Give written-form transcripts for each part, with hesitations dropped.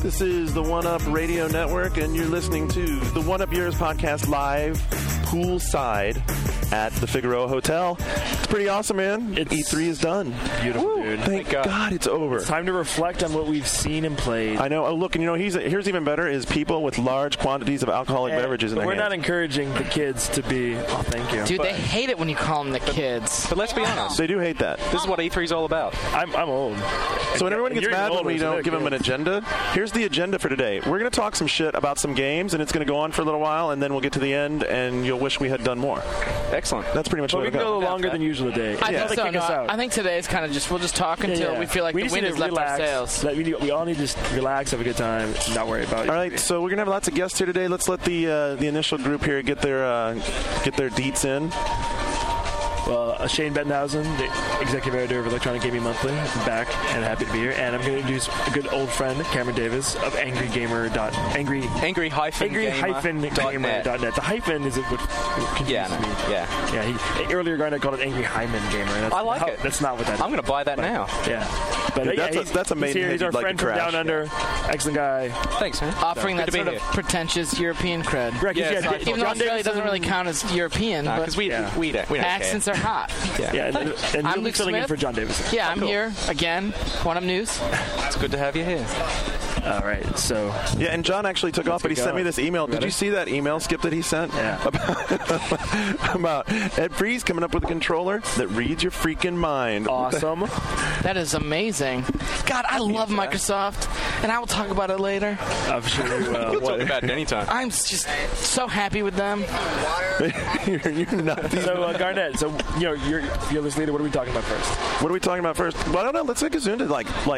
This is the One Up Radio Network, and you're listening to the One Up Years podcast live poolside at the Figueroa Hotel. It's pretty awesome, man. E3 is done. Beautiful, dude. Thank God it's over. It's time to reflect on what we've seen and played. I know. Oh, look, and here's even better is people with large quantities of alcoholic beverages in their hands. We're not encouraging the kids to be. Oh, thank you. Dude, they hate it when you call them the kids. But let's be honest. They do hate that. This is what E3 is all about. I'm old. So when everyone gets mad when we don't give them an agenda, here's the agenda for today. We're going to talk some shit about some games, and it's going to go on for a little while, and then we'll get to the end, and you'll wish we had done more. Excellent. That's pretty much what we can go a little longer than usual today. I think so. No, I think today is kind of just, we'll just talk until we feel like the wind has left our sails. We all need to just relax, have a good time, not worry about it. All right, so we're going to have lots of guests here today. Let's let the initial group here get their deets in. Well, Shane Bettenhausen, the executive editor of Electronic Gaming Monthly, I'm back and happy to be here. And I'm going to introduce a good old friend, Cameron Davis of Angry-Gamer.net. The hyphen is what confuses me. Yeah. Earlier, Garnet called it Angry Hyman Gamer. I like it. That's not what that is. I'm going to buy that now. Yeah. But that's a main. He's our friend from Down Under. Excellent guy. Thanks, man. Offering that sort of pretentious European cred. Even though Australia doesn't really count as European. Because we don't accents are hot. And I'm Luke filling Smith. in for John Davis. Yeah, I'm here again. One Up News. It's good to have you here. All right, so... Yeah, and John actually took off, but he sent me this email. Did you see that email, Skip, that he sent? Yeah. About Ed Freeze coming up with a controller that reads your freaking mind. Awesome. That is amazing. God, I love Microsoft, and I will talk about it later. I'm sure you will. We'll talk about it anytime. I'm just so happy with them. You're not. So, Garnet, you're fearless leader. What are we talking about first? What are we talking about first? Well, I don't know. Let's take us into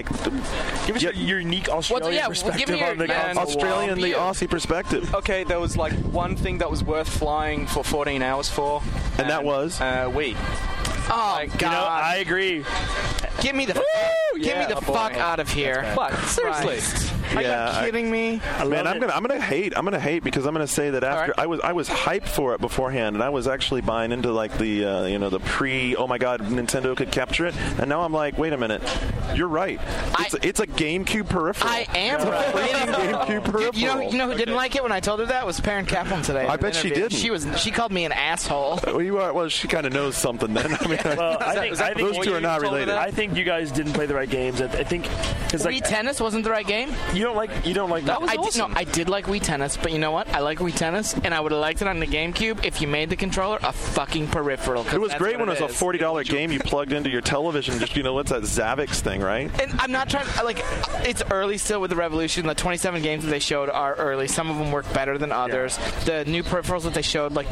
give us your unique Australian perspective on the console Australian, the Aussie perspective. Okay, there was one thing that was worth flying for 14 hours for. And that was? Wii. Oh, God. I agree. Get me the fuck out of here. What? Seriously? Are you kidding me? Man, I'm gonna hate. I'm gonna hate because I'm gonna say that after I was hyped for it beforehand, and I was actually buying into the pre. Oh my God, Nintendo could capture it, and now I'm like, wait a minute, you're right. It's a GameCube peripheral. I am right. GameCube peripheral. You know who didn't like it when I told her that was Perrin Kaplan today. I bet she didn't. She called me an asshole. Well, she kind of knows something then. I mean, I think those two are not related. I think you guys didn't play the right games. I think because Wii Tennis wasn't the right game. You don't like that. Was awesome. I did like Wii Tennis, but you know what? I like Wii Tennis, and I would have liked it on the GameCube if you made the controller a fucking peripheral. It was great when it was a $40 game you plugged into your television. Just what's that Zavix thing, right? And I'm not trying it's early still with the Revolution. The 27 games that they showed are early. Some of them work better than others. Yeah. The new peripherals that they showed, like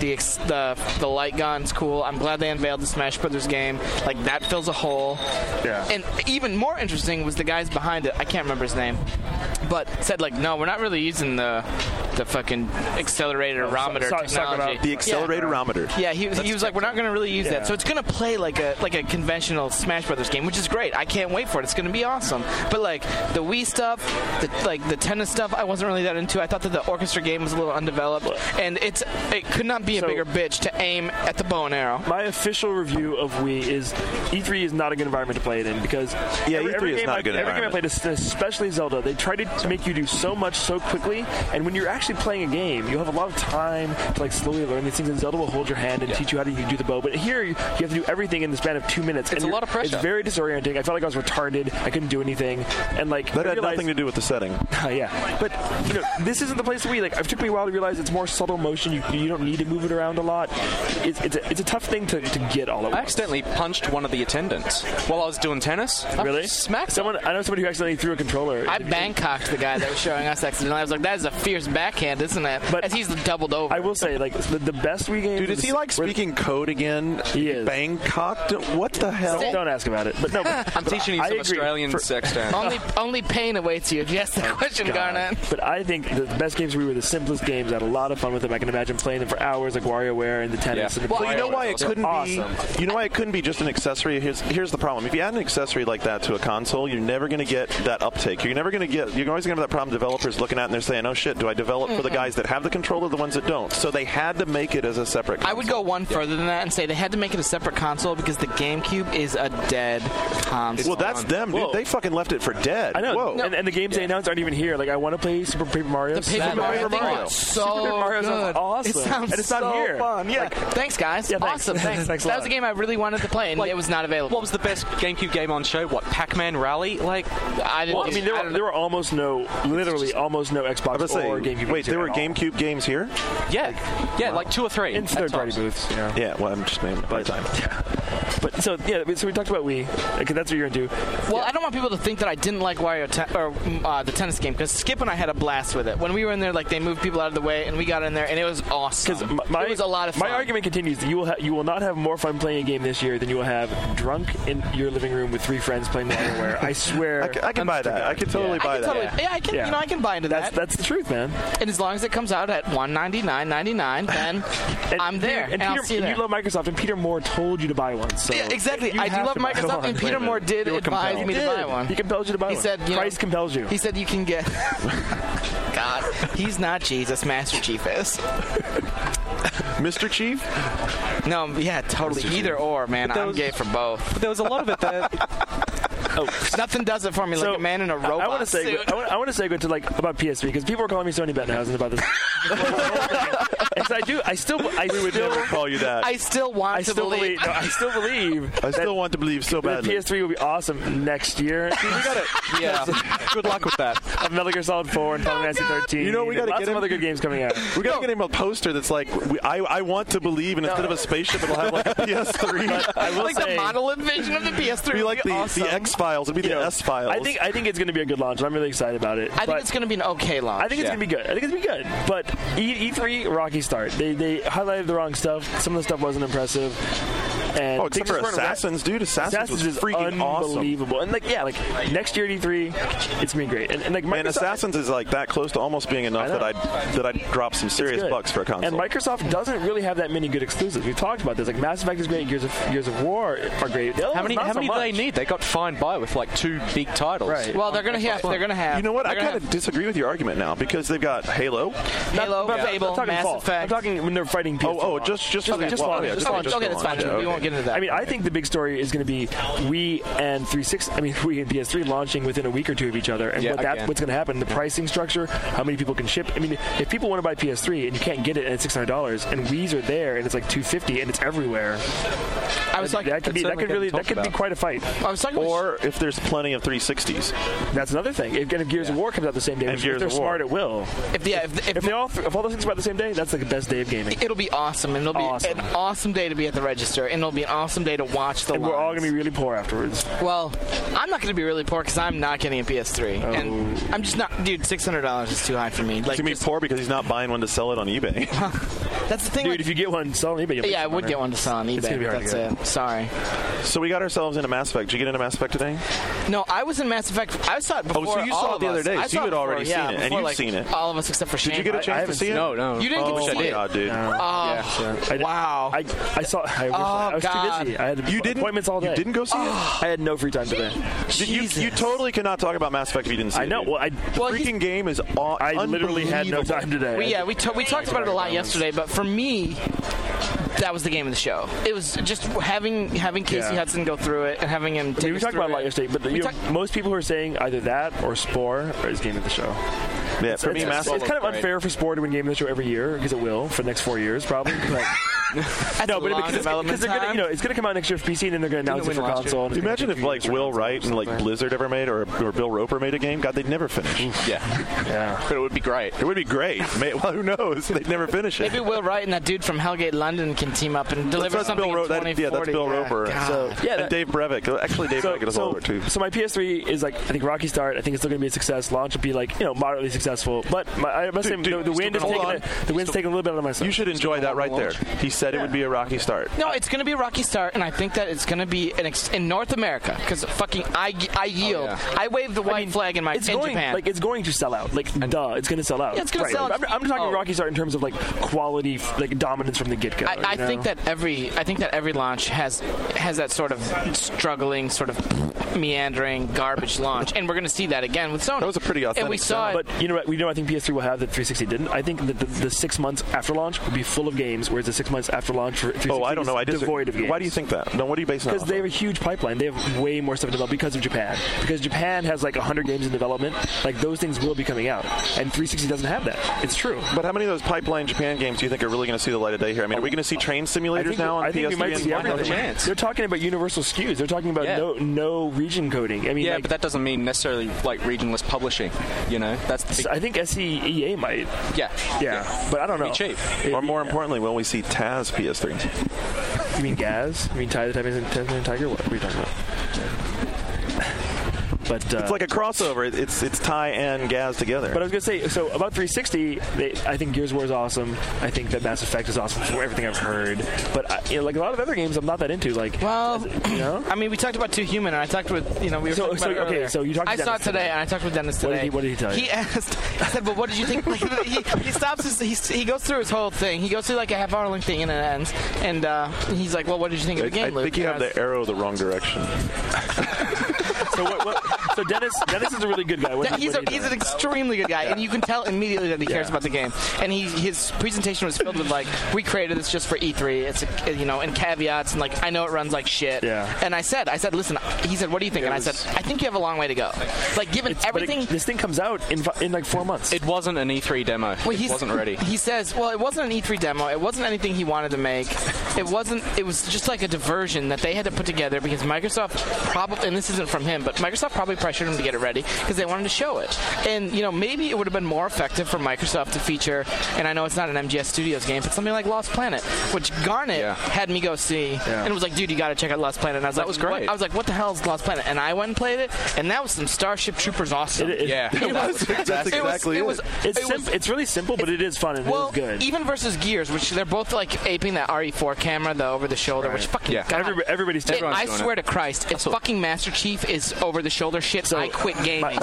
the light gun's cool. I'm glad they unveiled the Smash Brothers game. Like that fills a hole. Yeah. And even more interesting was the guys behind it. I can't remember his name, but said no, we're not really using the fucking accelerator-ometer technology. The accelerator-ometer. Yeah, he was like, we're not going to really use that. So it's going to play like a conventional Smash Brothers game, which is great. I can't wait for it. It's going to be awesome. But the Wii stuff, the tennis stuff, I wasn't really that into. I thought that the orchestra game was a little undeveloped, and it could not be a bigger bitch to aim at the bow and arrow. My official review of Wii is E3 is not a good environment to play it in because E3 is not a good environment. Every game I played, especially Zelda, they try to make you do so much so quickly, and when you're actually playing a game, you have a lot of time to slowly learn these things, and Zelda will hold your hand and teach you how to do the bow. But here, you have to do everything in the span of 2 minutes. It's a lot of pressure. It's very disorienting. I felt like I was retarded. I couldn't do anything, and that had nothing to do with the setting. Yeah, but this isn't the place to be. It took me a while to realize it's more subtle motion. You don't need to move it around a lot. It's a tough thing to get all at once. I accidentally punched one of the attendants while I was doing tennis. Really? Smacked someone. I know somebody who accidentally threw a controller. I Bangkoked the guy that was showing us accidentally. I was like, that is a fierce backhand, isn't it? But as he's doubled over. I will say, the best Wii game. Dude, is he speaking code again? He is. Bangkok? What the hell? Don't ask about it. But no, I'm teaching you some Australian sex dance. Only pain awaits you if you ask that question, Garnet. But I think the best games were the simplest games. I had a lot of fun with them. I can imagine playing them for hours, like WarioWare and the tennis. Yeah. And the you know why it couldn't awesome. be? You know why it couldn't be just an accessory? Here's the problem. If you add an accessory like that to a console, you're never going to get that uptake. You're always going to have that problem. Developers looking at it and they're saying, "Oh shit, do I develop difficult for the guys that have the controller, the ones that don't. So they had to make it as a separate console. I would go one further than that and say they had to make it a separate console because the GameCube is a dead console. Well, that's them, dude. They fucking left it for dead. I know. Whoa. And the games they announced aren't even here. Like, I want to play Super Paper Mario. The Paper Mario thing was so Super Paper Mario good. sounds awesome. It sounds and it's not so here. fun. Yeah. Thanks, guys. Yeah, thanks. Awesome. Thanks. Thanks a That lot. was a game I really wanted to play, and it was not available. What was the best GameCube game on show? What, Pac-Man Rally? Like, there were almost no, literally almost no Xbox or GameCube. Wait, there were GameCube games here? yeah, like 2 or 3 in third-party booths. Yeah, well, I'm just naming it by time. But so we talked about Wii. Okay, that's what you're into. Well, I don't want people to think that I didn't like Wario the tennis game because Skip and I had a blast with it. When we were in there, like they moved people out of the way, and we got in there, and it was awesome. It was a lot of fun. My argument continues that you will not have more fun playing a game this year than you will have drunk in your living room with 3 friends playing WarioWare. I swear. I can buy that. I can totally buy that. I can. I can buy into that. That's the truth, man. And as long as it comes out at $199.99, then I'm there. And I'll see you there. You love Microsoft, and Peter Moore told you to buy one. So yeah, exactly. I do love Microsoft, and Peter Moore did advise me to buy one. He compels you to buy one. He said, price compels you. He said you can get. God, he's not Jesus. Master Chief is. Mr. Chief? No, yeah, totally. Either or, man. I'm gay for both. But there was a lot of it that. Nothing does it for me like a man in a robot I want to suit. I want to segue to about PS3 because people are calling me Sony Bettenhausen about this. And so I still never call you that. I still want to believe. No, I still believe. I still want to believe so badly. PS3 will be awesome next year. We got it. Yeah. Good luck with that. Metal Gear Solid 4 and Final Fantasy 13. You know, we got to get some other good games coming out. We got to get him a poster that's like, I want to believe, and instead of a spaceship, it'll have like a PS3. I will like say, the monolith vision of the PS3. It'll be like the X-Files. It'll be the S-Files. I think it's going to be a good launch. I'm really excited about it. I think it's going to be an okay launch. I think it's going to be good. But E3, rocky start. They highlighted the wrong stuff. Some of the stuff wasn't impressive. And except for Assassins, dude. Assassins was freaking unbelievable. Awesome. And next year at E3, it's gonna be great. And like man, Assassins is like that close to almost being enough that I'd drop some serious bucks for a console. And Microsoft doesn't really have that many good exclusives. We've talked about this. Like Mass Effect is great. Gears of War are great. How many do they need? They got fine by with like 2 big titles. Right. Well, they're gonna have. You know what? I kind of disagree with your argument now because they've got Halo, Fable, Mass Effect. I'm talking when they're fighting PS4. Just okay, that's fine. We won't get into that. I mean, I think the big story is going to be Wii and Wii and PS3 launching within a week or 2 of each other, and what's going to happen. The pricing structure, how many people can ship. I mean, if people want to buy PS3 and you can't get it and it's $600, and Wii's are there and it's like $250 and it's everywhere. That could be quite a fight. Or if there's plenty of 360s, that's another thing. If Gears of War comes out the same day, if they're smart, it will. If all those things come out the same day, that's like the best day of gaming. It'll be awesome, and it'll be an awesome day to be at the register, and it'll be an awesome day to watch the. And we're all going to be really poor afterwards. Well, I'm not going to be really poor because I'm not getting a PS3, and I'm just not. Dude, $600 is too high for me. Like, he's going to be poor because he's not buying one to sell it on eBay. That's the thing. Dude, if you get one, sell on eBay. I would get one to sell on eBay. It's going to be hard to get. Sorry. So we got ourselves into Mass Effect. Did you get into Mass Effect today? No, I was in Mass Effect. I saw it before. Oh, so you saw it the other day. So you had already seen it, and you've seen it. All of us except for Shane. Did you get a chance to see it? No. You didn't get to see it? Oh my god, dude. Wow. I saw. I was too busy. I had appointments all day. You didn't go see it? I had no free time today. You totally cannot talk about Mass Effect if you didn't see it. I know. The freaking game is I literally had no time today. We talked about it a lot yesterday, but for me, that was the game of the show. It was just having Casey Hudson go through it and having him take we talked about it a lot yesterday, but most people who are saying either that or Spore is game of the show. Yeah, for me, Mass Effect. It's kind of unfair for Spore to win game of the show every year because it will for the next 4 years probably. No, but because they're going to, it's going to come out next year for PC, and then they're going to announce it for console. Imagine if like Will Wright and like Blizzard ever made, or Bill Roper made a game. God, they'd never finish. Yeah. But it would be great. It would be great. Well, who knows? They'd never finish it. Maybe Will Wright and that dude from Hellgate London can team up and deliver something in 2040. That's Bill Roper. And Dave Brevik. Actually, Dave Brevik is all over too. So my PS3 is like, I think rocky start. I think it's still going to be a success. Launch will be like, moderately successful. But I must say, the wind's taking a little bit out of my stuff. You should enjoy that right there. He said said it would be a rocky start. No, it's going to be a rocky start, and I think that it's going to be in North America, because fucking I yield. I wave the white flag in Japan. Like, it's going to sell out. Like, it's going to sell out. Yeah, it's going to sell out. I'm talking rocky start in terms of like quality, like dominance from the get-go. I think that every launch has that sort of struggling, sort of meandering garbage launch, and we're going to see that again with Sony. That was a pretty authentic. And we saw it. But you know what? I think PS3 will have that 360 didn't. I think that the 6 months after launch will be full of games, whereas the 6 months after launch for 360 I don't know. I devoid of games. Why do you think that? No, what are you basing that on? Because they have a huge pipeline. They have way more stuff to develop because of Japan. Because Japan has like 100 games in development. Like, those things will be coming out. And 360 doesn't have that. It's true. But how many of those pipeline Japan games do you think are really going to see the light of day here? I mean, are we going to see train simulators now on PS3? I think we might see everything. They're talking about universal SKUs. They're talking about no region coding. I mean, but that doesn't mean necessarily like regionless publishing. You know, that's the big... I think SEA might. Yeah. But I don't know. Be cheap. Or more importantly, will we see Taz PS3? You mean Gaz? You mean Ty the Tasmanian Tiger? What are you talking about? But it's like a crossover. It's Ty and Gaz together. But I was going to say, so about 360, I think Gears of War is awesome. I think that Mass Effect is awesome for everything I've heard. But like a lot of other games, I'm not that into. Like, I mean, we talked about Two Human, and I talked with we were talking about it earlier. So you talked. I saw it today, and I talked with Dennis today. What did he tell you? He said, "Well, what did you think?" Like, he stops. He goes through his whole thing. He goes through like a half-hour long thing, and it ends. And he's like, "Well, what did you think of the game, Luke?" I think you have the arrow the wrong direction. So Dennis is a really good guy. He's an extremely good guy, and you can tell immediately that he cares about the game. And his presentation was filled with like, we created this just for E3. It's and caveats, and like, I know it runs like shit. Yeah. And I said, listen. He said, what do you think? And I said, I think you have a long way to go. Like, given everything. This thing comes out in like 4 months. It wasn't an E3 demo. Well, it wasn't ready. He says, well, it wasn't an E3 demo. It wasn't anything he wanted to make. It was just like a diversion that they had to put together because Microsoft probably, and this isn't from him, but Microsoft probably pressured him to get it ready because they wanted to show it. And, maybe it would have been more effective for Microsoft to feature, and I know it's not an MGS Studios game, but something like Lost Planet, which Garnet had me go see, and it was like, dude, you got to check out Lost Planet. And I was that was great. I was like, what the hell is Lost Planet? And I went and played it, and that was some Starship Troopers awesome. That's exactly it. It's really simple, but it is fun and it is good. Even versus Gears, which they're both like aping that RE4 camera, the over-the-shoulder, which fucking God, everybody's I swear to Christ, if fucking Master Chief is over-the-shoulder shit, I quit gaming.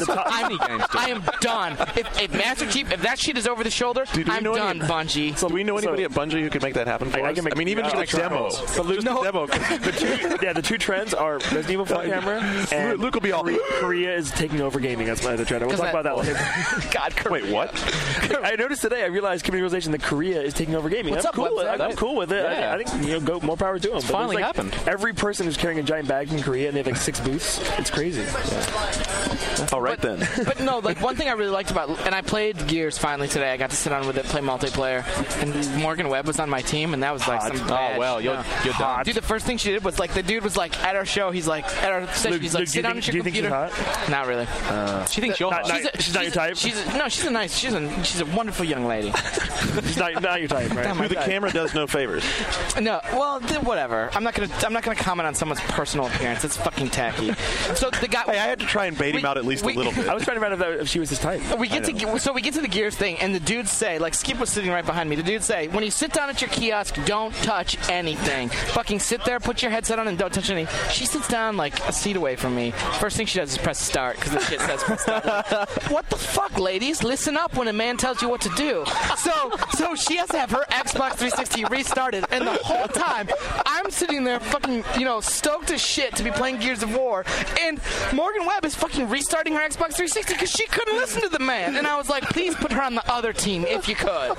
I am done. If Master Chief, if that shit is over the shoulder, I'm done, Bungie. So do we know anybody at Bungie who could make that happen for us? I mean, even just a demo. Demo. The two trends are Resident Evil 4 camera, and Luke will be all... Korea is taking over gaming. That's my other trend. We'll talk about that later. God, Wait, what? I noticed today, I realized community realization that Korea is taking over gaming. What's up, I'm cool with it. Yeah. I think, go more power to them. It's finally happened. Every person is carrying a giant bag from Korea, and they have like 6 booths. It's crazy. All right, then. But no, like one thing I really liked about, and I played Gears finally today. I got to sit down with it, play multiplayer, and Morgan Webb was on my team, and that was like some bad. Oh well, you're done. Dude, the first thing she did was like the dude was like at our show. He's like at our session. He's like, sit down at your computer. Do you think she's hot? Not really. She thinks you're hot. She's not your type. She's a nice. She's a wonderful young lady. She's not your type, right? Who the camera does no favors. No, well, whatever. I'm not gonna comment on someone's personal appearance. It's fucking tacky. So the guy. Hey, I had to try and bait him out at least a little bit. I was trying to find out if she was his type. We get to the Gears thing, and the dudes say, like Skip was sitting right behind me. The dudes say, when you sit down at your kiosk, don't touch anything. Fucking sit there, put your headset on, and don't touch anything. She sits down like a seat away from me. First thing she does is press start because the shit says press start. What the fuck, ladies? Listen up when a man tells you what to do. So she has to have her Xbox 360 restarted, and the whole time I'm sitting there fucking stoked as shit to be playing Gears of War, and Morgan Webb is fucking restarting her Xbox 360 because she couldn't listen to the man. And I was like, please put her on the other team if you could.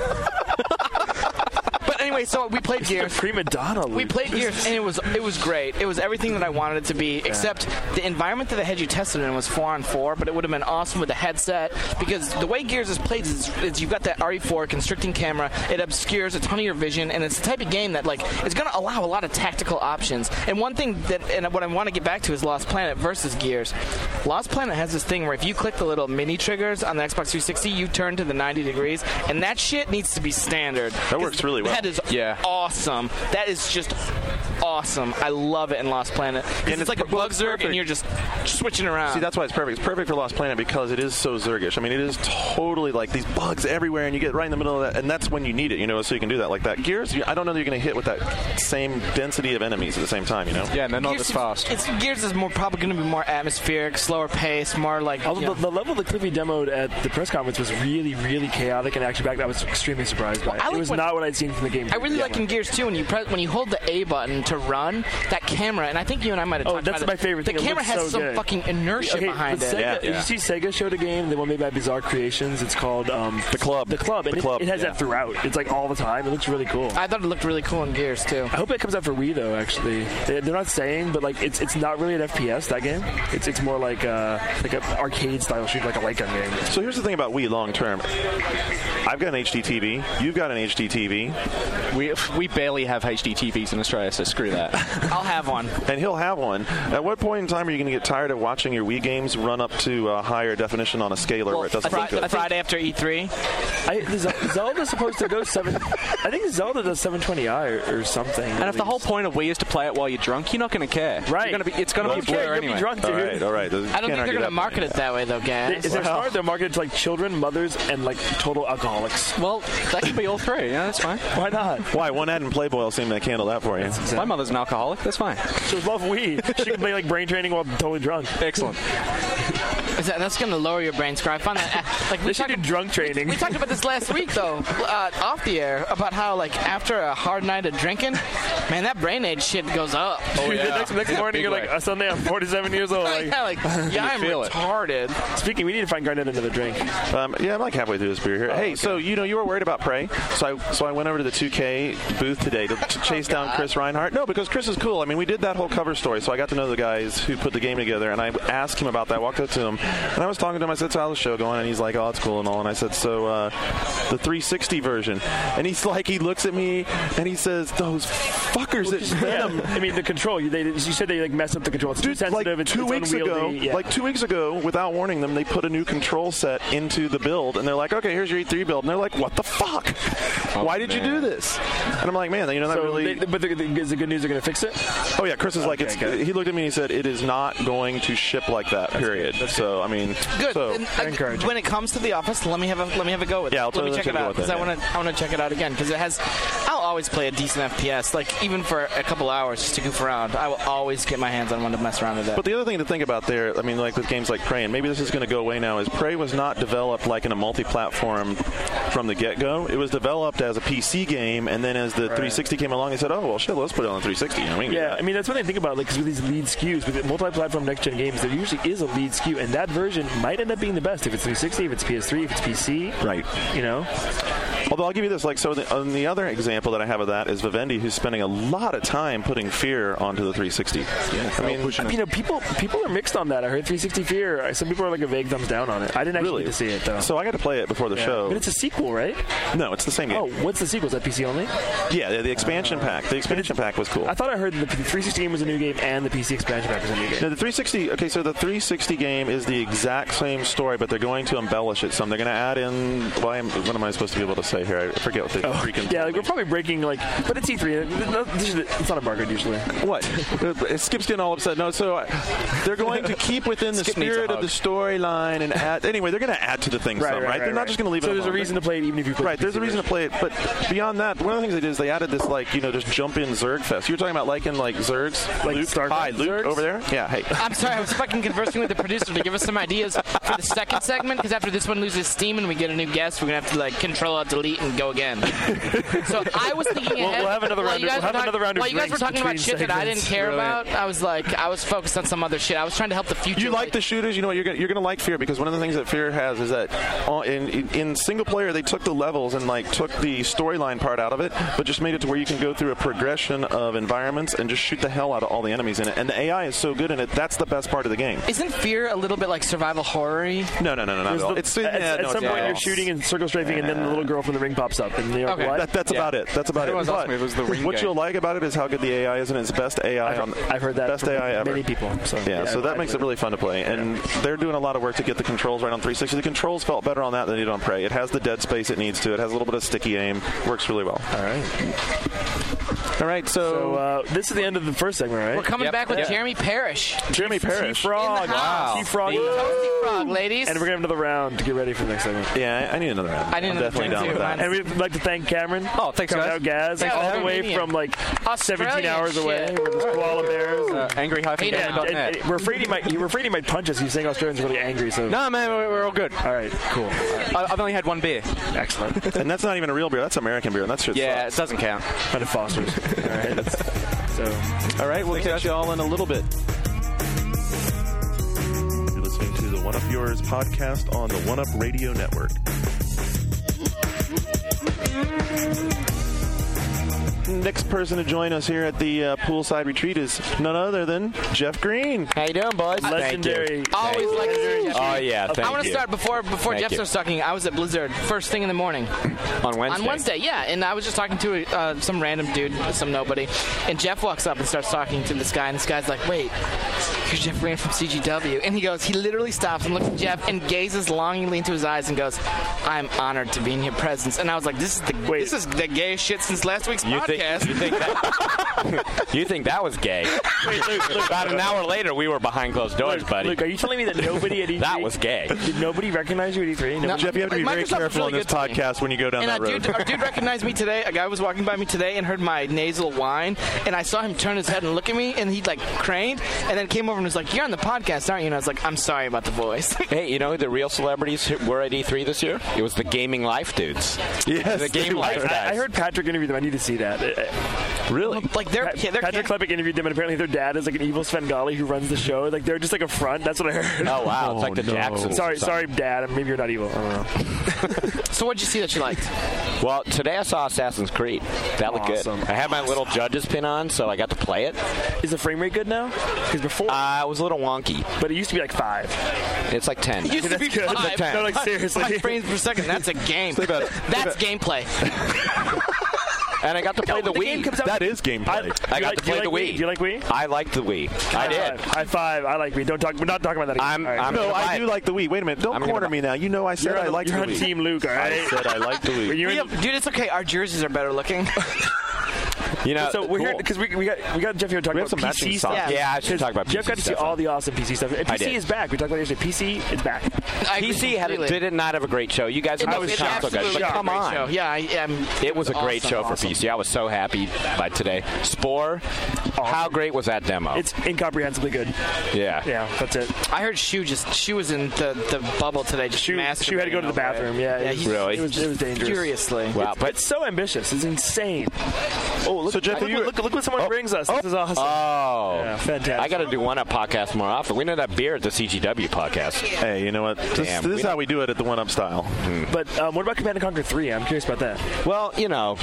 But anyway, so we played Gears. Prima donna. We played Gears, and it was great. It was everything that I wanted it to be, except the environment that I had you tested in was 4-on-4, but it would have been awesome with the headset, because the way Gears is played is you've got that RE4 constricting camera. It obscures a ton of your vision, and it's the type of game that is going to allow a lot of tactical options. And one thing and what I want to get back to is Lost Planet versus Gears. Lost Planet has this thing where if you click the little mini triggers on the Xbox 360, you turn to the 90 degrees, and that shit needs to be standard. That works really well. That is awesome. That is just awesome. awesome. I love it in Lost Planet. And it's like a bug Zerg, and you're just switching around. See, that's why it's perfect. It's perfect for Lost Planet because it is so Zergish. I mean, it is totally like these bugs everywhere, and you get right in the middle of that, and that's when you need it, so you can do that like that. Gears, I don't know that you're going to hit with that same density of enemies at the same time, Yeah, and they're not as fast. Gears is probably going to be more atmospheric, slower pace, more like... The level that Cliffy demoed at the press conference was really, really chaotic and action-packed. I was extremely surprised by it. It was not what I'd seen from the game. I really like in Gears 2 when you hold the A button to run, that camera, and I think you and I might have talked about it. That's my favorite thing. The camera has some fucking inertia behind it. Sega, you see Sega showed a game, the one made by Bizarre Creations. It's called The Club. The Club. And it has that throughout. It's like all the time. It looks really cool. I thought it looked really cool in Gears too. I hope it comes out for Wii though. Actually, they're not saying, but like it's not really an FPS. That game. It's more like an arcade style shooter, like a light gun game. So here's the thing about Wii long term. I've got an HD TV. You've got an HD TV. We barely have HD TVs in Australia, so screw that. I'll have one. And he'll have one. At what point in time are you going to get tired of watching your Wii games run up to higher definition on a scaler where it doesn't look good? Friday after E3. Zelda's supposed to go 7. I think Zelda does 720i or something. And if the whole point of Wii is to play it while you're drunk, you're not going to care. Right. It's going to be a blur anyway. Be drunk, dude. All right. I don't think they're going to market it that way, though, guys. They're smart. They're marketed to like children, mothers, and like total alcoholics. Well, that could be all three. Yeah, that's fine. Why not? Why? One ad and Playboy will seem to handle that for you. My mother's an alcoholic. That's fine. She loves Wii. She can play like brain training while totally drunk. Excellent. That's going to lower your brain score. I found that they should do drunk training. We talked about this last week, though, off the air, about how like after a hard night of drinking, man, that brain age shit goes up. Oh yeah. Next morning, you're like, Sunday, I'm 47 years old. I'm retarded. Speaking, we need to find Garnett another drink. Yeah, I'm like halfway through this beer here. Hey, okay. So you were worried about Prey, so I went over to the 2K booth today to chase down Chris Reinhardt. No, because Chris is cool. I mean, we did that whole cover story, so I got to know the guys who put the game together, and I asked him about that. Walked up to him, and I was talking to him. I said, "So how's the show going?" And he's like, "Oh, it's cool and all." And I said, "So the 360 version?" And he's like, he looks at me and he says, "Those fuckers at Venom." I mean, the control. You said they like mess up the control. It's too sensitive. Like 2 weeks ago, like 2 weeks ago, without warning them, they put a new control set into the build, and they're like, "Okay, here's your E3 build," and they're like, "What the fuck? Why did you do this?" And I'm like, "Man, that really." Is the good news they're going to fix it? Oh yeah, Chris is like, he looked at me and he said, "It is not going to ship like that." Period. So I mean, good. So, when it comes to The Office, let me have a go with it. Yeah, let me check it out because I want to check it out again because it has. I'll always play a decent FPS, like even for a couple hours just to goof around. I will always get my hands on one to mess around with that. But the other thing to think about there, I mean, like with games like Prey, and maybe this is going to go away now, is Prey was not developed like in a multi-platform from the get-go. It was developed as a PC game, and then as the 360 came along, they said, "Oh well, shit, let's put it on the 360." I mean that's what I think about, like, because with these lead SKUs, with multi-platform next-gen games, there usually is a lead SKU, and that version might end up being the best if it's 360, if it's PS3, if it's PC. Right. Although I'll give you this, like, so on the other example that I have of that is Vivendi, who's spending a lot of time putting Fear onto the 360. Yeah. I mean, people are mixed on that. I heard 360 Fear. Some people are like a vague thumbs down on it. I didn't actually get to see it though. So I got to play it before the show. But it's a sequel, right? No, it's the same game. Oh, what's the sequel? Is that PC only? Yeah, the expansion pack. The expansion pack was cool. I thought I heard that the 360 game was a the new game and the PC expansion pack is a new game. No, the 360. Okay, so the 360 game is the exact same story, but they're going to embellish it some. They're going to add in. What am I supposed to be able to say here? I forget what they freaking. Yeah, like we're probably breaking but it's E3. It's not embargoed usually. What? Skip's getting all upset. No, so they're going to keep within the spirit of the storyline and add. Anyway, they're going to add to the thing some, right? They're not just going to leave it. So there's a reason to play it even if you play. Right, there's a reason to play it, but beyond that, one of the things they did is they added this just jump in Zerg fest. You were talking about liking Zergs, like Luke. Hi, Luke Zergs? Over there. Yeah, hey. I'm sorry, I was fucking conversing with the producer to give us some ideas for the second segment because after this one loses steam and we get a new guest, we're gonna have to Control Alt Delete and go again. So I was thinking ahead. We'll have another round. While you guys were talking about shit that I didn't care about, I was focused on some other shit. I was trying to help the future. You like the shooters? You know what? You're gonna like Fear because one of the things that Fear has is that in single player they took the levels and took the storyline part out of it, but just made it to where you can go through a progression of environments and just shoot the hell out of all the enemies in it. And the AI is so good in it. That's the best part of the game. Isn't Fear a little bit like survival horror-y? No, not at all. At some point you're shooting and circle strafing, and then the little girl from the ring pops up, and you're like, what? That's about it. That's about it. But it was the ring what you'll like about it is how good the AI is, and it's best AI I've heard that best from AI ever. Many people. So that makes it really fun to play, and they're doing a lot of work to get the controls right on 360. The controls felt better on that than they did on Prey. It has the dead space it needs to. It has a little bit of sticky aim. Works really well. All right. All right, So this is the end of the first segment, right? We're coming back with Jeremy Parrish. Jeremy Parrish. Frog. Wow. Frog. Toasty Frog, ladies. And we're going to have another round to get ready for the next segment. Yeah, I need another round. I need I'm another definitely drink, down too, with that. And we'd like to thank Cameron. Oh, thanks, coming guys. out, Gaz. Yeah, all the way Canadian. from like 17 Australian hours away. shit. Where there's koala bears. Angry-gaming.net. We're afraid he might punch us. He's saying Australians are really angry. So No, man, we're all good. all right, cool. I've only had one beer. Excellent. And that's not even a real beer. That's American beer. And that's just Yeah, it doesn't count. Kind of Foster's. All right. So All right, we'll catch you all in a little bit. You're listening to the One Up Yours podcast on the One Up Radio Network. Next person to join us here at the poolside retreat is none other than Jeff Green. How you doing, boys? legendary. Always like to Jeff. Oh, yeah, thank I want to you. start before Thank Jeff you. starts talking. I was at Blizzard first thing in the morning. On Wednesday. On Wednesday, yeah. And I was just talking to some random dude, some nobody. And Jeff walks up and starts talking to this guy. And this guy's like, wait, you're Jeff Green from CGW. And he literally stops and looks at Jeff and gazes longingly into his eyes and goes, I'm honored to be in your presence. And I was like, this is the gayest shit since last week's podcast. You think that was gay? Wait, Luke, About an hour later, we were behind closed doors, buddy. Luke, are you telling me that nobody at E3... That was gay. Did nobody recognize you at E3? No. Jeff, you have to be very Microsoft was careful really on this good to me. podcast when you go down And that road. a dude recognized me today. A guy was walking by me today and heard my nasal whine, and I saw him turn his head and look at me, and he like craned, and then came over and was like, "You're on the podcast, aren't you?" And I was like, "I'm sorry about the voice." Hey, you know who the real celebrities were at E3 this year? It was the Gaming Life dudes. Yes, The Game they Life were. guys. I heard Patrick interview them. I need to see that. Really? Like they're Patrick Klepek interviewed them, and apparently their dad is like an evil Svengali who runs the show. Like they're just like a front. That's what I heard. Oh, wow. It's like the no. Jacksons. Sorry, Dad. Maybe you're not evil. I don't know. So what'd you see that you liked? Well, today I saw Assassin's Creed. That looked Awesome. good. I had my little judge's pin on, so I got to play it. Is the frame rate good now? Because before, It was a little wonky. but it used to be like 5. It's like 10. It used to be That's good. 5. No, like, seriously. 5 frames per second. That's a game. about it. That's gameplay. And I got to play the the game Wii. comes out. That is gameplay. I got to play the Wii. Do you like Wii? I liked the Wii. I did. High five. I like Wii. We're not talking about that again. I'm- All right. I'm- No, gonna buy I it. do like the Wii. Wait a minute. Don't I'm gonna corner buy- me now. You know I said You're I liked the you're on Wii. Team Luke, all right? I said I liked the Wii. You're Dude, it's okay. Our jerseys are better looking. You know, So we're here cool. because we got Jeff here talking We about have some matching PC socks. stuff. Yeah, I should talk about Jeff PC got to see stuff. all the awesome PC stuff. And I PC did. is back. We talked about it yesterday. PC is back. I agree PC completely. did not have a great show. You guys are It mostly was console guys, absolutely but a come great on. show. Yeah, I am. It was a great awesome. show for PC. I was so happy by today. Spore, how great was that demo? It's incomprehensibly good. yeah. Yeah, that's it. I heard Shu was in the bubble today. Just Shu had to go to the masturbating bathroom. Yeah, Yeah, it was, he- Really? It was dangerous. furiously. Wow, but It's so ambitious. It's insane. Oh, look! So, Jeff, look, have you- look what someone brings us. This is awesome. Yeah, fantastic. I got to do One Up podcast more often. We need that beer at the CGW podcast. Hey, you know what? This Damn, is we how we do it at the One Up style. But what about Command & Conquer 3? I'm curious about that. Well, you know,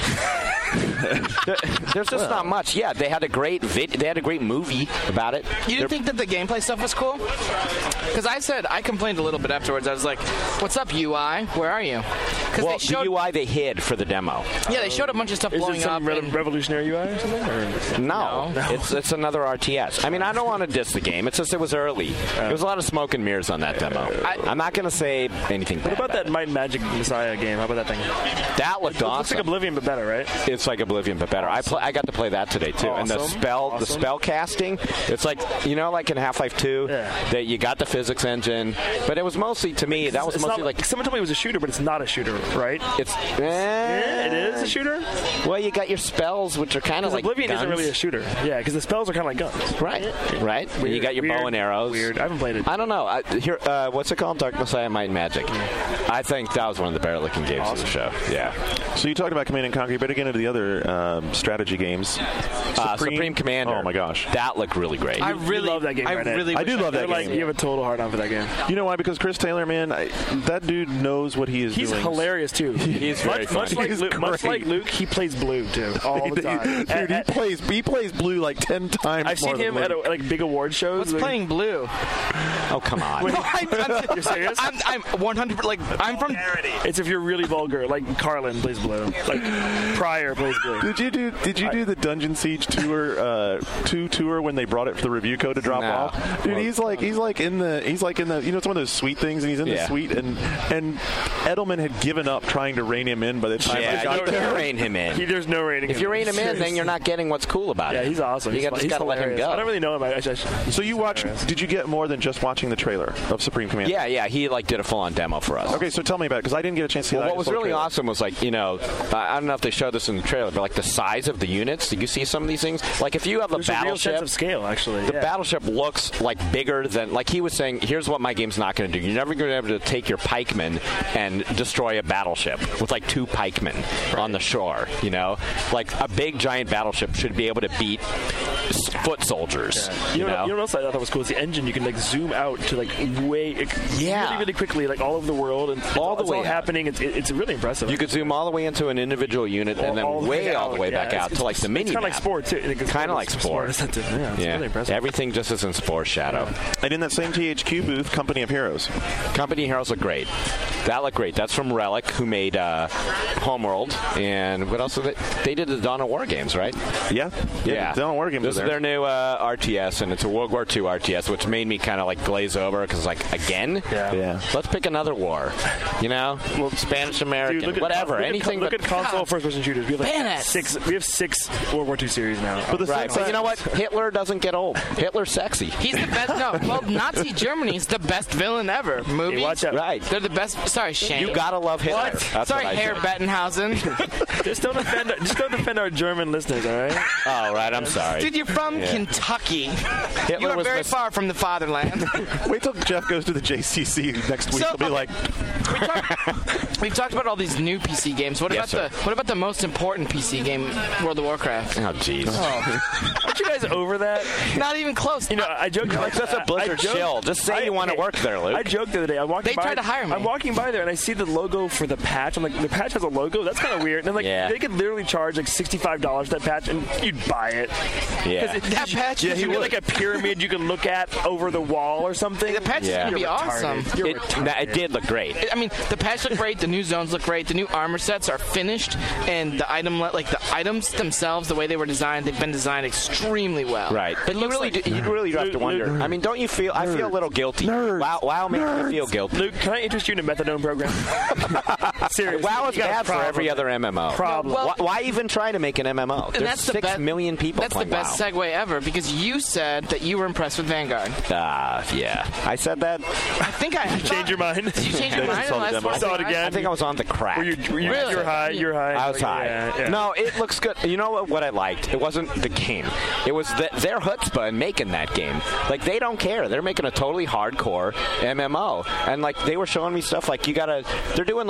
there's just not much. Yeah, they had a great they had a great movie about it. You didn't think that the gameplay stuff was cool? Because I complained a little bit afterwards. I was like, "What's up, UI? Where are you?" Because Well, they showed, the UI they hid for the demo. yeah, they showed a bunch of stuff Is blowing it some up. and- revolutionary UI or something? Or? No, it's another RTS. I mean, I don't want to diss the game. It's just it was early. There was a lot of smoke and mirrors on that demo. I'm not going to say anything bad. What about that Might and Magic Messiah game? How about that thing? That looked It looks awesome. like Oblivion, but better, right? It's like Oblivion, but better. I got to play that today too. And the Awesome. spell casting. It's like like in Half-Life 2, Yeah. that you got the physics engine, but it was mostly to me that was It's mostly not, like someone told me it was a shooter, but it's not a shooter, right? it's. Yeah, it is a shooter. Well, you got your spells, which are kind of like Oblivion guns. isn't really a shooter. Yeah, because the spells are kind of like guns. Right. You got your bow and arrows. Weird. I haven't played it. I don't know. What's it called? Dark Messiah, Might and Magic. I think that was one of the better looking games of the show. Yeah. So you talked about Command & Conquer. You better get into the other strategy games. Supreme Commander. Oh, my gosh. That looked really great. I You really love that game, I right, Ed? really I do wish love that You're like, game. you have a total hard on for that game. You know why? Because Chris Taylor, man, that dude knows what he is He's doing. hilarious too. He's very much funny. like He's Luke, great. he plays Blue too all the time. Dude, he plays Blue like 10 times I've more seen him than at Luke. like big award shows. What's Like- playing blue? Oh, come on. You're serious? I'm 100. Like I'm from. It's if you're really vulgar. Like Carlin plays Blue. Like Pryor plays Blue. Did you do the Dungeon Siege tour when they brought it for the review code to drop No. off? Dude, he's like in the it's one of those suite things, and he's in the Yeah. suite, and Edelman had given given up trying to rein him in by the time I got you there. can't rein him in. There's no reining him in. If you rein him in, then you're not getting what's cool about it. Yeah, he's awesome. You just got to let him go. I don't really know him. So you watched? Did you get more than just watching the trailer of Supreme Command? Yeah. He did a full-on demo for us. Okay, so tell me about it because I didn't get a chance to see that. What was really awesome was I don't know if they showed this in the trailer, but the size of the units. Did you see some of these things? If you have a battleship, a real sense of scale, actually. The battleship looks bigger than he was saying. Here's what my game's not going to do. You're never going to be able to take your pikemen and destroy a battleship with 2 pikemen on the shore. A big giant battleship should be able to beat foot soldiers. Yeah. You know what else I thought was cool? Is the engine. You can zoom out to way really, really quickly, all over the world, and all the way all happening. It's really impressive. You could zoom all the way into an individual unit and then all the way back out to the mini. It's kind of like Spore too. Kind of like Spore. It's really impressive. Everything just is in Spore Shadow. And in that same THQ booth, Company of Heroes. Company of Heroes look great. That looked great. That's from Relic, who made Homeworld, and what else? They did the Dawn of War games, right? Yeah. Dawn of War games. This is their new RTS, and it's a World War II RTS, which made me kind of glaze over because again? Yeah. Let's pick another war. Well, Spanish American, whatever, anything. Look at console first-person shooters. We have We have 6 World War II series now. But you know what? Hitler doesn't get old. Hitler's sexy. He's the best. Nazi Germany is the best villain ever. Movies. Hey, watch out. Right. They're the best. Sorry, Shane. You gotta love Hitler. What? That's Sorry, what Herr Bettenhausen. Just don't defend our German listeners, all right? Oh, right. I'm sorry. Dude, you're from Kentucky. Hitler you are was very far from the fatherland. Wait till Jeff goes to the JCC next week. He'll be like, we've talked about all these new PC games. What about the most important PC game, World of Warcraft? Oh, jeez. Aren't you guys over that? Not even close. I joked. That's a Blizzard chill. Just say you want to work there, Luke. I joked the other day. They tried to hire me. I'm walking by there and I see the logo for the patch. I'm like, the patch has a logo? That's kind of weird. And they could literally charge $65 for that patch and you'd buy it. Yeah. That patch. Yeah, he would a pyramid you can look at over the wall or something. The patch is going to be awesome. It did look great. The patch looked great. The new zones look great. The new armor sets are finished, and the items themselves, the way they were designed, they've been designed extremely well. Right. But you really have to wonder. Don't you feel? I feel a little guilty. WoW makes me feel guilty. Luke, can I interest you in a methadone program? Seriously. WoW is bad for every other MMO. Problem. Why even try to make an MMO? There's 6 million people playing WoW. That's the best segue ever because you said that you were impressed with Vanguard. Yeah. I said that. I think I changed your mind. Did you change your mind? Saw it again. I think I was on the crack. Were you really? You're high. You're high. I was high. Yeah. No, it looks good. You know what I liked? It wasn't the game. It was their chutzpah in making that game. They don't care. They're making a totally hardcore MMO. And they were showing me stuff they're doing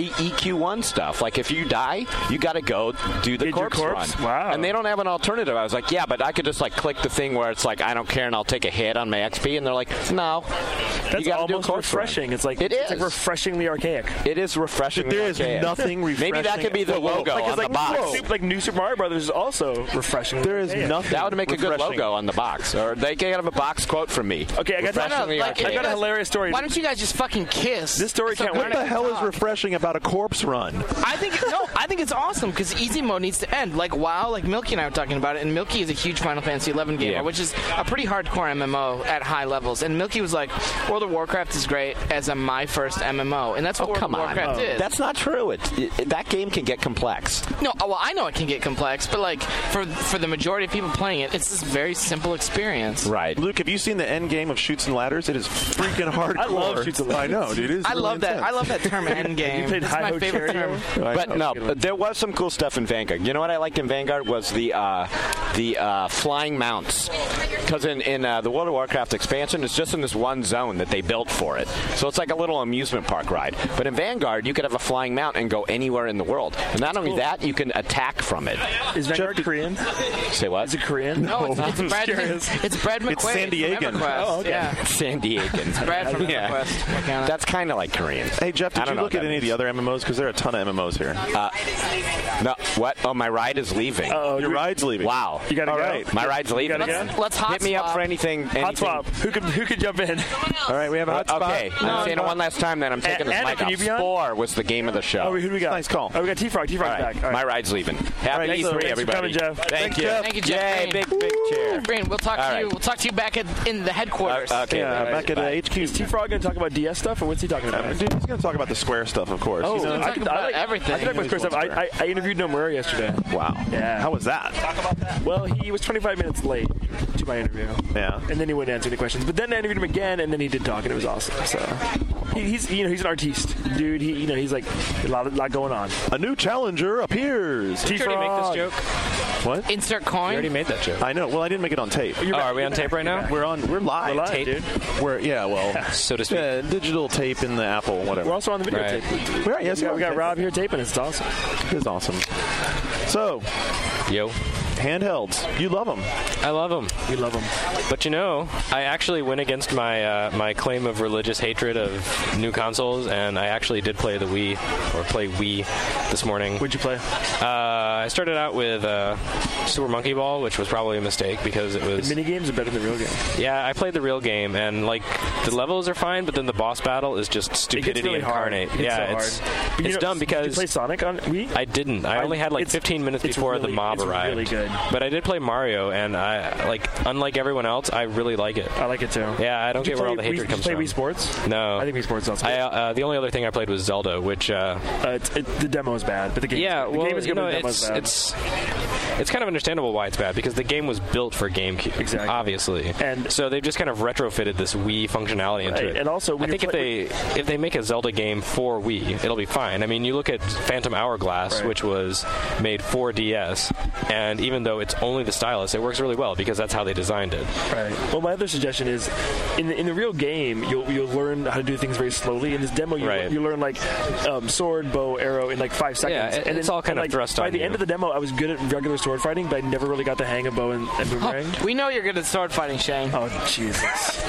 EQ1 stuff. If you die, you gotta go do the corpse run. Wow. And they don't have an alternative. I was like, yeah, but I could just click the thing where it's I don't care and I'll take a hit on my XP. And they're like, no. That's almost refreshing. Run. It's refreshingly archaic. It is refreshingly archaic. There is nothing refreshing. Maybe that could be the logo on the box. New Super Mario Brothers is also refreshing. There is nothing. That would make a good logo on the box. Or they can have a box quote from me. Okay, I got a hilarious story. Why don't you guys just fucking kiss? This story can't What the hell is refreshing about a corpse run? I think it's awesome because easy mode needs to end. WoW, Milky and I were talking about it, and Milky is a huge Final Fantasy XI gamer, which is a pretty hardcore MMO at high levels. And Milky was like, World of Warcraft is great as my first MMO, and that's what World of Warcraft is. That's not true. That game can get complex. No, well, I know it can get complex, but for the majority of people playing it, it's this very simple experience. Right. Luke, have you seen the end game of Chutes and Ladders? It is freaking hardcore. I love Chutes and Ladders. I know, dude. I love that term end game. You played It's my favorite term. But there was some cool stuff in Vanguard. You know what I liked in Vanguard was the flying mounts. Because in the World of Warcraft expansion, it's just in this one zone that they built for it. So it's like a little amusement park ride. But in Vanguard, you could have a flying mount and go anywhere in the world. And not only that, you can attack from it. Is Vanguard Korean? Say what? Is it Korean? No, it's Brad McQuaid. It's San Diegan. Oh, okay. Yeah. San Diegan. It's Brad from EverQuest. That's kind of like Korean. Hey, Jeff, did you look at any of the other MMOs? Because there are a ton of MMOs here. No, what? Oh, my ride is leaving. Your ride's leaving. Wow. You gotta All go. right. My ride's leaving. Let's hot Hit me up for anything. Hot swap. Who could jump in? All All right, we have a hot spot. Okay, I'm saying it one last time, then I'm taking this Anna, mic can off. you be on? Spore was the game of the show. Oh, who do we got? Nice call. Oh, we got T-Frog. T-Frog's All right, back. All right. my ride's leaving. Happy right, E3, thanks for everybody. coming, Jeff. Thank you. Thank you, Jeff Yay, Green. big chair. Green, we'll talk to All you. right. We'll talk to you back in the headquarters. Okay. Yeah, all right, back at bye. HQ. Is T-Frog going to talk about DS stuff, or what's he talking about? Dude, he's going to talk about the Square stuff, of course. Oh, He's gonna talk talk about everything. I can talk about Square stuff. I interviewed Nomura yesterday. Wow. Yeah. How was that? Well, he was 25 minutes late to my interview. Yeah. And then he wouldn't answer any questions. But then I interviewed him again, and then he did talk, and it was awesome. So he's an artiste, dude. He's like a lot going on. A new challenger appears. Did you already make this joke? What? Insert You coin. already made that joke. I know. Well, I didn't make it on tape. Oh, are we on tape right now? We're live. We're live, Tape? dude. So to speak. Digital tape in the Apple, whatever. We're also on the Right. videotape. Right, yes, we got Rob here taping. It's awesome. It's awesome. So, Yo. handhelds. You love them. I love them. We love them. But I actually went against my my claim of religious hatred of new consoles, and I actually did play the Wii, or play Wii this morning. What'd you play? I started out with Super Monkey Ball, which was probably a mistake because it was... Mini games are better than the real game. Yeah, I played the real game, and like the levels are fine, but then the boss battle is just stupidity really hard. incarnate. It gets Yeah, so hard. But it's dumb Did you because play Sonic on Wii? I didn't. I only had like 15 minutes before the mob arrived. Really good. But I did play Mario, and unlike everyone else, I really like it. I like it too. Yeah, I don't Did you get where all play the hatred Wii, comes did you from. play Wii Sports? No, I think Wii Sports is awesome. the only other thing I played was Zelda, which the demo is bad, but the game. yeah, the well, game is good, but the demo is bad. it's kind of understandable why it's bad because the game was built for GameCube, Exactly. obviously, And- so they've just kind of retrofitted this Wii functionality into Right, it. and also when I think you're if they make a Zelda game for Wii, it'll be fine. I mean, you look at Phantom Hourglass, Right. which was made for DS, and even though it's only the stylus, it works really well because that's how they designed it. Right. Well, my other suggestion is, in the real game, you'll learn how to do things very slowly. In this demo, Right. you learn like sword, bow, arrow in like 5 seconds. Yeah, it's all kind of like, thrust by on the you. end of the demo, I was good at regular sword fighting, but I never really got the hang of bow and boomerang. We know you're good at sword fighting, Shane. Oh Jesus!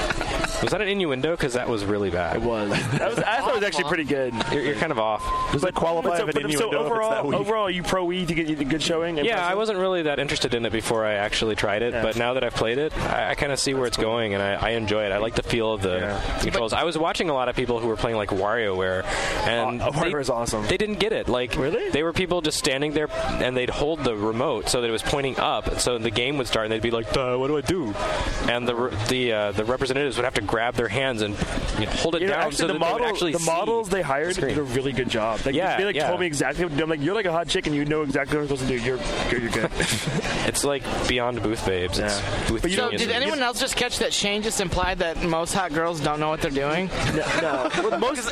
Was that an innuendo? Because that was really bad. It was. I thought it was actually pretty good. You're kind of off. Does it qualify if an innuendo if it's that weak? overall, you pro Wii to get you a good showing. Yeah, Impressive? I wasn't really that interested in it before I actually tried it, Yeah. but now that I've played it, I kind of see where it's going, and I enjoy it. I like the feel of the controls. I was watching a lot of people who were playing like WarioWare, and WarioWare is awesome. They didn't get it. Like, Really? They were people just standing there, and they'd hold the remote so that it was pointing up, so the game would start, and they'd be like, "What do I do?" And the representatives would have to grab their hands and hold it down so that they would actually the see models they hired the screen. did a really good job. Like, Yeah, they yeah. told me exactly what to do. I'm like, you're like a hot chick and you know exactly what I'm supposed to do. You're good. It's like beyond booth babes. It's Yeah. booth But you So, geniuses. did anyone else just catch that Shane just implied that most hot girls don't know what they're doing? No. Well, most,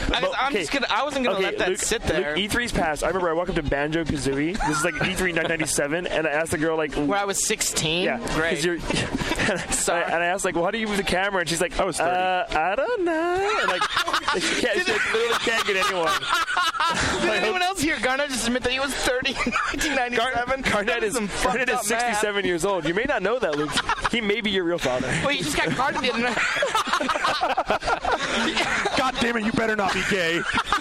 I wasn't gonna let that Luke, sit there. Luke, E3's passed. I remember I walked up to Banjo Kazooie. This is like E3 1997, and I asked the girl like, Where I was 16. yeah, Great. 'cause you're. and I asked like, well, how do you move the camera? And she's like, I was 30. I don't know. And, like, she literally can't get anyone. Did anyone else hear Garnet just admit that he was 30 in 1997? Garnet is Some fucked Garnet is up math. 67 years old. You may not know that, Luke. He may be your real father. Well, you just got carded the other night. God damn it, you better not be gay.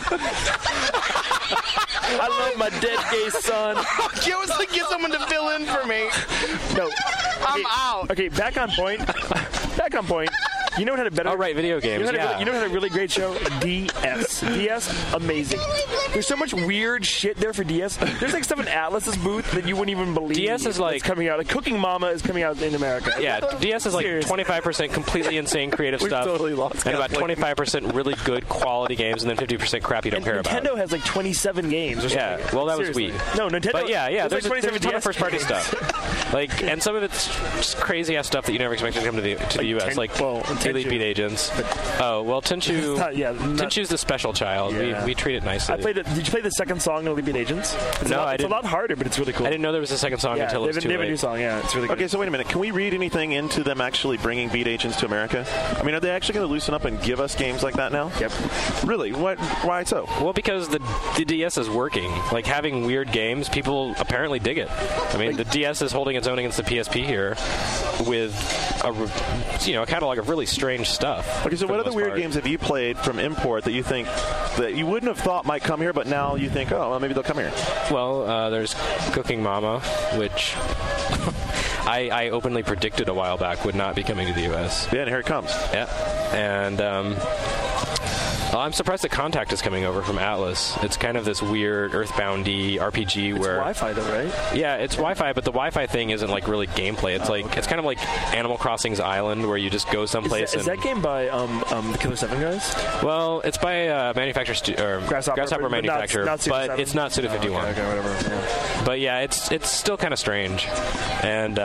I love my dead gay son. It was like get someone to fill in for me. No. I'm out. Okay, back on point. You know what had a better? Oh, right, video games, You know yeah. what had a really great show? DS. DS, amazing. There's so much weird shit there for DS. There's like stuff in Atlas's booth that you wouldn't even believe. DS is like- that's coming out. Like Cooking Mama is coming out in America. Yeah, DS is like Seriously. 25% completely insane creative We've stuff, totally lost and about Kathleen. 25% really good quality games, and then 50% crap you don't And care Nintendo about. has like 27 games or something. Yeah, well, that was Seriously. Wii. No, Nintendo. But yeah, there's like a ton 27 of first party games. stuff. Like, and some of it's just crazy ass stuff that you never expected to come to the US, like Tenchu. Elite Beat Agents. Oh well, Tenchu. Tenchu's the special child. Yeah. We treat it nicely. I played it. Did you play the second song in Elite Beat Agents? It's No, a lot, I it's a didn't. lot harder, but it's really cool. I didn't know there was a second song Yeah, until it was too they have a new late. song. Yeah, it's really good. Okay, so wait a minute. Can we read anything into them actually bringing Beat Agents to America? I mean, are they actually going to loosen up and give us games like that now? Yep. Really? What? Why so? Well, because the DS is working. Like, having weird games, people apparently dig it. I mean, the DS is holding its own against the PSP here with a catalog of really strange stuff. Okay, so for what the other most weird part. games have you played from import that you think that you wouldn't have thought might come here, but now you think, oh, well, maybe they'll come here? Well, there's Cooking Mama, which I openly predicted a while back would not be coming to the U.S. Yeah, and here it comes. Yeah, and I'm surprised that Contact is coming over from Atlas. It's kind of this weird Earthbound-y RPG where it's Wi-Fi though, right? Yeah, it's Wi-Fi, but the Wi-Fi thing isn't like really gameplay. It's it's kind of like Animal Crossing's Island, where you just go someplace. Is that game by the Killer 7 guys? Well, it's by Grasshopper manufacturer, but it's not Suda 51. Okay, whatever. Yeah. But yeah, it's still kind of strange, and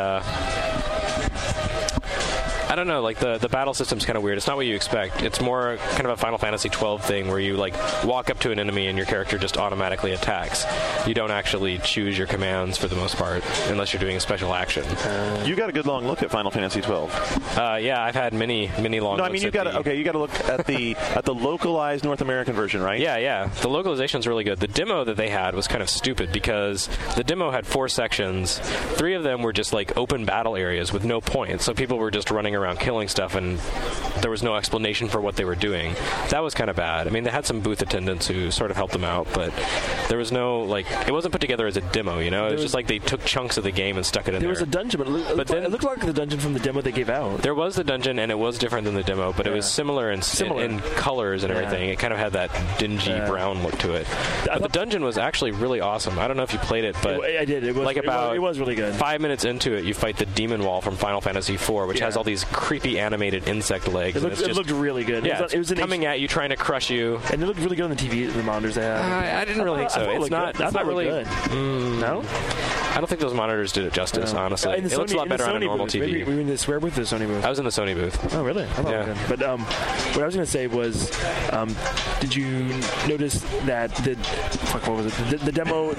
I don't know, like the battle system's kind of weird. It's not what you expect. It's more kind of a Final Fantasy 12 thing where you like walk up to an enemy and your character just automatically attacks. You don't actually choose your commands for the most part unless you're doing a special action. You got a good long look at Final Fantasy 12. Yeah, I've had many long. No, I mean you got to look at the localized North American version, right? Yeah. The localization's really good. The demo that they had was kind of stupid because the demo had 4 sections. 3 of them were just like open battle areas with no point, so people were just running around killing stuff and there was no explanation for what they were doing. That was kind of bad. I mean, they had some booth attendants who sort of helped them out, but there was no, like, it wasn't put together as a demo, you know? It was just like they took chunks of the game and stuck it in there. There was a dungeon, but it looked like the dungeon from the demo they gave out. There was the dungeon, and it was different than the demo, but it was similar in colors and everything. It kind of had that dingy brown look to it. But the dungeon was actually really awesome. I don't know if you played it, but I did. It was really good. 5 minutes into it, you fight the demon wall from Final Fantasy IV, which has all these creepy animated insect legs. It looked really good. Yeah, it was coming at you, trying to crush you. And it looked really good on the TV, the monitors they had. I didn't really think so. It's not really good. No? I don't think those monitors did it justice, honestly. It looks a lot better on a normal TV. Maybe we were in the Square booth or the Sony booth? I was in the Sony booth. Oh, really? I thought it was good. But what I was going to say was, did you notice that what was it? The demo...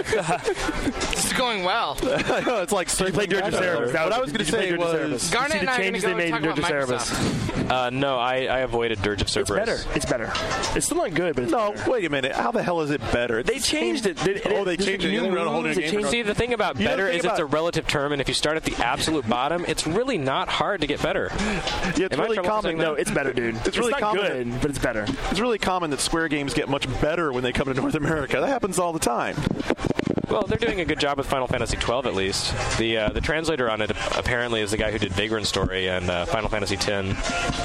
It's going well. It's like you played Dirge of Cerberus. What I was going to say was... Garnet and I are going to go talk about Microsoft. No, I avoided Dirge of Cerberus. It's better. It's still not good, but it's better. Wait a minute. How the hell is it better? They changed it. They changed it. See, the thing about better is it's a relative term, and if you start at the absolute bottom, it's really not hard to get better. Yeah, it's really common. No, it's better, dude. It's really not good, but it's better. It's really common that Square games get much better when they come to North America. That happens all the time. Well, they're doing a good job with Final Fantasy 12 at least. The translator on it apparently is the guy who did Vagrant Story and Final Fantasy 10.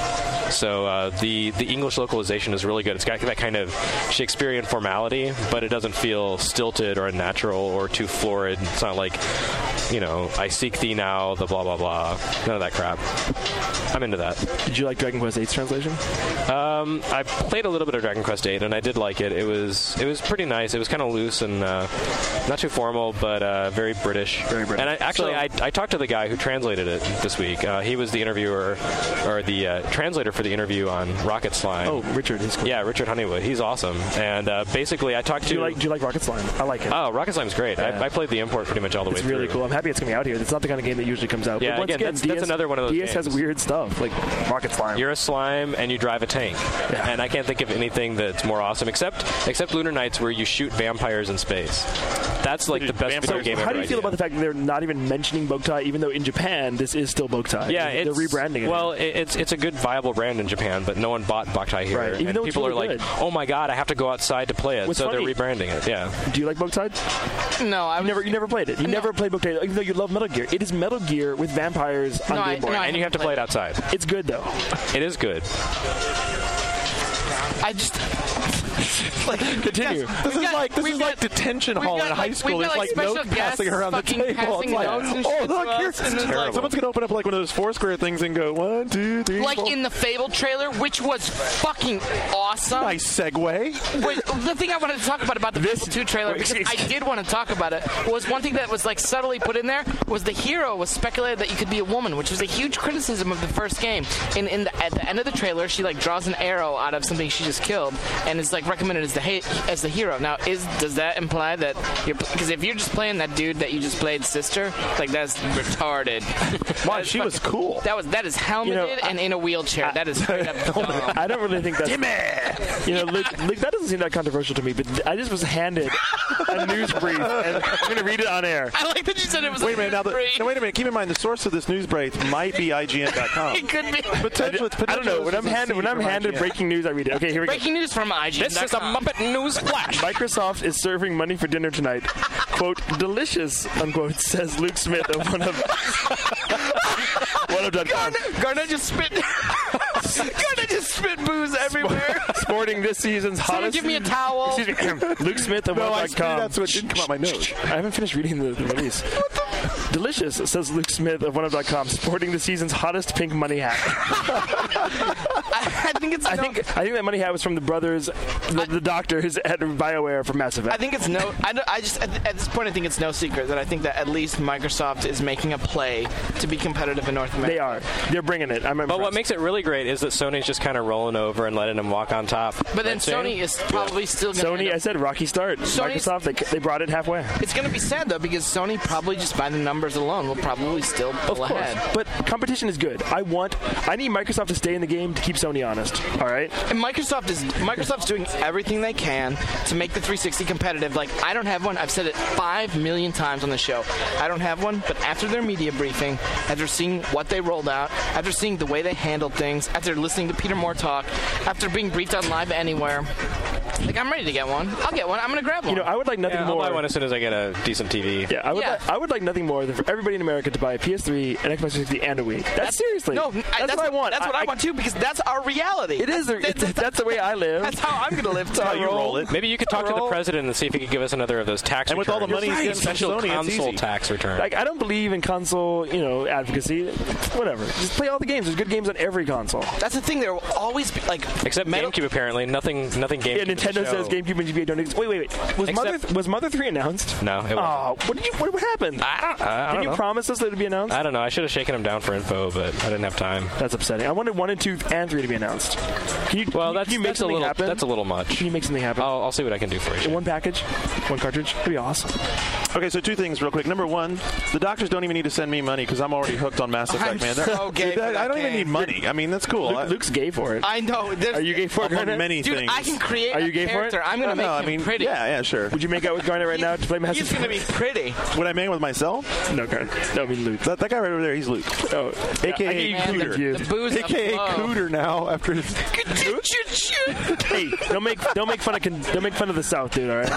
So the English localization is really good. It's got that kind of Shakespearean formality, but it doesn't feel stilted or unnatural or too florid. It's not like, I seek thee now, the blah, blah, blah. None of that crap. I'm into that. Did you like Dragon Quest VIII's translation? I played a little bit of Dragon Quest VIII, and I did like it. It was pretty nice. It was kind of loose and not too formal, but very British. Very British. And I talked to the guy who translated it this week. He was the interviewer, or the translator for the interview on Rocket Slime. Oh, Richard. He's cool. Yeah, Richard Honeywood. He's awesome. And basically, I talked to... Do you like Rocket Slime? I like it. Oh, Rocket Slime's great. Yeah. I played the import pretty much all the way through. It's really cool. I'm happy it's coming out here. It's not the kind of game that usually comes out. Yeah, but again, that's another one of those DS games. Has weird stuff, like Rocket Slime. You're a slime, and you drive a tank. Yeah. And I can't think of anything that's more awesome, except Lunar Nights, where you shoot vampires in space. That's like the best video game ever. How do you feel about the fact that they're not even mentioning Boktai, even though in Japan this is still Boktai? Yeah, they're rebranding it. Well, it's a good viable brand in Japan, but no one bought Boktai here. Right. Even and though people really are like, oh my god, I have to go outside to play it. So they're rebranding it. Yeah. Do you like Boktai? No, you never played it. You never played Boktai, even though you love Metal Gear. It is Metal Gear with vampires on Game Boy. And you have to play it outside. It's good though. It is good. Continue. This is like detention hall in high school. It's like notes passing around the table. It's like, oh look, here's terrible. Someone's gonna open up like one of those Foursquare things and go 1, 2, 3. Like 4. In the Fable trailer, which was fucking awesome. Nice segue. Wait, the thing I wanted to talk about the Fable 2 trailer, because I did want to talk about it, was one thing that was like subtly put in there was the hero was speculated that you could be a woman, which was a huge criticism of the first game. At the end of the trailer, she like draws an arrow out of something she just killed and is like recommended as the hero. Now, does that imply that because if you're just playing that dude that you just played sister, like that's retarded. Wow, she was cool. That is helmeted and in a wheelchair. That is straight up I don't really think that's... Luke, that doesn't seem that controversial to me, but I just was handed a news brief, and I'm going to read it on air. I like that you said it was Wait a minute. Now, brief. wait a minute. Keep in mind the source of this news brief might be IGN.com. It could be. I don't know. When I'm handed breaking news, I read it. Okay, here we go. Breaking news from IGN. This is a Muppet News Flash. Microsoft is serving money for dinner tonight. Quote, delicious, unquote, says Luke Smith of one of .com. Garnett just spit. Garnett just spit booze everywhere. Sporting this season's Someone hottest. give me a towel. Excuse me. Luke Smith of one.com. That's what didn't come out my nose. I haven't finished reading the release. Delicious, says Luke Smith of one.com, sporting the season's hottest pink money hat. I think it's. I think that money hat was from the brothers, the doctors at BioWare for Mass Effect. I think it's no. I just at this point I think it's no secret that I think that at least Microsoft is making a play to be competitive in North America. They are. They're bringing it. I'm impressed. But what makes it really great is that Sony's just kind of rolling over and letting them walk on top. But then Sony is probably still going to. Sony, I said rocky start. Microsoft, they brought it halfway. It's going to be sad though because Sony probably just by the numbers alone will probably still pull ahead. But competition is good. I need Microsoft to stay in the game to keep Sony honest. All right. And Microsoft's doing everything they can to make the 360 competitive. Like I don't have one. I've said it 5 million times on the show. I don't have one. But after their media briefing, after seeing what they rolled out, after seeing the way they handled things, after listening to Peter Moore talk, after being briefed on Live Anywhere, like I'm ready to get one. I'll get one. I'm going to grab one. You know, I would like nothing more. I'll buy one as soon as I get a decent TV. Yeah, I would like nothing more than for everybody in America to buy a PS3, an Xbox 360, and a Wii. That's seriously. No, that's what I want. That's what I want too because that's our reality. It is. That's the way I live. That's how I'm going to live. That's how you roll it. Maybe you could talk to the president and see if he could give us another of those tax and returns. with all the money he's getting from special Sony, it's console easy. tax return. Like I don't believe in console, advocacy. Whatever. Just play all the games. There's good games on every console. That's the thing. There will always be like except GameCube apparently. Nothing GameCube. Yeah, Nintendo says GameCube and GBA don't exist. Wait. Was Mother 3 announced? No, it wasn't. What happened? I don't Didn't know. you promise us that it would be announced? I don't know. I should have shaken him down for info, but I didn't have time. That's upsetting. I wanted 1 and 2 and 3 to be announced. Can you make something happen? That's a little much. Can you make something happen? I'll see what I can do for you. In one package, one cartridge. That'd be awesome. Okay, so 2 things real quick. Number 1, the doctors don't even need to send me money because I'm already hooked on Mass Effect, man. so gay for that I don't even game. need money. I mean, that's cool. Luke's gay for it. I know. Are you gay for it, I'm on Garnet? many Dude, things. I can create Are you a gay for it? character. I'm going to make him pretty. Yeah, sure. Would you make out with Garnet right now to play Mass He's Effect? going to be pretty. Would I make with myself? No, Garnet. That would be Luke. That guy right over there, he's Luke. Oh, AKA I get you Cooter. confused. The booze AKA Cooter now after his... Hey, don't make fun of the South, dude. All right.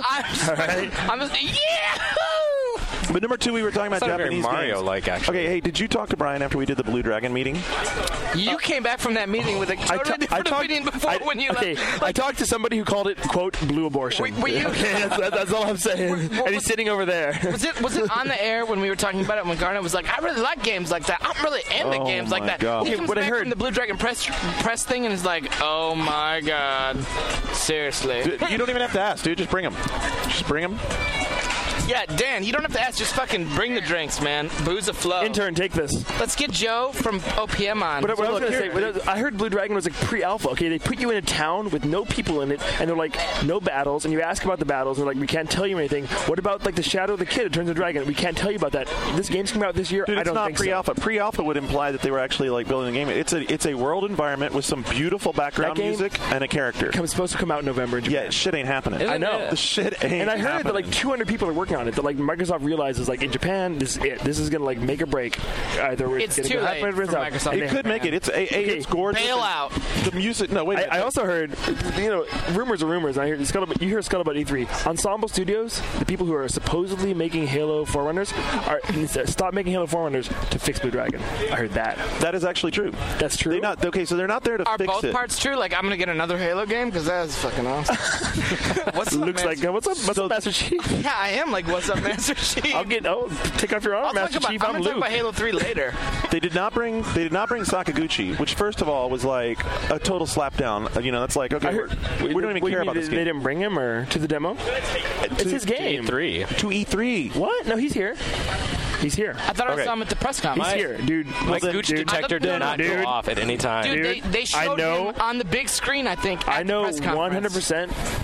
I'm just, yeah. But number 2, we were talking about Sounded very Japanese Mario-like, games. actually. Okay, hey, did you talk to Brian after we did the Blue Dragon meeting? You came back from that meeting with a totally different opinion before when you left. I talked to somebody who called it, quote, blue abortion. Were you- Okay, that's all I'm saying. And he's sitting over there. Was it on the air when we were talking about it when Garnet was like, I really like games like that. I'm really into Oh games like my that. God. He Okay, comes what I back heard- from the Blue Dragon press thing and is like, oh my God. Seriously. You don't even have to ask, dude. Just bring them. Just bring them. Yeah, Dan, you don't have to ask. Just fucking bring the drinks, man. Booze aflow. Intern, take this. Let's get Joe from OPM on. What I was going to say, I heard Blue Dragon was like pre-alpha. Okay, they put you in a town with no people in it, and they're like, no battles, and you ask about the battles, and they're like, we can't tell you anything. What about like the Shadow of the Kid, It Turns a Dragon? We can't tell you about that. This game's coming out this year. Dude, I it's don't not think pre-alpha. Pre-alpha would imply that they were actually like building the game. It's a world environment with some beautiful background That game music and a character. It's supposed to come out in November in Japan. Yeah, shit ain't happening. I know. The shit ain't And I heard happening. that like 200 people are working on it. That like Microsoft realizes like in Japan, this is it. This is gonna like make or break. Either It's gonna too go late happen or it's for out. Microsoft. And It they- could make it. It's gorgeous. Bail out. The music. No, wait. a minute. I also heard, rumors are rumors. And I heard you hear Scuttlebutt E3. Ensemble Studios, the people who are supposedly making Halo Forerunners, stop making Halo Forerunners to fix Blue Dragon. I heard that. That is actually true. That's true. So they're not there to Are fix both it. parts true? Like, I'm going to get another Halo game? Because that's fucking awesome. What's up, Looks like Master- what's up, Master Chief? Yeah, I am like, what's up, Master Chief? Take off your arm, I'm Master Chief. going I'm to talk Luke. about Halo 3 later. They did not bring Sakaguchi, which first of all was like a total slapdown. That's like okay, we don't even care about this They game. didn't bring him or to the demo. It's his game. E3. To E3. What? No, he's here. He's here. I thought I Okay. saw him at the press He's conference. here, dude. My Listen, Gooch dude. detector did not dude. go off at any time. Dude, Dude, they showed I know. him on the big screen, I think, at I know the press conference. 100%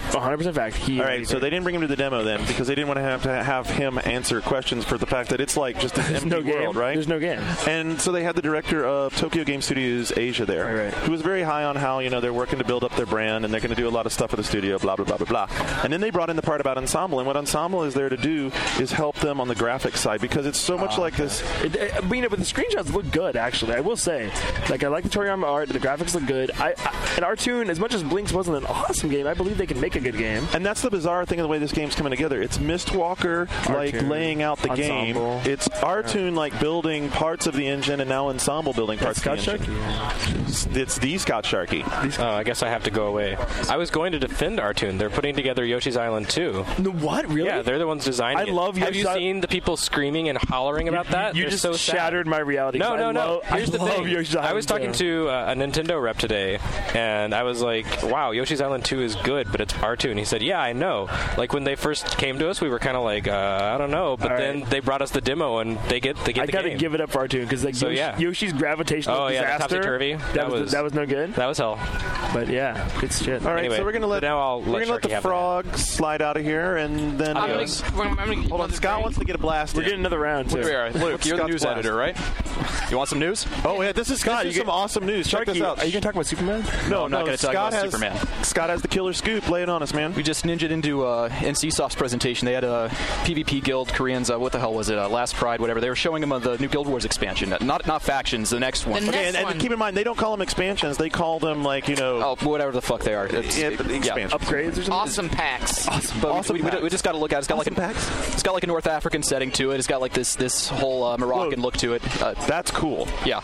100% fact. All right, so they didn't bring him to the demo then because they didn't want to have him answer questions for the fact that it's like just an empty no world, game. right? There's no game. And so they had the director of Tokyo Game Studios Asia there, Right. who was very high on how they're working to build up their brand and they're going to do a lot of stuff for the studio, blah blah blah blah blah. And then they brought in the part about Ensemble, and what Ensemble is there to do is help them on the graphics side because it's so much like this. But the screenshots look good, actually. I will say, like I like the Toriyama art. The graphics look good. And Artoon, as much as Blinks wasn't an awesome game, I believe they can make a good game. And that's the bizarre thing of the way this game's coming together. It's Mistwalker like laying out the Ensemble. game. It's Artoon like building parts of the engine, and now Ensemble building parts of the engine. It's the Scott Sharkey. Oh, I guess I have to go away. I was going to defend Artoon. They're putting together Yoshi's Island 2. No, what? Really? Yeah, they're the ones designing it. love Have you Yoshi's seen the people screaming and hollering about that? You They're just so sad. shattered my reality. No. Here's the thing. Yoshi's Island I was talking to a Nintendo rep today, and I was like, wow, Yoshi's Island 2 is good, but it's Artoon. He said, yeah, I know. Like, when they first came to us, we were kind of like, I don't know. But then they brought us the demo, and they get the game. I got to give it up for Artoon, because Yoshi's gravitational disaster. Topsy-turvy. That was no good. That was hell. But yeah, good shit. All right, Anyway, so we're gonna let the frog slide out of here, and then hold on. Scott wants to get a blast. We're getting another round too. Luke, you're the news editor, right? You want some news? Oh yeah, this is Scott. You get some awesome news. Check this out. Are you gonna talk about Superman? No, I'm not going to talk about Superman. Scott has the killer scoop. Lay it on us, man. We just ninja'd into NCSoft's presentation. They had a PvP Guild, Koreans, what the hell was it? Last Pride, whatever. They were showing them the new Guild Wars expansion. Not factions, the next one. And keep in mind, they don't call them expansions. They call them whatever the fuck they are. Expansions. Upgrades or something? Awesome packs. We just got to look at it. It's got like a North African setting to it. It's got like this whole Moroccan look to it. That's cool. Yeah.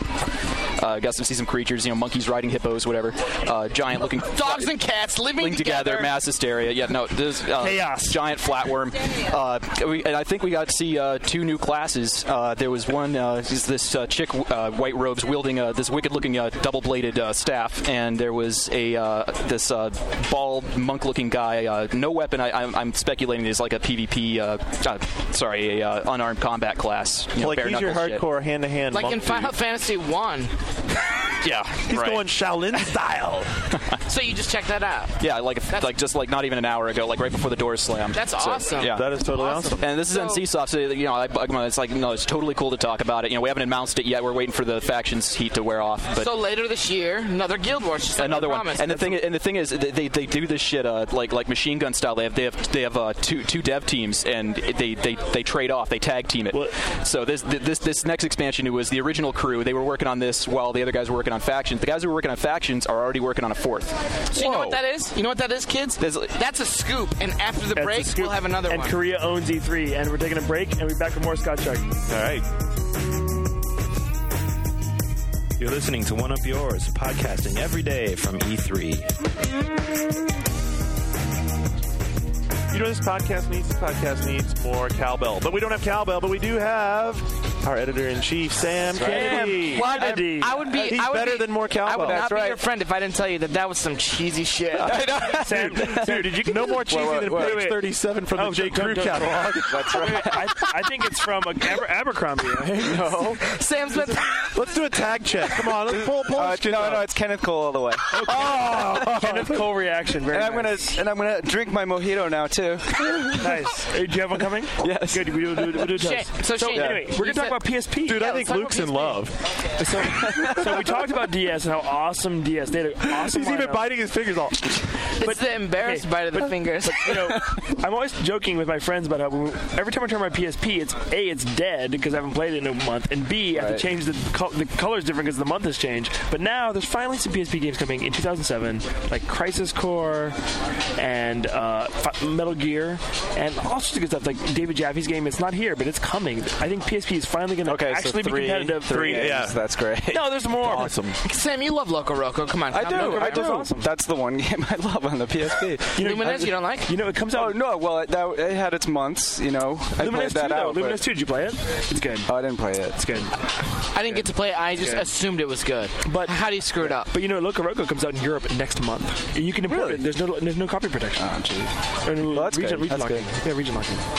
Got to see some creatures, monkeys riding hippos, whatever. Giant looking dogs and cats living together. Mass hysteria. Yeah, no, there's chaos. Giant flatworm. And I think we got to see two new classes. There was one is this chick, white robes, wielding this wicked-looking double-bladed staff, and there was this bald monk-looking guy. No weapon. I'm speculating is like a PvP. Unarmed combat class. Like he's your hardcore hand-to-hand. Like monk in Final dude. Fantasy 1. Yeah, he's going Shaolin style. So you just check that out. Yeah, just not even an hour ago, like right before the doors slammed. That's awesome. Yeah, that is totally awesome. And this is NCSoft, so it's like it's totally cool to talk about it. We haven't announced it yet. We're waiting for the factions heat to wear off. But so later this year, another Guild Wars. Just another one. And the thing is, they do this shit like machine gun style. They have two dev teams, and they trade off. They tag team it. What? So this next expansion, it was the original crew. They were working on this while the other guys were working on factions. The guys who were working on factions are already working on a fourth. So you know what that is? You know what that is, kids? That's a scoop. And after the break, we'll have another one. And Korea owns E3. And we're taking a break, and we'll be back for more Scott Sharkey. All right. You're listening to One Up Yours, podcasting every day from E3. You know this podcast needs? This podcast needs more cowbell. But we don't have cowbell, but we do have our editor-in-chief, Sam Kennedy. I would be. He's better than more cowbell. I would not That's be your friend if I didn't tell you that was some cheesy shit. Sam, did you no more cheesy than page 37 from the J. Crew catalog. That's right. I think it's from Abercrombie. Right? No. Sam Smith. Let's do a tag check. Come on, let's pull. No, it's Kenneth Cole all the way. Okay. Oh, Kenneth Cole reaction. Very nice. I'm gonna drink my mojito now too. Nice. Hey, do you have one coming? Yes. Good. We'll do a toast. So Shane, anyway, we're gonna talk about PSP. Dude, I think Luke's in love. So we talked about DS and how awesome DS. They had an awesome. He's even biting his fingers off. It's the embarrassed bite of the fingers. I'm always joking with my friends about how every time I turn my PSP, it's dead because I haven't played it in a month, and B, I have to change the color's different because the month has changed. But now there's finally some PSP games coming in 2007, like Crisis Core and Metal Gear, and all sorts of good stuff. Like David Jaffe's game, it's not here, but it's coming. I think PSP is finally going to actually be competitive. Three, yeah, that's great. No, there's more. Awesome. Sam, you love Loco Roco. Come on. I do. Awesome. That's the one game I love on the PSP. Luminous, you don't like? It comes out. Oh no, well it had its months. I Luminous played that 2, out. Luminous 2, did you play it? It's good. Oh, I didn't play it. It's good. I didn't get to play it. I just assumed it was good. But how do you screw it up? But Loco Roco comes out in Europe next month. You can import it. There's no copy protection. Oh, geez. Well, that's good. Region locking. Yeah, region locking.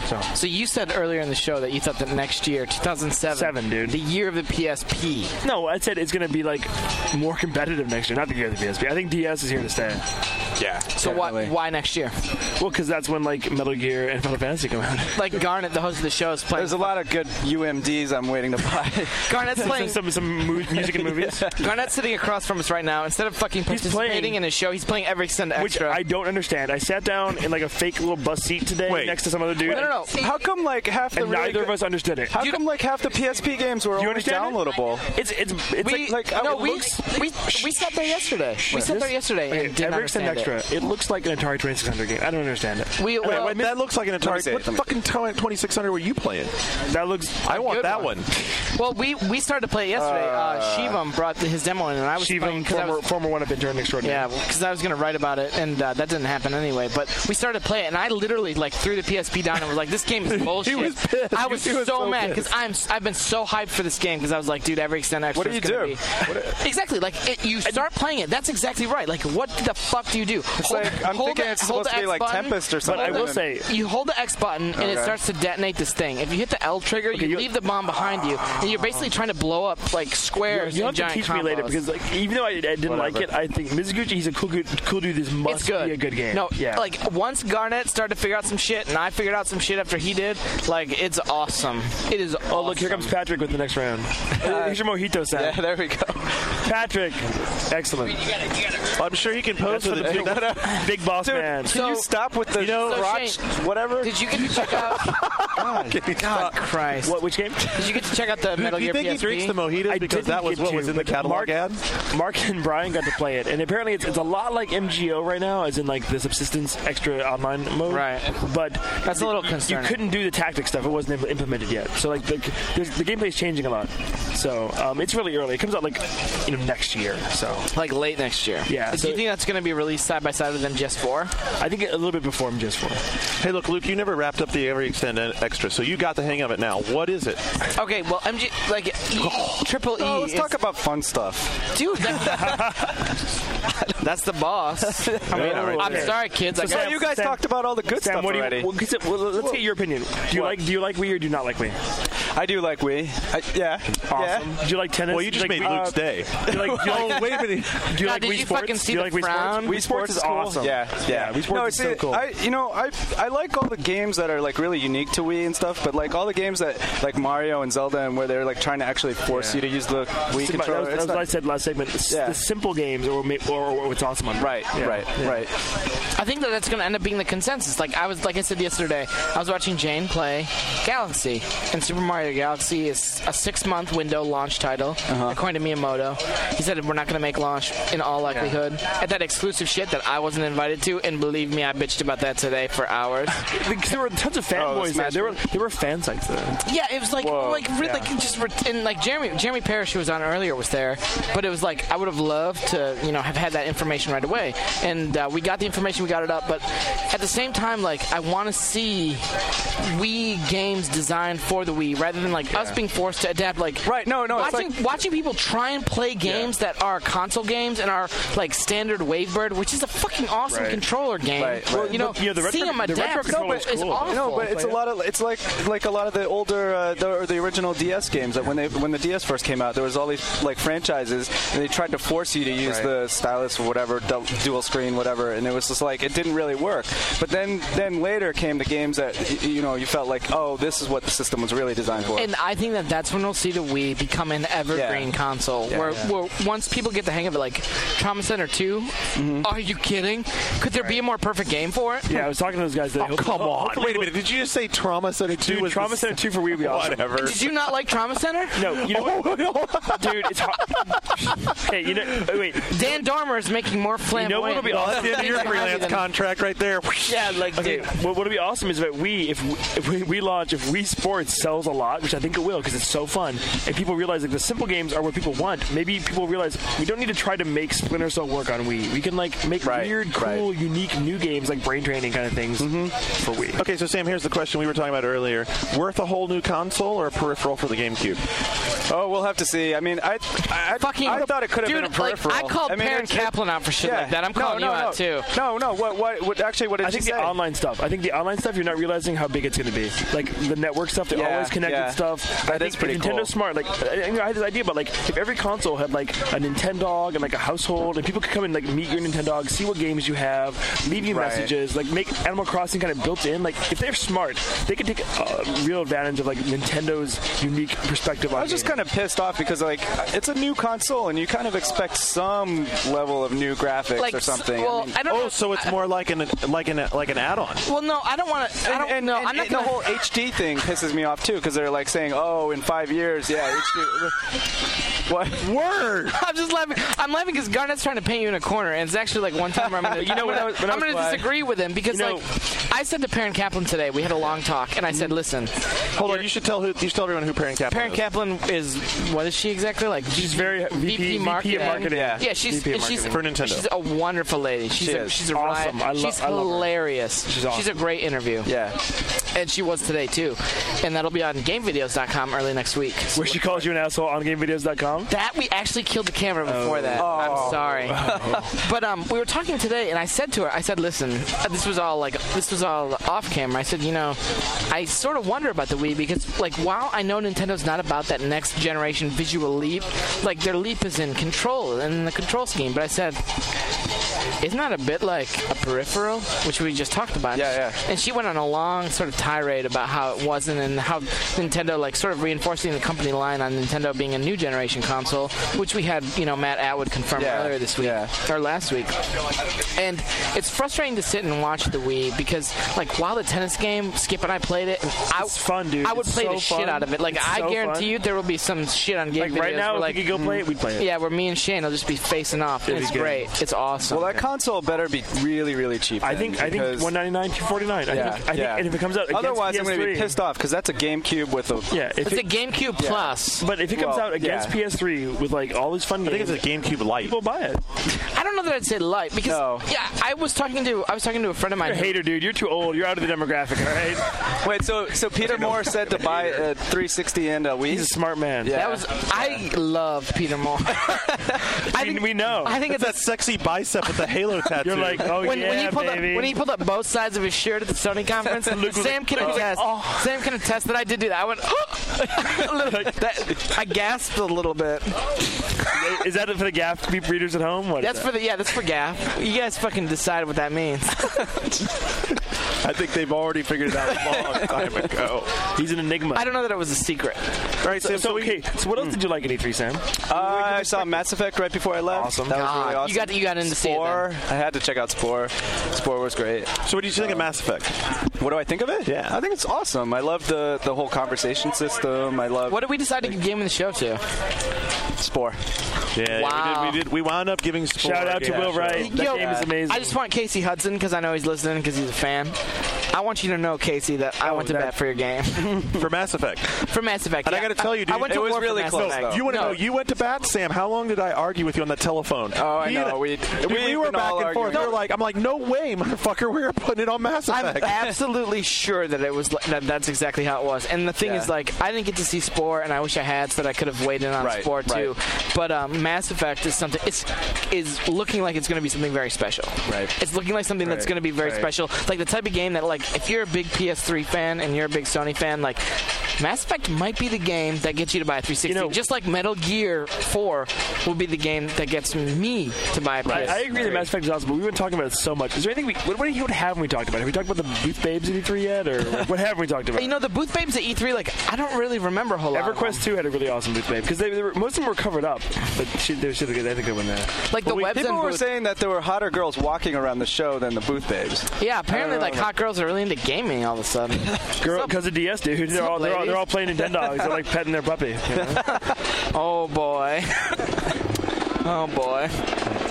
So you said earlier in the show that you thought that next year, 2007, dude, the year of the PSP. No, I said it's going to be like more competitive next year, not the year of the PSP. I think DS is here to stay. Yeah. So why next year? Well, because that's when like Metal Gear and Final Fantasy come out. Like Garnet, the host of the show, is playing. There's a lot of good UMDs I'm waiting to buy. Garnet's playing some music and movies. Garnet's sitting across from us right now. Instead of fucking participating in his show, he's playing Every Extend Extra. Which I don't understand. I sat down in like a fake little bus seat today next to some other dude. No. How come like half the neither of us understood it? How come like half the PSP games were only downloadable? We sat there yesterday. We sat there yesterday and did not understand Extra. It looks like an Atari 2600 game. I don't understand it. Wait, that looks like an Atari. What fucking 2600 were you playing? That looks. I want that one. Well, we started to play it yesterday. Shivam brought his demo in, and I was playing. Former one-up intern extraordinary. Yeah, because I was going to write about it, and that didn't happen anyway. But we started to play it, and I literally like threw the PSP down and was like, "This game is bullshit." He was pissed. I was so mad because I've been so hyped for this game because I was like, "Dude, Every Extend Extra." What do you do? Exactly. Like you start playing it. That's exactly right. Like, what the fuck do you do? I'm thinking it's supposed to be like Tempest or something. But I will say, you hold the X button and it starts to detonate this thing. If you hit the L trigger, you leave the bomb behind you, and you're basically trying to blow up like squares. You'll and have to giant teach me later because like even though I didn't like it, I think Mizuguchi, he's a cool dude. This must be a good game. No, like once Garnet started to figure out some shit, and I figured out some shit after he did, like it's awesome. It is. Oh, look, here comes Patrick with the next round. Here's your mojito sound. Yeah, there we go. Patrick, excellent. I'm sure he can pose with it. Big boss man. Can you stop with the crotch, whatever? Did you get to check out? God Christ! Which game? Did you get to check out the Metal Gear PSP? Do you think he drinks the mojitos because that was what was in the catalog ad? Mark and Brian got to play it, and apparently it's a lot like MGO right now, as in like the subsistence extra online mode. Right. But that's a little concerning. You couldn't do the tactic stuff; it wasn't implemented yet. So like the gameplay is changing a lot. So it's really early. It comes out like next year. So like late next year. Yeah. Do you think that's going to be released side by side with MGS4? I think a little bit before MGS4. Hey, look, Luke, you never wrapped up the Every Extend Extra, so you got the hang of it now. What is it? Okay, well, Triple E. Let's talk about fun stuff, dude. That's the boss. I'm sorry, kids. So you guys talked about all the good stuff already. Let's get your opinion. Do you like Wii or do you not like Wii? I do like Wii. Yeah. Awesome. Yeah. Do you like tennis? Well, you just made Luke's day. Wait a minute. Do you like Wii Sports? Fucking see the frown? Wii Sports is awesome. Yeah. Wii Sports is so cool. I like all the games that are like really unique to Wii and stuff, but like all the games that like Mario and Zelda and where they're like trying to actually force you to use the Wii controller. That's what I said last segment. The simple games or what's awesome on Right. I think that's going to end up being the consensus. Like I said yesterday, I was watching Jane play Galaxy, and Super Mario Galaxy is a 6-month window launch title, according to Miyamoto. He said we're not going to make launch in all likelihood. At that exclusive shit that I wasn't invited to, and believe me, I bitched about that today for hours. Because there were tons of fanboys there. There were fan sites there. Yeah, it was Jeremy Parrish, who was on earlier, was there, but it was like I would have loved to have had that information right away, and we got the information, we got it up, but at the same time, like I want to see Wii games designed for the Wii rather than like us being forced to adapt. Like watching people try and play games that are console games and are like standard Wavebird, which is a fucking awesome controller game. Well, seeing them adapt is awful. No, but it's like a lot of the older the original DS games that when the DS first came out, there was all these like franchises and they tried to force you to use the stylus or whatever, dual screen, whatever, and it was just like it didn't really work. But then later came the games that you felt like, oh, this is what the system was really designed for. And I think that's when we'll see the Wii become an evergreen console, where once people get the hang of it, like Trauma Center 2. Are you kidding? Could there be a more perfect game for it? Yeah, I was talking to those guys. Come on! Wait a minute. Did you just say Trauma Center 2? Dude, Trauma Center 2 for Wii would be awesome. Whatever. Did you not like Trauma Center? No. You know what? Dude, it's hard. Hey, wait. Dan Dormer is making more flamboyant. You know what'll be awesome? That's your freelance contract right there. Yeah, like okay. What'll be awesome is that if we launch, if Wii Sports sells a lot, lot, which I think it will because it's so fun, and people realize like the simple games are what people want, maybe people realize we don't need to try to make Splinter Cell work on Wii. We can like make weird, cool, unique new games like Brain Training kind of things for Wii. Okay, so Sam, here's the question we were talking about earlier. Worth a whole new console or a peripheral for the GameCube? Oh, we'll have to see. I mean, I thought it could have been a peripheral. I called Perrin Kaplan out for shit like that. I'm calling you out too. No. What did I think you say? the online stuff. I think the online stuff, you're not realizing how big it's going to be. Like the network stuff, the always connected stuff. That is pretty Nintendo's cool. smart. Like I had this idea about like if every console had like a Nintendog and like a household, and people could come and like meet your Nintendog, see what games you have, leave you messages, like make Animal Crossing kind of built in. Like if they're smart, they could take real advantage of like Nintendo's unique perspective on. I was just kind of pissed off because like it's a new console and you kind of expect some level of new graphics or something. Well, I don't know. So it's more like an add-on. Well, no, I don't want to. And the whole HD thing pisses me off too because they're like saying, "Oh, in 5 years, HD." What word? I'm laughing because Garnett's trying to paint you in a corner, and it's actually like one time where I'm going to disagree with him because I said to Perrin Kaplan today, we had a long talk, and I said, "Listen, hold on, you should tell everyone who Perrin Kaplan is." Perrin Kaplan is what is she exactly like? She's very VP marketing. Yeah, she's for Nintendo. She's a wonderful lady. She's awesome. She's hilarious. She's awesome. She's a great interview. Yeah. And she was today too, and that'll be on GameVideos.com early next week. Where she calls you an asshole on GameVideos.com. That we actually killed the camera before that. I'm sorry. But we were talking today, and I said to her, I said, listen, this was all off camera. I said, I sort of wonder about the Wii because, like, while I know Nintendo's not about that next generation visual leap, like their leap is in control and in the control scheme. But I said, isn't that a bit like a peripheral, which we just talked about? Yeah. And she went on a long sort of tirade about how it wasn't and how Nintendo, like, sort of reinforcing the company line on Nintendo being a new generation console, which we had, Matt Atwood confirm earlier this week or last week. And it's frustrating to sit and watch the Wii because, like, while the tennis game, Skip and I played it, and it's fun, dude. I would play the shit out of it. Like, I guarantee you there will be some shit on Game Videos. Right now, where, if we could go play it, we'd play it. Yeah, where me and Shane will just be facing off. It's great. It's awesome. Well, that console better be really, really cheap. I think $199, $249. I think, and if it comes out against otherwise, PS3, I'm going to be pissed off because that's a GameCube with a it's a GameCube Plus. But if it comes out against PS3 with like all these fun games, I think it's a GameCube Lite. People buy it. I don't know that I'd say Lite because I was talking to a friend of mine. You're a hater, dude. You're too old. You're out of the demographic. All right. Wait, so Peter Moore said to buy a 360 and a Wii. He's a smart man. Yeah. I love Peter Moore. We know. I think it's that sexy bicep with the Halo tattoo. You're like, when he pulled up both sides of his shirt at the Sony conference, Sam can attest. Sam can attest that I did do that. I went, I gasped a little bit. Is that for the GAF beep readers at home? That's for GAF. You guys fucking decide what that means. I think they've already figured it out a long time ago. He's an enigma. I don't know that it was a secret. All right, Sam. So what else did you like at E3, Sam? I saw Mass Effect right before I left. Awesome. That was really awesome. You got in to see it. Spore. I had to check out Spore. Spore was great. So what do you think of Mass Effect? What do I think of it? Yeah. I think it's awesome. I love the whole conversation system. I love. What did we decide to give Game of the Show to? Spore. Yeah, wow. we wound up giving Spore. Shout out to Will Wright. That game is amazing. I just want Casey Hudson because I know he's listening because he's a fan. I want you to know, Casey, that I went to bat for your game. For Mass Effect. For Mass Effect. And I got to tell you, dude, I went to it was war really for close. Mass Effect. You want to know? You went to bat, Sam. How long did I argue with you on that telephone? Oh, I know. We were back and forth. You were like, I'm like, no way, motherfucker. We were putting it on Mass Effect. I'm absolutely sure that it was. That's exactly how it was. And the thing is, like, I didn't get to see Spore, and I wish I had, so that I could have weighed in on Spore too. But Mass Effect is something. Is looking like it's going to be something very special. Right. It's looking like something that's going to be very special. Like the type of game that, like, if you're a big PS3 fan and you're a big Sony fan, like, Mass Effect might be the game that gets you to buy a 360. Just like Metal Gear 4 will be the game that gets me to buy a PS3. I agree that Mass Effect is awesome, but we've been talking about it so much. Is there anything what haven't we talked about? Have we talked about the Booth Babes at E3 yet, or what haven't we talked about? The Booth Babes at E3, like, I don't really remember a whole lot. EverQuest 2 had a really awesome Booth Babe because most of them were covered up, but they should have. I think they went there. Like the webs people were saying that there were hotter girls walking around the show than the Booth Babes. Yeah, apparently, like, hot girls are really into gaming all of a sudden. Because of DS, dude. They're all playing Nintendo. They're like petting their puppy. Oh boy. Oh boy.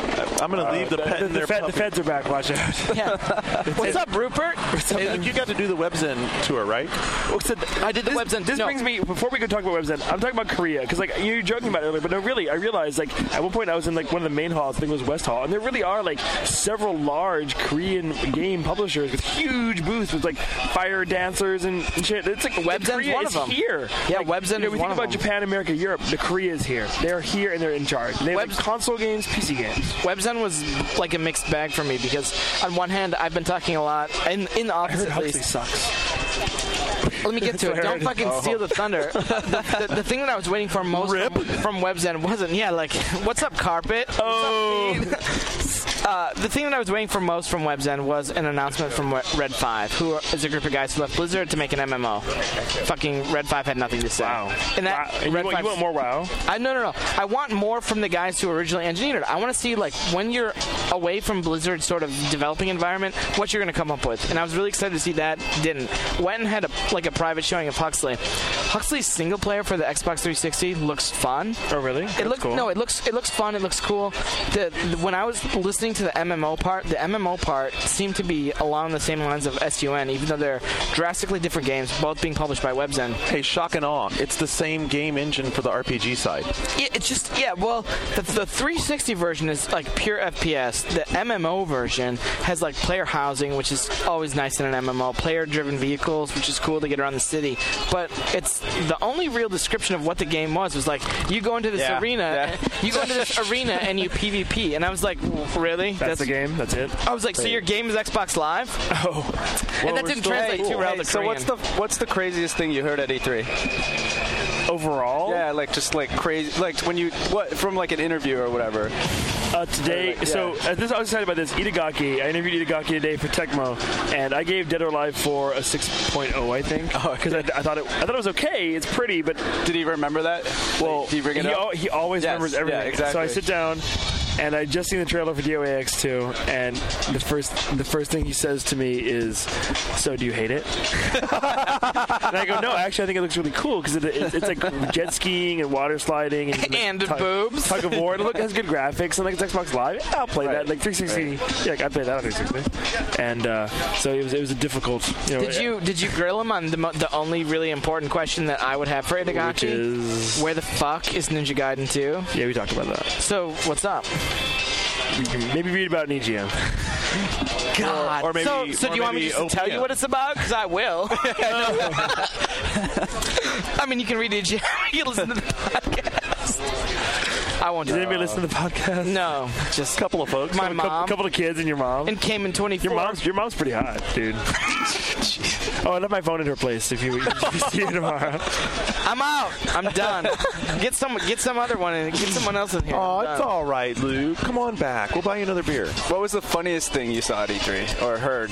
I'm gonna leave the pet in their The feds are back. Watch out. Yeah. What's up, Rupert? You got to do the WebZen tour, right? I did the WebZen. This brings me, before we go talk about WebZen, I'm talking about Korea, because like you were joking about it earlier, but no, really, I realized like at one point I was in like one of the main halls, I think it was West Hall, and there really are like several large Korean game publishers with huge booths with like fire dancers and shit. It's like WebZen's one of them. Here. Yeah, like, WebZen is we one think of about them. Japan, America, Europe. The Korea is here. They're here and they're in charge. They have like, console games, PC games. WebZen was like a mixed bag for me because on one hand I've been talking a lot in the office at Huxley least. sucks. Let me get to it. Don't fucking steal the thunder. The thing that I was waiting for most from WebZen wasn't, like, what's up, Carpet? The thing that I was waiting for most from WebZen was an announcement from Red 5, who is a group of guys who left Blizzard to make an MMO. Fucking Red 5 had nothing to say. Wow. And that And you want more WoW? No. I want more from the guys who originally engineered it. I want to see, like, when you're away from Blizzard's sort of developing environment, what you're going to come up with. And I was really excited to see that. Didn't. Went and had a private showing of Huxley. Huxley's single player for the Xbox 360 looks fun. Oh, really? It looks cool. No, it looks fun. It looks cool. When I was listening to the MMO part seemed to be along the same lines of SUN, even though they're drastically different games, both being published by WebZen. Hey, shock and awe. It's the same game engine for the RPG side. Yeah, it's just, well, the 360 version is like pure FPS. The MMO version has like player housing, which is always nice in an MMO, player-driven vehicles, which is cool to get around the city. But it's the only real description of what the game was like, you go into this arena, you go into this arena and you PvP. And I was like, really? That's the game? That's it? I was like, so your game is Xbox Live? Oh. And that didn't translate too well to Korean. So what's the craziest thing you heard at E3? Overall? Yeah, like just like crazy, like when you from like an interview or whatever. Today, I was excited about this. Itagaki, I interviewed Itagaki today for Tecmo, and I gave Dead or Alive 4 a 6.0, I think, because I thought it was okay. It's pretty, but did he remember that? Well, did he bring it up? He always remembers everything. Yeah, exactly. So I sit down. And I just seen the trailer for DOA X2, and the first thing he says to me is, "So do you hate it?" And I go, "No, actually, I think it looks really cool because it's like jet skiing and water sliding and boobs, tug of war. It has good graphics, and like it's Xbox Live. Yeah, I'll play that. Like 360, I play that on 360. And so it was a difficult. Did you grill him on the only really important question that I would have for Itagaki? Which is, where the fuck is Ninja Gaiden 2? Yeah, we talked about that. So what's up? You can maybe read about an EGM. God. Or maybe, so do you want me to tell you what it's about? Because I will. I mean, you can read EGM. You can listen to the podcast. I won't do Did anybody listen to the podcast? No. Just a couple of folks. My mom. A couple of kids and your mom. And came in 24. Your mom's pretty hot, dude. Oh, I left my phone in her place if you see her tomorrow. I'm out. I'm done. Get some other one and get someone else in here. Oh, it's all right, Luke. Come on back. We'll buy you another beer. What was the funniest thing you saw at E3 or heard?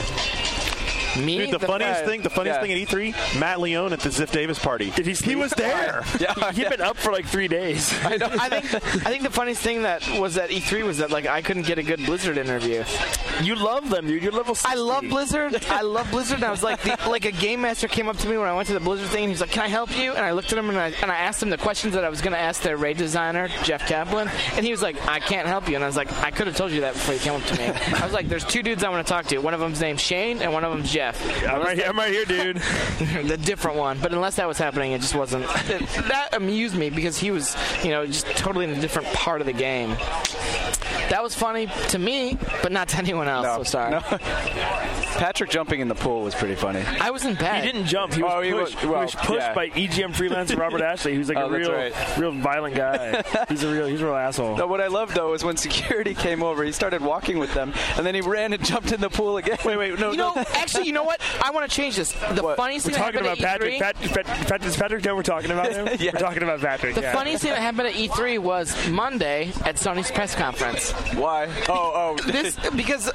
Me? Dude, the funniest thing at E3, Matt Leone at the Ziff Davis party. Did he was there. He'd been up for like 3 days. I think the funniest thing that was at E3 was that like I couldn't get a good Blizzard interview. You love them, dude. You're level 60. I love Blizzard. And I was like, a game master came up to me when I went to the Blizzard thing, and he's like, "Can I help you?" And I looked at him and I asked him the questions that I was going to ask their raid designer, Jeff Kaplan, and he was like, "I can't help you." And I was like, "I could have told you that before you came up to me." I was like, "There's 2 dudes I want to talk to. One of them's named Shane, and one of them's Jeff." I'm right here, dude. The different one. But unless that was happening, it just wasn't. That amused me because he was, just totally in a different part of the game. That was funny to me, but not to anyone else. No, so sorry. No. Patrick jumping in the pool was pretty funny. I was in bed. He didn't jump. He was pushed by EGM freelancer Robert Ashley, who's like a real violent guy. He's a real asshole. No, what I loved though was when security came over, he started walking with them, and then he ran and jumped in the pool again. Wait, no. Actually, you know what? I want to change this. The funniest thing we're talking that happened about Patrick. Does Patrick know we're talking about him? Yeah. We're talking about Patrick. The funniest thing that happened at E3 was Monday at Sony's press conference. Why? Oh. Because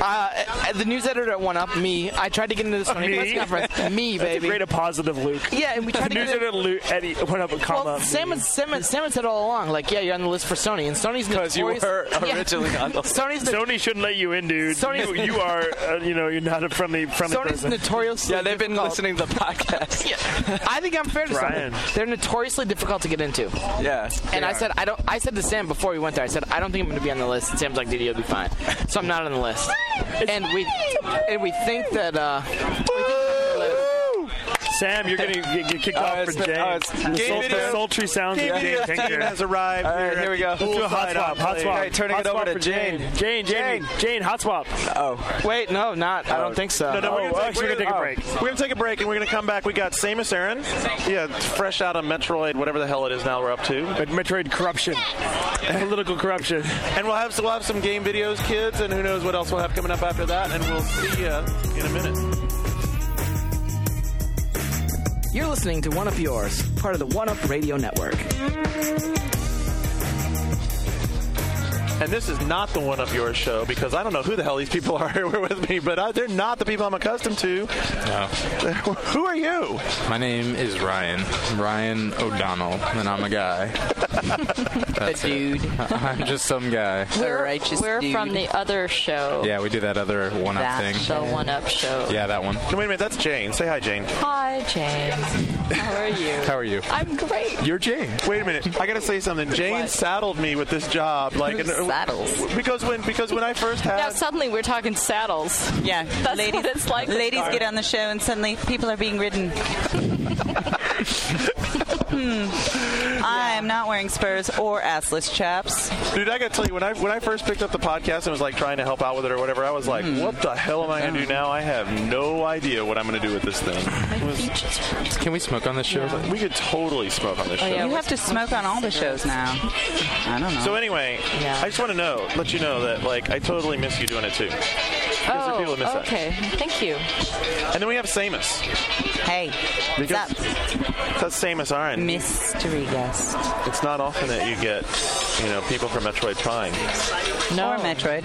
the news editor at 1UP, me, I tried to get into the Sony press conference. Me, That's baby. a great positive, Luke. Yeah, and we tried to news get editor at 1UP, comma. Well, Sam said all along, like, yeah, you're on the list for Sony, and Sony's because you were originally on the list. Sony shouldn't let you in, dude. You are, you're not a friendly Sony's person. Notoriously they've been listening to the podcast. Yeah. I think I'm fair to say they're notoriously difficult to get into. Yeah. And I said to Sam before we went there, I said, I don't think I'm going to be on the list, and Sam's like, DD will be fine. So I'm not on the list. And we think that Sam, you're going to get kicked off for Jane. Sultry sounds of Jane Tinker has arrived. All right, here we go. Let's do a hot swap. Hot swap. Right, turning it over to Jane. Jane, hot swap. Oh. Wait, no, not. I don't think so. No, we're going to take a break. We're going to take a break, and we're going to come back. We got Samus Aran. Yeah, fresh out of Metroid, whatever the hell it is now we're up to. Metroid corruption. Political corruption. And we'll have some game videos, kids, and who knows what else we'll have coming up after that. And we'll see you in a minute. You're listening to One Up Yours, part of the One Up Radio Network. And this is not the One Up Yours show because I don't know who the hell these people are who are with me, but they're not the people I'm accustomed to. No. Who are you? My name is Ryan O'Donnell, and I'm a guy. That's a dude. I'm just some guy. We're from the other show. Yeah, we do that other One Up thing. The One Up show. Yeah, that one. No, wait a minute, that's Jane. Say hi, Jane. Hi, Jane. How are you? How are you? I'm great. You're Jane. Wait a minute, I gotta say something. Jane saddled me with this job, saddles. Because when I first had. Now suddenly we're talking saddles. Yeah, that's what it's like. Ladies get on the show and suddenly people are being ridden. I am not wearing spurs or assless chaps. Dude, I gotta tell you, when I first picked up the podcast and was like trying to help out with it or whatever, I was like, what the hell am I gonna do now? I have no idea what I'm gonna do with this thing. Can we smoke on this show? Yeah. We could totally smoke on this show. Yeah, you have to smoke on all the shows now. I don't know. So anyway, I just want to let you know that I totally miss you doing it too. Oh, okay. Thank you. And then we have Samus. Hey, what's up? That's Samus Aran. Mystery guest. It's not often that you get, people from Metroid Prime. No. Or Metroid.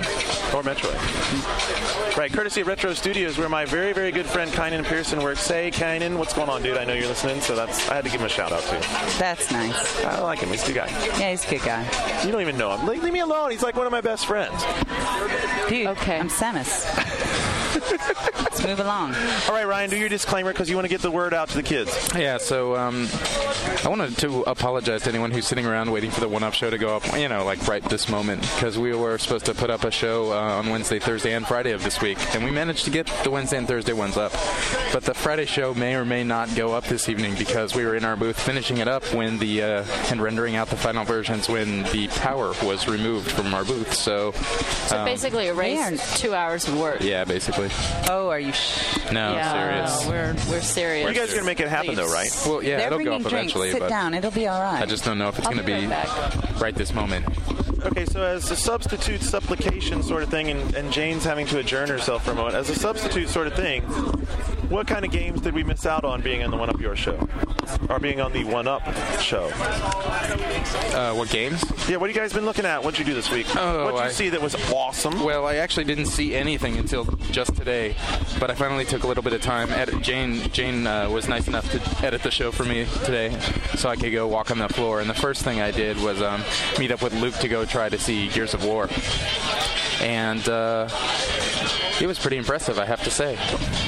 Right, courtesy of Retro Studios, where my very, very good friend Kynan Pearson works. Hey, Kynan, what's going on, dude? I know you're listening, so I had to give him a shout out too. That's nice. I like him. He's a good guy. Yeah, he's a good guy. You don't even know him. Leave me alone. He's like one of my best friends. Dude, okay. I'm Samus. Let's move along. All right, Ryan, do your disclaimer because you want to get the word out to the kids. Yeah, so I wanted to apologize to anyone who's sitting around waiting for the One Up show to go up, right this moment, because we were supposed to put up a show on Wednesday, Thursday, and Friday of this week, and we managed to get the Wednesday and Thursday ones up. But the Friday show may or may not go up this evening because we were in our booth finishing it up when and rendering out the final versions when the power was removed from our booth. So basically erased 2 hours of work. Yeah, basically. Oh, are you? No, serious. We're serious. You guys are gonna make it happen, though, right? Well, yeah, They're it'll go up bringing drinks. eventually. Sit down. It'll be all right. I just don't know if it's going to be right this moment. Okay, so as a substitute supplication sort of thing, and Jane's having to adjourn herself for a moment, as a substitute sort of thing, what kind of games did we miss out on being on the One Up Your show? Or being on the One Up show? What games? Yeah, what have you guys been looking at? What'd you do this week? What'd you see that was awesome? Well, I actually didn't see anything until just today, but I finally took a little bit of time. Jane was nice enough to edit the show for me today so I could go walk on the floor, and the first thing I did was meet up with Luke to go try to see Gears of War. And it was pretty impressive, I have to say.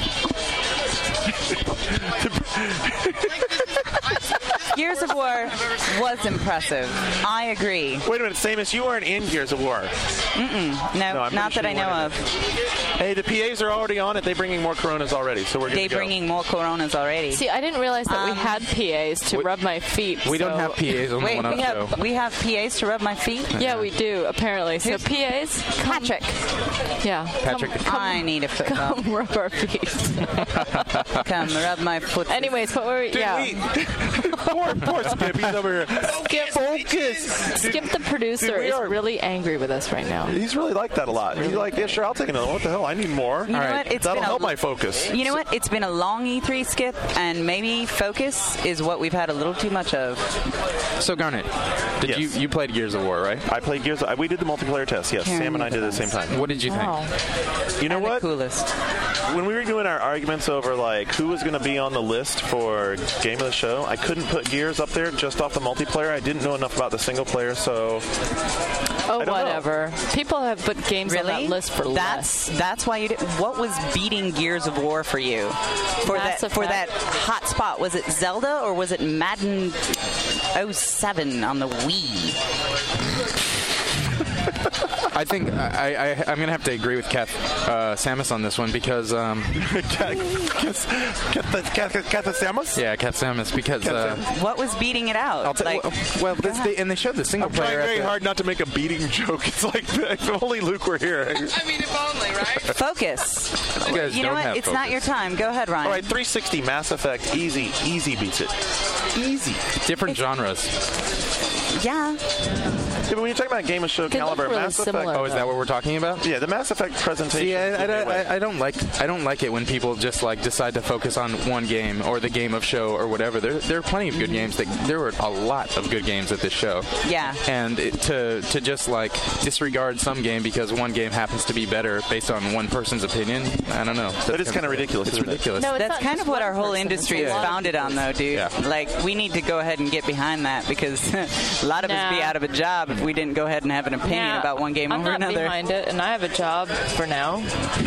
Gears of War was impressive. I agree. Wait a minute, Samus, you weren't in Gears of War. No, not that I know of. Hey, the PAs are already on it. They're bringing more Coronas already, so we're good to go. They're bringing more Coronas already. See, I didn't realize that we had PAs to rub my feet. We don't have PAs on the One Up show. We have PAs to rub my feet? Yeah, we do, apparently. So PAs? Patrick. Yeah. Patrick. I need a foot rub. Come rub our feet. Come rub my foot. Anyways, what were we... Poor Skip, he's over here. Skip the producer is really angry with us right now. He's really like that a lot. He's like, yeah, sure, I'll take another one. What the hell? I need more. You know what? That'll help my focus. You know what? It's been a long E3, Skip, and maybe focus is what we've had a little too much of. So, Garnet, you played Gears of War, right? I played Gears. We did the multiplayer test, yes. Sam and I did it at the same time. What did you think? You know what? The coolest. When we were doing our arguments over who was going to be on the list for Game of the Show, I couldn't put Gears up there just off the multiplayer. I didn't know enough about the single player, so... Oh, whatever. People have put games on that list for less. That's why you did. What was beating Gears of War for you? For that hot spot, was it Zelda or was it Madden 07 on the Wii? I think I'm going to have to agree with Kath Samus on this one because Kath Samus? Yeah, Kath Samus because what was beating it out? And they showed the single player. I'm trying very hard not to make a beating joke. It's like if only Luke were here. I mean, if only, right? Focus. You guys know what? It's focus. not your time. Go ahead, Ryan. All right, 360 Mass Effect, easy beats it. Easy. Different genres. Yeah. But when you're talking about Game of Show Caliber, really Mass Effect. similar, Is that what we're talking about? Yeah, the Mass Effect presentation. I don't like it when people just like decide to focus on one game or the game of show or whatever. There are plenty of good games. There were a lot of good games at this show. Yeah. And to just like disregard some game because one game happens to be better based on one person's opinion, I don't know. That is kind of ridiculous. It's ridiculous. No, That's kind of what our whole industry is founded on, though, dude. Yeah. Like, we need to go ahead and get behind that because a lot of us be out of a job if we didn't go ahead and have an opinion about one game over another. I'm not behind it, and I have a job for now.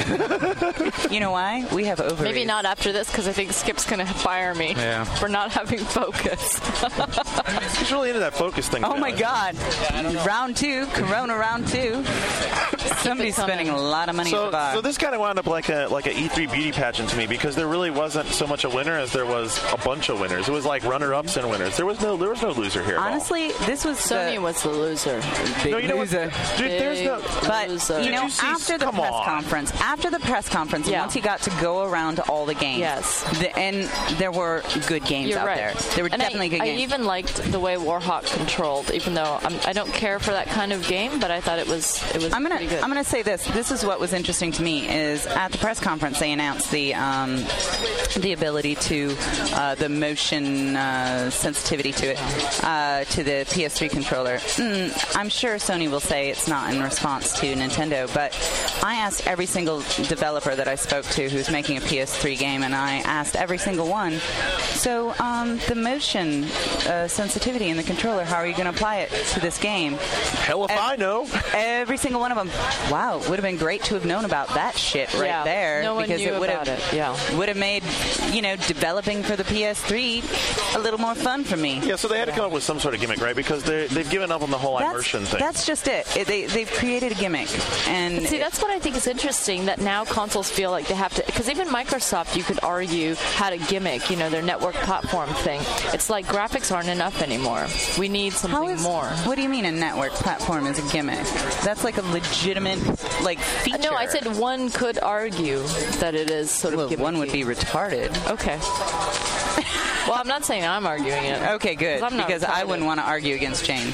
You know why? We have ovaries. Maybe not after this, because I think Skip's going to fire me for not having focus. He's really into that focus thing. Oh, my God. Round 2, Corona round 2. Somebody's spending a lot of money at the bar. So this kind of wound up like a E3 beauty pageant to me because there really wasn't so much a winner as there was a bunch of winners. It was like runner-ups and winners. There was no loser here. Honestly, this was Sony was the loser. No, you know what? Dude, there's no. But loser. you know, after the press conference, once you got to go around to all the games, and there were good games out there. There were definitely good games. I even liked the way Warhawk controlled, even though I don't care for that kind of game, but I thought it was pretty good. I'm gonna say this. This is what was interesting to me is at the press conference they announced the ability to the motion sensitivity to it to the PS3 controller. I'm sure Sony will say it's not in response to Nintendo, but I asked every single developer that I spoke to who's making a PS3 game, and I asked every single one, so the motion sensitivity in the controller, how are you going to apply it to this game? Hell if I know. Every single one of them, wow, would have been great to have known about that shit right there. No one because knew it would about have would have made, developing for the PS3 a little more fun for me. Yeah, so they had to come up with some sort of gimmick, right? Because they've given up on the whole immersion thing. That's just it. They've created a gimmick. And see, that's what I think is interesting, that now consoles feel like they have to, because even Microsoft, you could argue, had a gimmick, their network platform thing. It's like graphics aren't enough anymore. We need something more. What do you mean a network platform is a gimmick? That's like a legitimate, feature. No, I said one could argue that it is sort of gimmicky. One would be retarded. Okay. Well, I'm not saying I'm arguing it. Okay, good. Because I wouldn't want to argue against Jane.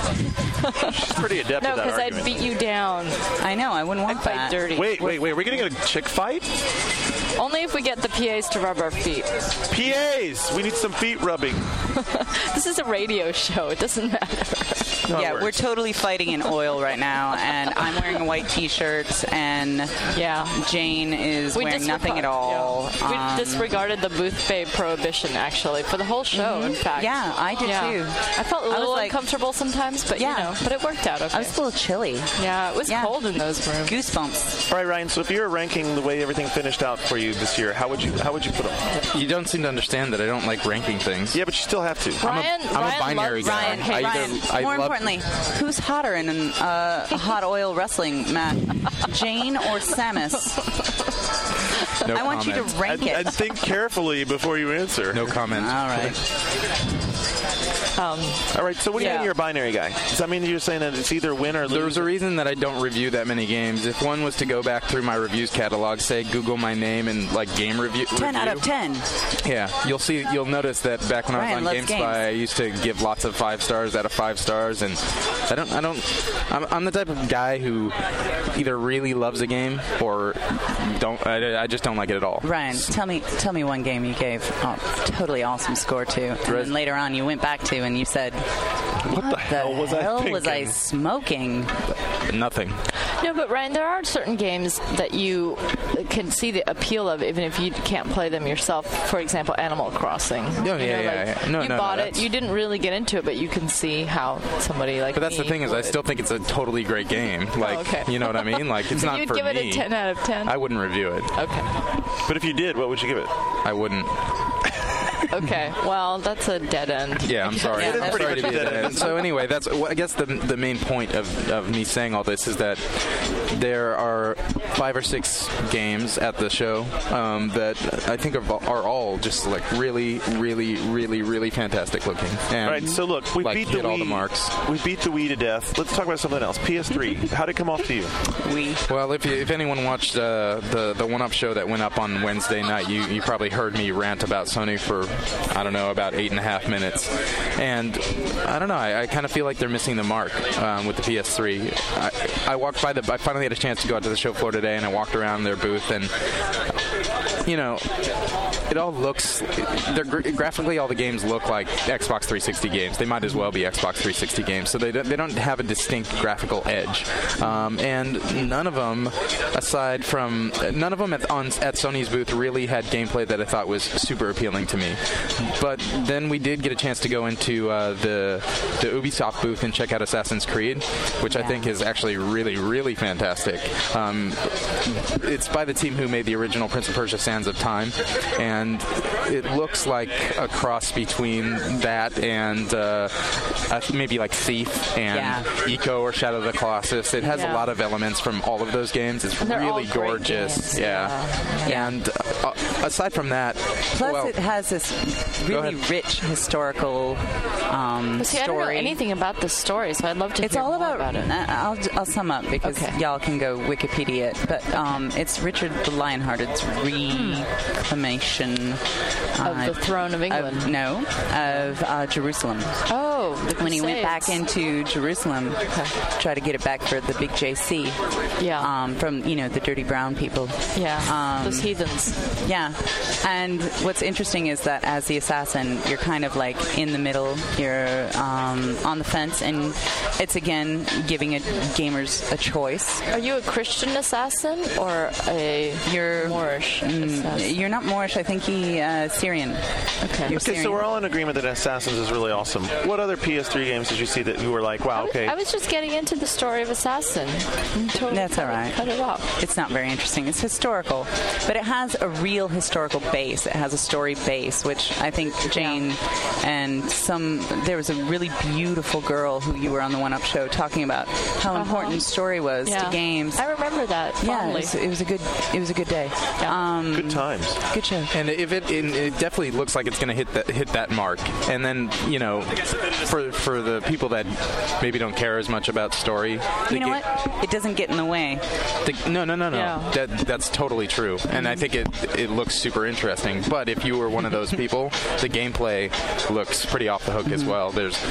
She's pretty adept at that argument. No, because I'd beat you down. I know. I wouldn't want that. Dirty. Wait. Are we going to get a chick fight? Only if we get the PAs to rub our feet. PAs! We need some feet rubbing. This is a radio show. It doesn't matter. Yeah, we're totally fighting in oil right now, and I'm wearing a white T-shirt, and Jane is wearing nothing at all. Yeah. We disregarded the booth babe prohibition, actually, for the whole show, in fact. Yeah, I did too. I felt a little uncomfortable sometimes, but but it worked out okay. I was a little chilly. Yeah, it was cold in those rooms. Goosebumps. All right, Ryan, so if you were ranking the way everything finished out for you this year, how would you put them? You don't seem to understand that I don't like ranking things. Yeah, but you still have to. I'm a binary guy. Ryan, more importantly, who's hotter in a hot oil wrestling match, Jane or Samus? No I want you to rank it. And think carefully before you answer. No comment. All right. All right, so what do you mean you're a binary guy? Does that mean you're saying that it's either win or lose? There's a reason that I don't review that many games. If one was to go back through my reviews catalog, say Google my name and game review. 10 out of 10. Yeah, you'll notice that back when I was on GameSpy, I used to give lots of 5 stars out of 5 stars, and I'm the type of guy who either really loves a game or don't. I just don't like it at all. Ryan, tell me one game you gave a totally awesome score to, and then later on you went back to and you said, "What the hell was I smoking?" Nothing. No, but Ryan, there are certain games that you can see the appeal of, even if you can't play them yourself. For example, Animal Crossing. Oh, you bought it. You didn't really get into it, but you can see how somebody like. But that's the thing is, I still think it's a totally great game. Like, you know what I mean? Like, it's not for me. You'd give it a 10 out of 10. I wouldn't review it. Okay. But if you did, what would you give it? I wouldn't. Okay, well, that's a dead end. Yeah, I'm sorry. It is I'm pretty sorry to much be a dead end. So anyway, that's I guess the main point of me saying all this is that there are 5 or 6 games at the show that I think are all just like really, really, really, really fantastic looking. And all right, so look, we beat the Wii. All the marks. We beat the Wii to death. Let's talk about something else. PS3. How did it come off to you? Wii. Well, if anyone watched the One-Up show that went up on Wednesday night, you probably heard me rant about Sony for, I don't know, about 8.5 minutes. And I don't know, I kind of feel like they're missing the mark with the PS3. I walked by I finally had a chance to go out to the show floor today, and I walked around their booth, and you know, it all looks, graphically all the games look like Xbox 360 games. They might as well be Xbox 360 games, so they don't have a distinct graphical edge. And none of them at Sony's booth really had gameplay that I thought was super appealing to me. But then we did get a chance to go into the Ubisoft booth and check out Assassin's Creed, which I think is actually really, really fantastic. It's by the team who made the original Prince of Persia: Sands of Time, and it looks like a cross between that and maybe like Thief and Eco or Shadow of the Colossus. It has a lot of elements from all of those games. It's really gorgeous. And aside from that, plus it has this really rich historical See, I don't know anything about the story, so I'd love to hear more about it. I'll sum up because y'all can go Wikipedia it. But it's Richard the Lionhearted's reclamation of the throne of England. Of Jerusalem. Oh, when he went back into Jerusalem, try to get it back for the big JC. Yeah. From the dirty brown people. Yeah. Those heathens. Yeah. And what's interesting is that as the assassin, you're kind of like in the middle. You're on the fence, and it's again giving gamers a choice. Are you a Christian assassin or you're Moorish? You're not Moorish. I think Syrian. Okay. So we're all in agreement that Assassins is really awesome. What other PS3 games did you see that you were like, wow, okay? I was just getting into the story of Assassin. That's all right. Cut it off. It's not very interesting. It's historical, but it has a real historical base. It has a story base, which I think Jane and there was a really beautiful girl who you were on the One-Up show talking about how important story was to games. I remember that fondly. Yeah, it was a good day. Good times. Good show. And it definitely looks like it's going to hit that mark. And then for the people that maybe don't care as much about story, what? It doesn't get in the way. No. Yeah. That's totally true. And I think it looks super interesting. But if you were one of those people, the gameplay looks pretty off the hook as well.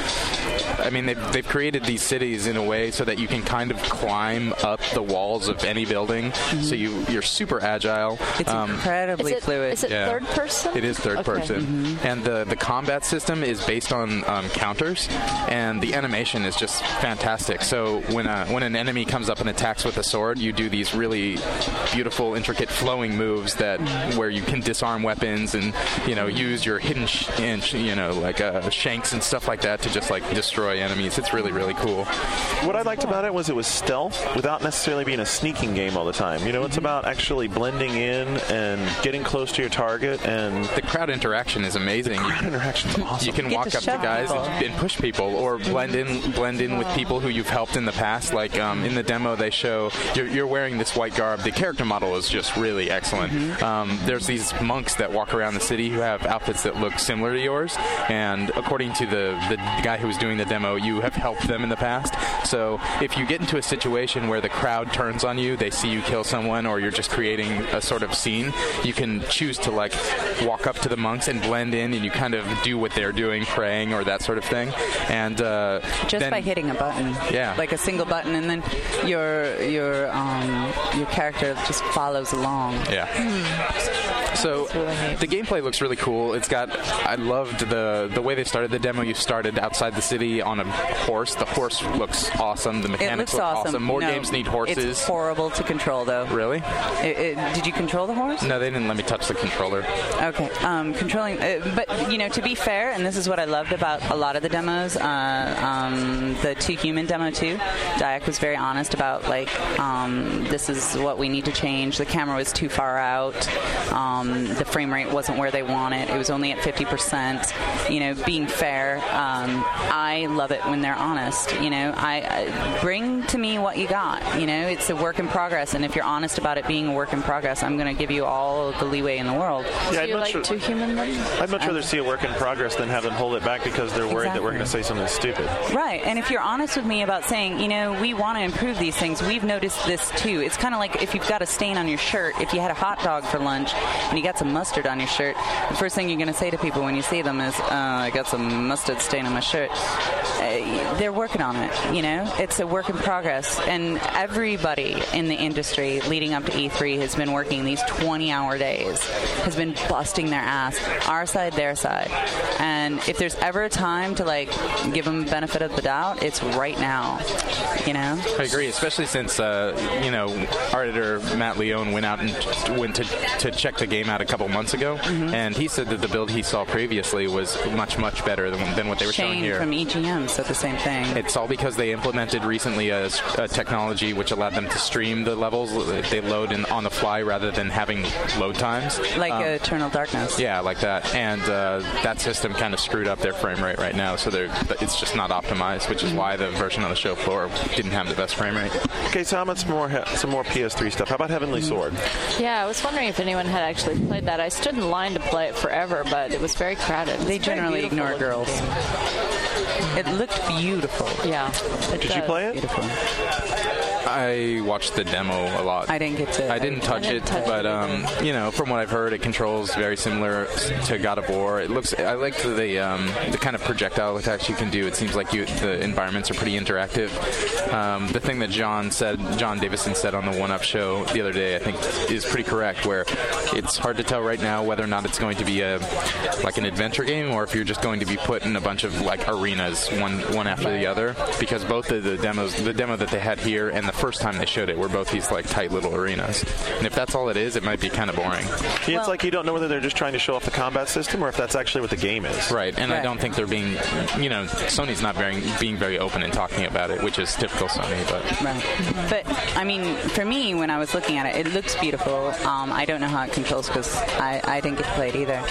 They've created these cities in a way so that you can kind of climb up the walls of any building. So you're super agile. It's incredibly fluid. Is it third person? It is third person. And the combat system is based on counters, and the animation is just fantastic. So when an enemy comes up and attacks with a sword, you do these really beautiful, intricate, flowing moves where you can disarm weapons and use your hidden shanks and stuff like that to just destroy enemies. It's really, really cool. What I liked about it was stealth without necessarily being a sneaking game all the time. It's about actually blending in and getting close to your target, and the crowd interaction is amazing. The crowd interaction is awesome. You can walk up to guys and push people, or blend in with people who you've helped in the past. Like in the demo, they show you're wearing this white garb. The character model is just really excellent. There's these monks that walk around the city who have outfits that look similar to yours, and according to the guy who was doing the demo, you have helped them in the past. So if you get into a situation where the crowd turns on you, they see you kill someone, or you're just creating a sort of scene, you can choose to walk up to the monks and blend in, and you kind of do what they're doing, praying or that sort of thing. And just by hitting a button, like a single button, and then your character just follows along. So the gameplay looks really cool. I loved the way they started the demo. You started outside the city on a horse. The horse looks awesome. The mechanics look awesome. More games need horses. It's horrible to control, though. Really? Did you control the horse? No, they didn't let me touch the controller. Okay. Controlling, but to be fair, and this is what I loved about a lot of the demos, the Two Human demo too. Dyack was very honest about this is what we need to change. The camera was too far out. The frame rate wasn't where they want it. It was only at 50%. You know, being fair. I love it when they're honest. You know, I bring to me what you got. You know, it's a work in progress, and if you're honest about it being a work in progress, I'm going to give you all the leeway in the world. Yeah, you like Too Human then? I'd much rather see a work in progress than have them hold it back because they're worried that we're going to say something stupid. Right, and if you're honest with me about saying, you know, we want to improve these things, we've noticed this too. It's kind of like if you've got a stain on your shirt, if you had a hot dog for lunch and you got some mustard on your shirt, the first thing you're going to say to people when you see them is, I got some mustard stain on my shirt. They're working on it, you know. It's a work in progress, and everybody in the industry leading up to E3 has been working these 20-hour days, has been busting their ass, our side, their side. And if there's ever a time to, like, give them the benefit of the doubt, it's right now, you know. I agree, especially since, you know, our editor, Matt Leone, went out and went to check the game out a couple months ago, and he said that the build he saw previously was much, much better than what they were showing here. From EGM said the same thing. It's all because they implemented recently a technology which allowed them to stream the levels. They load on the fly rather than having load times. Like Eternal Darkness. Yeah, like that. And that system kind of screwed up their frame rate right now, so it's just not optimized, which is why the version on the show floor didn't have the best frame rate. Okay, so how much more some more PS3 stuff? How about Heavenly Sword? Yeah, I was wondering if anyone had actually played that. I stood in line to play it forever, but it was very crowded. They generally ignore girls. It looked beautiful. Yeah. Did you play it? Beautiful. I watched the demo a lot. I didn't get to. I didn't touch it, but you know, from what I've heard, it controls very similar to God of War. It looks. I like the kind of projectile attacks you can do. It seems like the environments are pretty interactive. The thing that John Davison said on the One Up show the other day, I think, is pretty correct. Where it's hard to tell right now whether or not it's going to be like an adventure game, or if you're just going to be put in a bunch of like arenas, one after the other. Because both of the demos, the demo that they had here and the first time they showed it, were both these like tight little arenas. And if that's all it is, it might be kind of boring. Yeah, it's like you don't know whether they're just trying to show off the combat system or if that's actually what the game is. Right, and I don't think they're being, you know, Sony's not being very open and talking about it, which is typical Sony. But right, but I mean, for me, when I was looking at it, it looks beautiful. I don't know how it controls because I didn't get to play it either.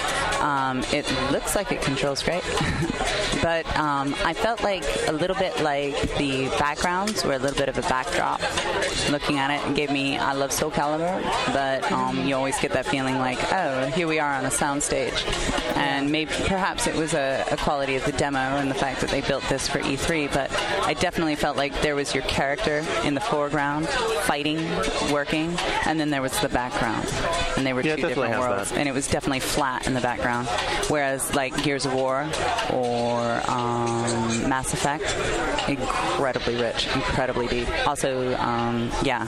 It looks like it controls great, but I felt like a little bit like the backgrounds were a little bit of a backdrop. Looking at it, gave me, I love Soul Calibur, but you always get that feeling like, oh, here we are on a soundstage. And maybe perhaps it was a quality of the demo and the fact that they built this for E3, but I definitely felt like there was your character in the foreground, fighting, working, and then there was the background. And they were two different worlds. And it was definitely flat in the background. Whereas like Gears of War or Mass Effect, incredibly rich, incredibly deep. Also, yeah.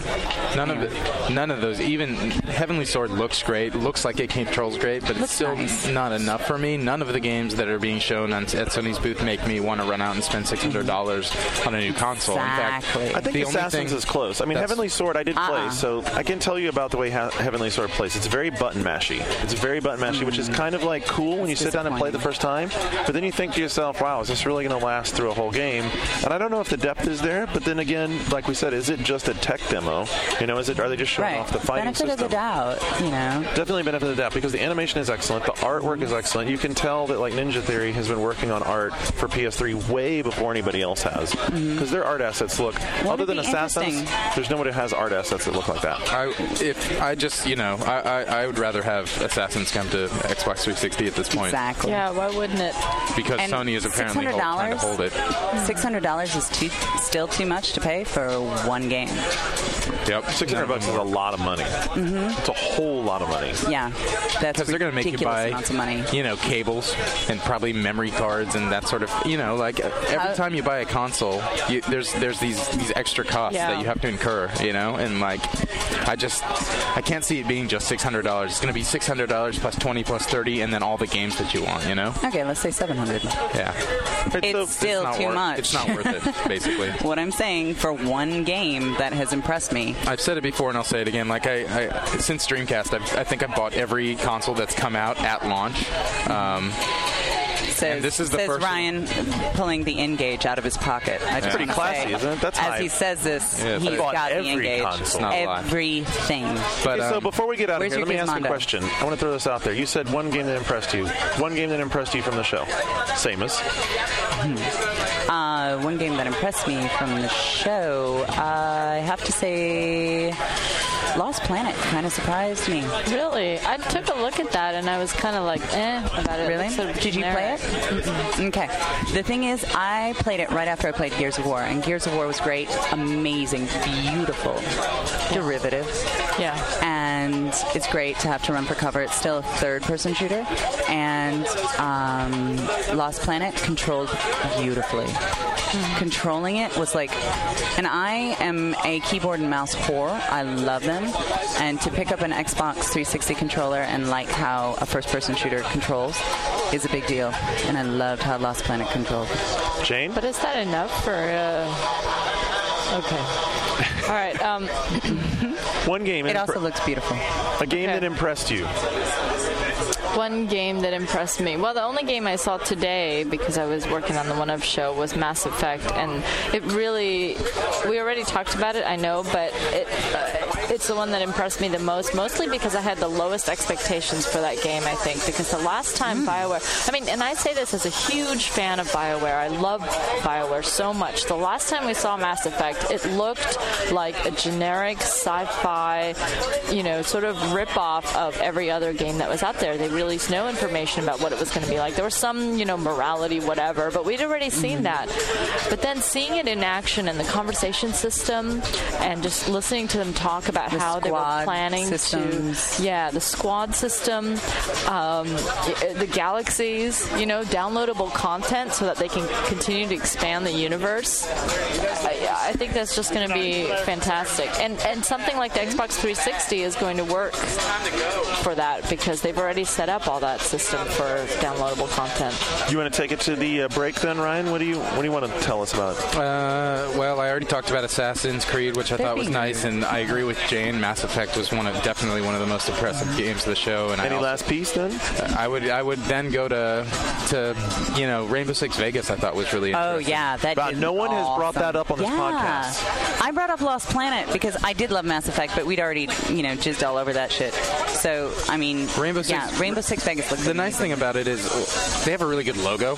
None of those. Even Heavenly Sword looks great. Looks like it controls great, but it's still not enough for me. None of the games that are being shown at Sony's booth make me want to run out and spend $600 on a new console. Exactly. In fact, I think Assassin's is close. I mean, Heavenly Sword I did play, so I can tell you about the way Heavenly Sword plays. It's very button mashy. Which is kind of like cool when you sit down and play the first time, but then you think to yourself, wow, is this really going to last through a whole game? And I don't know if the depth is there, but then again, like we said, is it just a tech demo? You know, are they just showing off the fighting benefit system? Benefit of the doubt, you know. Definitely benefit of the doubt because the animation is excellent, the artwork is excellent. You can tell that like Ninja Theory has been working on art for PS3 way before anybody else has, because their art assets look, other than Assassins, there's nobody who has art assets that look like that. I would rather have Assassins come to Xbox 360 at this point. Exactly. Yeah, why wouldn't it? Because and Sony is apparently trying to hold it. $600 is still too much to pay for one game. Yep. $600 is a lot of money. It's a whole lot of money. Yeah, that's because they're going to make you buy, amounts of money. You know, cables and probably memory cards and that sort of. You know, like every time you buy a console, there's these extra costs that you have to incur. You know, and like I can't see it being just $600. It's going to be $600 plus 20 plus 30, and then all the games that you want. You know. Okay, let's say $700. Yeah. It's still too much. It's not worth it, basically. What I'm saying, for one game that has impressed me. I've said it before and I'll say it again. Like I since Dreamcast, I think I've bought every console that's come out at launch. Says, this is the says first Ryan pulling the N-Gage out of his pocket. That's pretty classy, isn't it? That's as hype. he says this, Yeah, he's got the every N-Gage. console. Everything. But, so before we get out of where's here, your let me ask Gizmondo? a question. I want to throw this out there. You said one game that impressed you. One game that impressed you from the show. Samus. One game that impressed me from the show, I have to say Lost Planet kind of surprised me. Really? I took a look at that and I was kind of like, about it. Really? Sort of Did you play it? generic. Okay. The thing is, I played it right after I played Gears of War, and Gears of War was great, amazing, beautiful, derivative. Yeah. And it's great to have to run for cover. It's still a third-person shooter, and Lost Planet controlled beautifully. Controlling it was like, and I am a keyboard and mouse whore. I love them, and to pick up an Xbox 360 controller and like how a first-person shooter controls is a big deal, and I loved how Lost Planet controlled. Jane? But is that enough for... Okay. All right. One game. It also looks beautiful. A game that impressed you. One game that impressed me. Well, the only game I saw today, because I was working on the One Up show, was Mass Effect, and it really, we already talked about it, I know, but it's the one that impressed me the most, mostly because I had the lowest expectations for that game, I think, because the last time BioWare, I mean, and I say this as a huge fan of BioWare, I love BioWare so much. The last time we saw Mass Effect, it looked like a generic sci-fi, sort of rip-off of every other game that was out there. They released no information about what it was going to be like. There was some, morality, whatever, but we'd already seen that. But then seeing it in action and the conversation system and just listening to them talk about how they were planning systems. the squad system, the galaxies, downloadable content so that they can continue to expand the universe. I think that's just going to be fantastic. And something like the Xbox 360 is going to work for that because they've already set up all that system for downloadable content. You want to take it to the break then, Ryan? What do you want to tell us about? Well, I already talked about Assassin's Creed, which I thought was nice, and I agree with Jane. Mass Effect was definitely one of the most impressive games of the show. And Any last piece then? I would then go to Rainbow Six Vegas. I thought was really interesting. Oh yeah, that is no one has brought awesome. that up on this podcast. I brought up Lost Planet because I did love Mass Effect, but we'd already jizzed all over that shit. So I mean, Rainbow Six Vegas looks. The nice thing about it is they have a really good logo.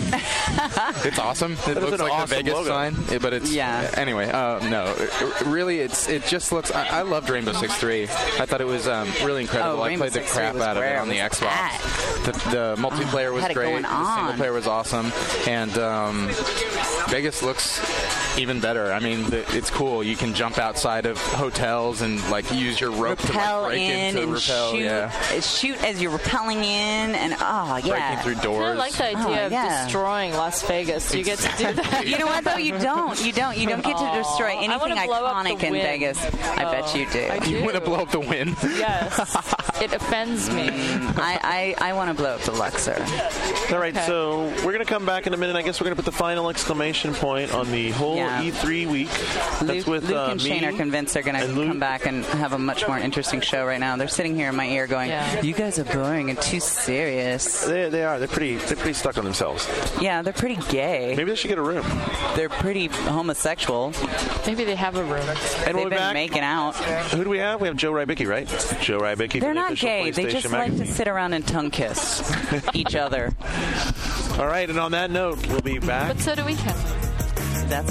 It's awesome. It looks like the Vegas sign, but it's Anyway, no, really, it just looks. I loved Rainbow Six 3. I thought it was really incredible. I played the crap out of it on the Xbox. The multiplayer was great. The single player was awesome, and Vegas looks even better. I mean, it's cool. You can jump outside of hotels and use your rope to break into and rappel. Shoot as you're rappelling in, and breaking through doors. I like the idea of destroying Las Vegas. You get to do that. You know what though? You don't. You don't get to destroy anything iconic in Vegas. I bet you do. You want to blow up the Wynn? Yes. It offends me. I want to blow up the Luxor. All right, so we're going to come back in a minute. I guess we're going to put the final exclamation point on the whole E3 week. That's Luke and me Shane are convinced they're going to come back and have a much more interesting show right now. They're sitting here in my ear going, "You guys are boring and too serious." They are. They're pretty stuck on themselves. Yeah, they're pretty gay. Maybe they should get a room. They're pretty homosexual. Maybe they have a room. And they've been making out. Who do we have? We have Joe Rybicki, right? Joe Rybicki. They're not gay. They just like to sit around and tongue kiss each other. All right, and on that note, we'll be back. But so do we. That's.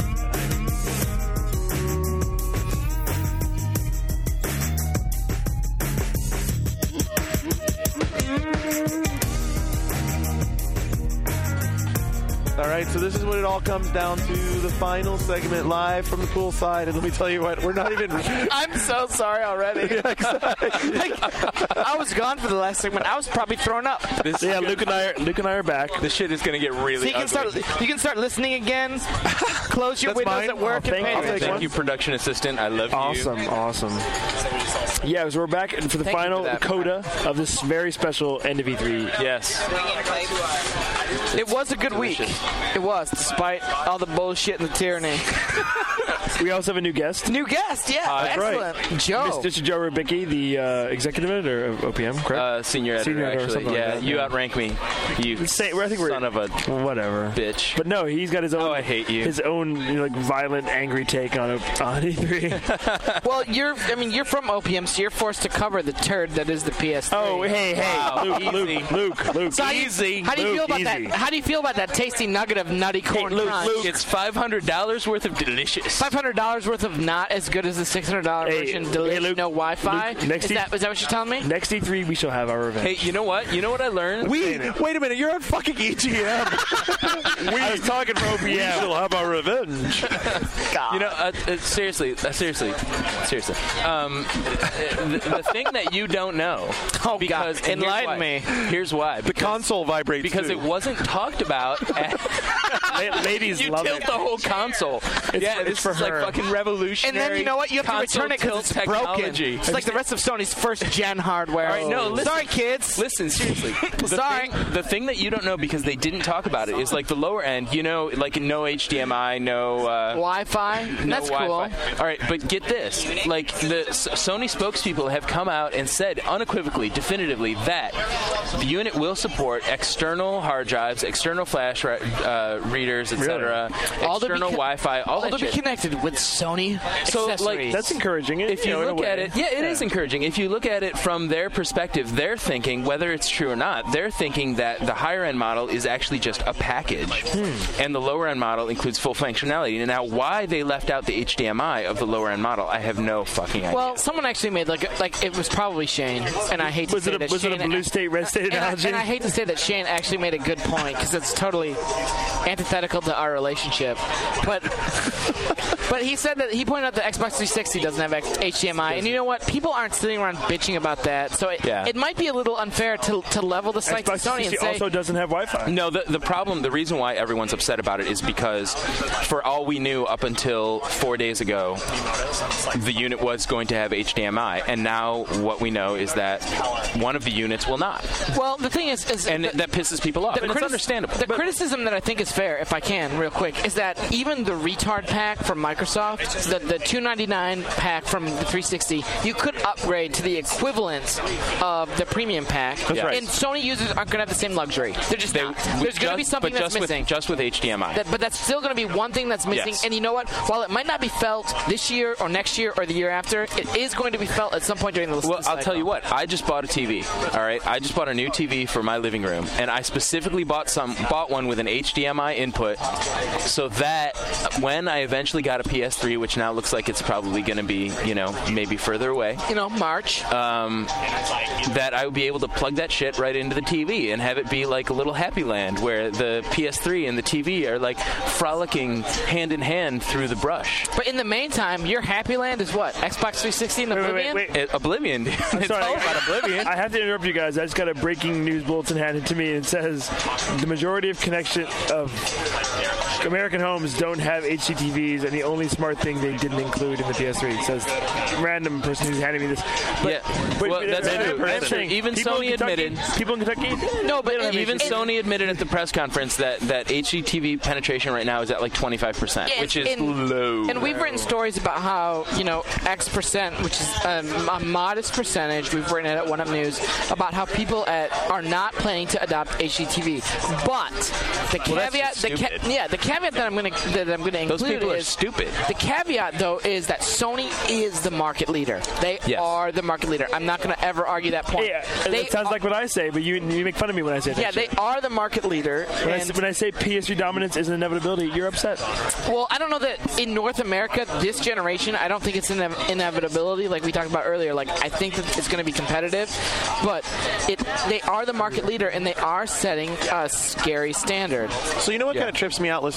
All right, so this is what it all comes down to, the final segment live from the poolside. And let me tell you what, we're not even... I'm so sorry already. Yeah, exactly. I was gone for the last segment. I was probably thrown up. Luke and I are back. This shit is going to get really ugly. You can start listening again. Close your windows at work and pay attention. Thank you, production assistant. I love you. Awesome. Yeah, so we're back for the final coda of this very special end of E3. Yes. It was a good week. It was, despite all the bullshit and the tyranny. We also have a new guest. New guest, yeah. Excellent. Right. Joe. Mr. Joe Rubicki, the executive editor of OPM, correct? Senior editor, actually. Yeah, like you outrank me. You son of a whatever bitch. But no, he's got his own. Oh, I hate you. His own like violent, angry take on E3. Well, you're from OPM, so you're forced to cover the turd that is the PS3. Oh, hey, wow. Luke. So easy. How do you feel about that? How do you feel about that tasty nugget of nutty corn crunch? It's $500 worth of delicious. $500 worth of not as good as the $600 version. Delicious, Luke, no Wi-Fi. Luke, is that what you're telling me? Next E3, we shall have our revenge. Hey, you know what? You know what I learned? Wait a minute. You're on fucking EGM. I was talking for OPM. We shall have our revenge. God. You know, seriously. The thing that you don't know. Oh, because God. Enlighten me. Here's why. The console vibrates because it wasn't talked about. Ladies you love tilt it. the whole console. It's for like fucking revolutionary. And then you know what? You have to return it because it's technology. Broken. It's like the rest of Sony's first-gen hardware. All right, no, listen. Sorry, kids. Listen, seriously. The thing that you don't know because they didn't talk about it is like the lower end. You know, like no HDMI, no Wi-Fi. That's Wi-Fi. cool. All right, but get this: like the Sony spokespeople have come out and said unequivocally, definitively that the unit will support external hard drives, external flash readers, etc., external Wi-Fi, all that to shit. Be connected with Sony accessories. Like that's encouraging. If you look at it, it is encouraging. If you look at it from their perspective, they're thinking, whether it's true or not, they're thinking that the higher end model is actually just a package, and the lower end model includes full functionality. And now, why they left out the HDMI of the lower end model, I have no fucking idea. Well, someone actually made like it was probably Shane, and I hate to say that. Was it a blue state, red state analogy? And I hate to say that Shane actually made a good point because it's totally antithetical to our relationship, but he said that he pointed out that Xbox 360 doesn't have HDMI, and you know what? People aren't sitting around bitching about that, so it might be a little unfair to level the site to Sony and say also doesn't have Wi-Fi. No, the reason why everyone's upset about it is because, for all we knew up until 4 days ago, the unit was going to have HDMI, and now what we know is that one of the units will not. Well, the thing is that pisses people off, and it's understandable. The criticism that I think is fair, if I can, real quick, is that even the retard pack from Microsoft, the $299 pack from the 360, you could upgrade to the equivalent of the premium pack. That's right. And Sony users aren't going to have the same luxury. They're just not. There's going to be something that's missing. Just with HDMI. But that's still going to be one thing that's missing. Yes. And you know what? While it might not be felt this year or next year or the year after, it is going to be felt at some point during the Well, I'll tell you what. I just bought a TV. All right, I just bought a new TV for my living room, and I specifically bought one with an HDMI input, so that when I eventually got a PS3, which now looks like it's probably going to be, maybe further away. March. That I would be able to plug that shit right into the TV and have it be like a little Happy Land where the PS3 and the TV are like frolicking hand in hand through the brush. But in the meantime, your Happy Land is what? Xbox 360 and Oblivion? Wait. Oblivion. It's all about Oblivion. I have to interrupt you guys. I just got a breaking news bulletin handed to me. It says the majority of connection of American homes don't have HDTVs, and the only smart thing they didn't include in the PS3. It says random person who's handing me this. That's true. Even Sony admitted. People in Kentucky? No, but even Sony admitted at the press conference that HDTV penetration right now is at like 25%, which is low. And we've written stories about how, X percent, which is a modest percentage, we've written it at One Up News, about how people are not planning to adopt HDTV. But the caveat, the caveat that I'm going to include those people is are stupid. The caveat, though, is that Sony is the market leader. They are the market leader. I'm not going to ever argue that point. Yeah, that sounds like what I say, but you make fun of me when I say that. Yeah, they are the market leader. When I say PS3 dominance is an inevitability, you're upset. Well, I don't know that in North America, this generation, I don't think it's an inevitability like we talked about earlier. Like, I think that it's going to be competitive, but they are the market leader, and they are setting a scary standard. So you know what kind of trips me out listening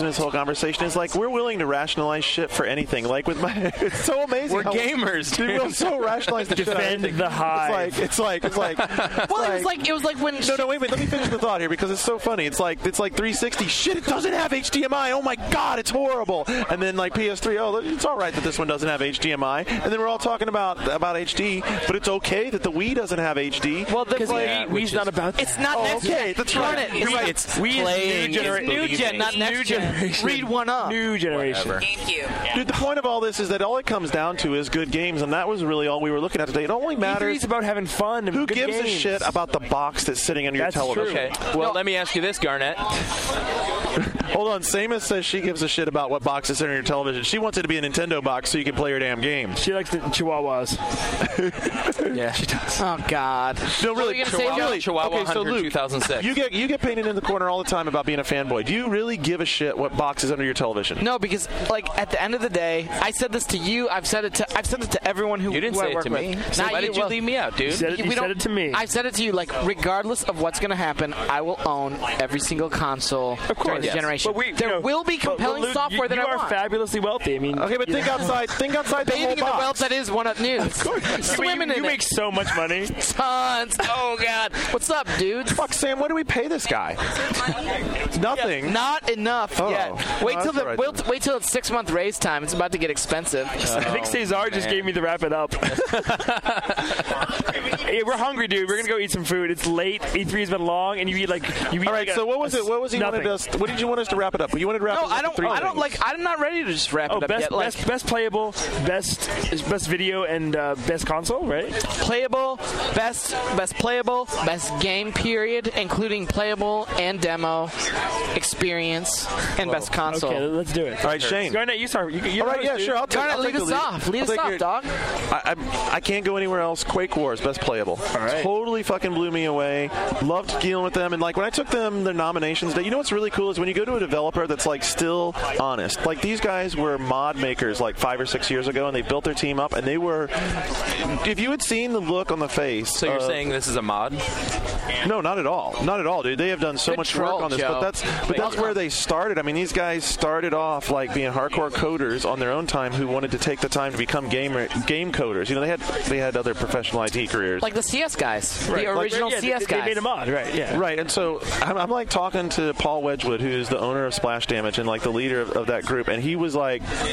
in this whole conversation is like we're willing to rationalize shit for anything. Like with my, it's so amazing. We're gamers, dude. We'll so rationalize the defend shit the Hive. It's like. Well, it was like when. No, wait. Let me finish the thought here because it's so funny. It's like 360. Shit, it doesn't have HDMI. Oh my god, it's horrible. And then like PS3. Oh, it's all right that this one doesn't have HDMI. And then we're all talking about HD, but it's okay that the Wii doesn't have HD. Well, because Wii's not about that. It's not next gen. Okay, that's right. You're right. It's new generation. New gen, not next gen. Read one up. New generation. Thank you. Dude, the point of all this is that all it comes down to is good games, and that was really all we were looking at today. It only matters. E3's about having fun. And who good gives games. a shit about the box that's sitting under your television? Okay. Well, let me ask you this, Garnett. Hold on. Samus says she gives a shit about what box is sitting on your television. She wants it to be a Nintendo box so you can play her damn game. She likes the Chihuahuas. Yeah, she does. Oh God. No, really. Chihuahua okay, so Luke, 2006. You get painted in the corner all the time about being a fanboy. Do you really give a shit what box is under your television? No, because like at the end of the day, I said this to you. I've said it to everyone who you didn't who say I work it to me. with. So why did you leave me out, dude? You said it to me. I've said it to you. Like regardless of what's going to happen, I will own every single console during the generation. But there will be compelling Luke, software that I want. You are fabulously wealthy. I mean, okay, but think outside. Think outside the whole bathing in the box. wealth that is One Up News. Swimming in you it. make so much money. Tons. Oh God. What's up, dude? Fuck, Sam. What do we pay this guy? Nothing. Yeah, not enough yet. Wait till it's 6-month raise time. It's about to get expensive. I think Cesar just gave me the wrap it up. Hey, we're hungry, dude. We're gonna go eat some food. It's late. E3's been long, and you eat like you eat. All right. So what was it? What was he wanted us? What did you want us to wrap it up? You wanted to wrap it up. No, I don't like. I'm not ready to just wrap it up yet. Best playable, best video, and best console, right? Playable, best playable, best game period, including playable and demo experience, and best console. Okay, let's do it. All right, Shane. Garnett, you start. All right, yeah, sure. Garnett, lead us off. Lead us off, dog. I can't go anywhere else. Quake Wars, best playable. All right. Totally fucking blew me away. Loved dealing with them. And like when I took them their nominations day, you know what's really cool is when you go to a developer that's like still honest. Like these guys were mod makers like 5 or 6 years ago, and they built their team up, and they were. If you had seen the look on the face. So you're saying this is a mod? No, not at all. Not at all, dude. They have done so much work on this, Joe. but that's where they started. I mean, these guys started off like being hardcore coders on their own time who wanted to take the time to become game coders. You know, they had other professional IT careers. Like the CS guys, right. the original CS guys. They made a mod, right? Yeah. Right, and so I'm like talking to Paul Wedgwood, who's the owner of Splash Damage and like the leader of that group, and he was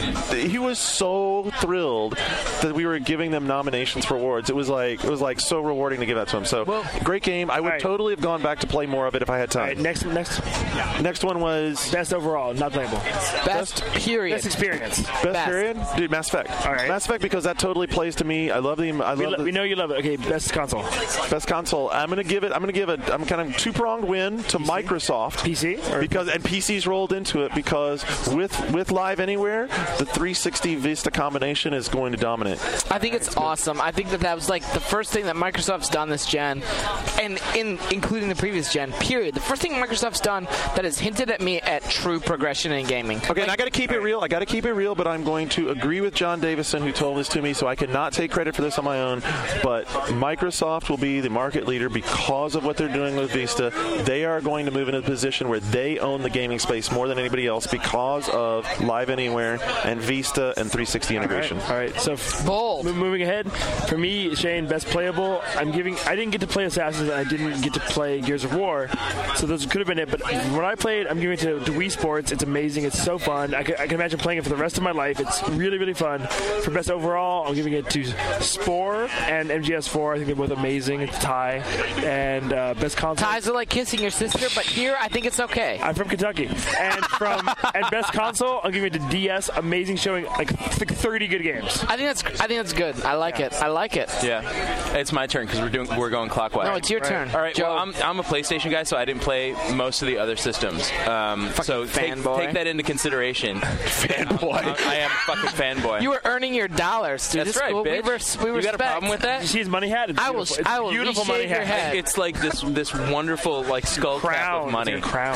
so thrilled that we were giving them nominations for awards. It was like so rewarding to give that to him. So great game. I would totally have gone back to play more of it if I had time. All right, next one was best overall, not playable. Best period. Best experience. Best period, dude. Mass Effect. All right. Mass Effect because that totally plays to me. I love the. We know you love it. Okay, best console. Best console. I'm kind of two-pronged win to Microsoft. PC? Because PC's rolled into it because with Live Anywhere, the 360 Vista combination is going to dominate. I think it's awesome. I think that was like the first thing that Microsoft's done this gen, and including the previous gen, period. The first thing Microsoft's done that has hinted at me at true progression in gaming. Okay, and I got to keep it real. But I'm going to agree with John Davison, who told this to me, so I cannot take credit for this on my own. But Microsoft will be the market leader because of what they're doing with Vista. They are going to move into a position where they own the gaming space more than anybody else because of Live Anywhere and Vista and 360 integration. All right. So bold. Moving ahead, for me, Shane, best playable. I didn't get to play Assassins, and I didn't get to play Gears of War, so those could have been it. But when I played, I'm giving it to Wii Sports. It's amazing. It's so fun. I can imagine playing it for the rest of my life. It's really, really fun. For best overall, I'm giving it to Spore and MGS4. I think they're both amazing. It's a tie. And best console. Ties are like kissing your sister, but here I think it's okay. I'm from Kentucky. And and best console, I'm giving it to DS. Amazing, showing like 30 good games. I think that's good. I like it. Yeah, it's my turn because we're going clockwise. No, it's your turn. All right. Joe. Well, I'm a PlayStation guy, so I didn't play most of the other systems. So take that into consideration. Fanboy. I am a fucking fanboy. You were earning your dollars, dude. That's right, bitch. We you got a problem with that? You see his money hat? It's I will beautiful money reshave your hat. head. It's like this wonderful like skull cap of money. Crown.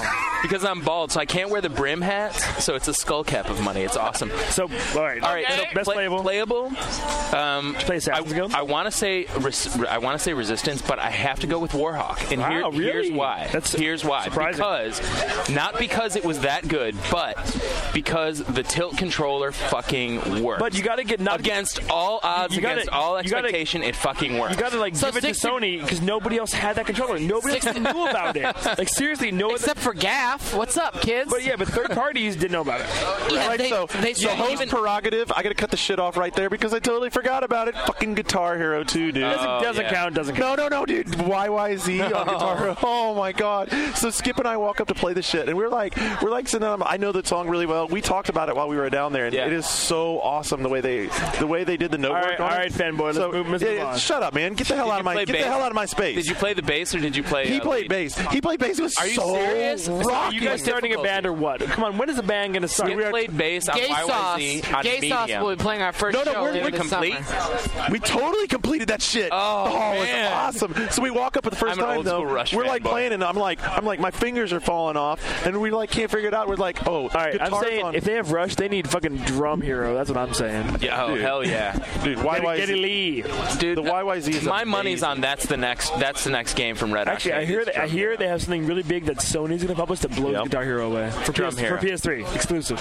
because I'm bald, so I can't wear the brim hat. So it's a skull cap of money. It's awesome. So all right. So best playable. Play Assassin's I want to say Resistance, but I have to go with Warhawk. And here's why. Here's why. Surprising. Not because it was that good, but because the tilt controller fucking works. But you got to get against all odds, against all expectation, it fucking works. You got to give it to Sony because nobody else had that controller. Nobody else knew about it. Like seriously, except for Gaff. What's up, kids? But third parties didn't know about it. Yeah, host prerogative. I got to cut the shit off right there because I totally forgot about it. Fucking Guitar Hero 2, dude. Doesn't count. No, dude. YYZ on Guitar Hero. Oh my god. So Skip and I walk up to play the shit, and we're like sitting down. I know the song really well. We talked about it while we were down there, and it is so awesome the way they did the note work. All right, fanboy. Let's move on. Shut up, man. Get the hell out of my space. Did you play the bass or did you play? He played bass. It was Are you so serious? rocky. Are you guys starting a band or what? Come on, when is a band going to start? We played bass on YYZ on Gay Sauce Medium. will be playing our first show. We're complete. We totally completed that shit. Oh it's awesome. So we walk up for the first time though. We're playing, and I'm like, my fingers are falling off, and we can't figure it out. We're like, all right. I'm saying if they have Rush, they need fucking Drum Hero. That's what I'm saying. Yeah, hell yeah, dude. YYZ, Geddy Lee. Dude, the YYZ is my amazing. money's on that's the next game from Red. Actually, I hear they have something really big that Sony's going to publish that blows Guitar Hero away for PS3 exclusive.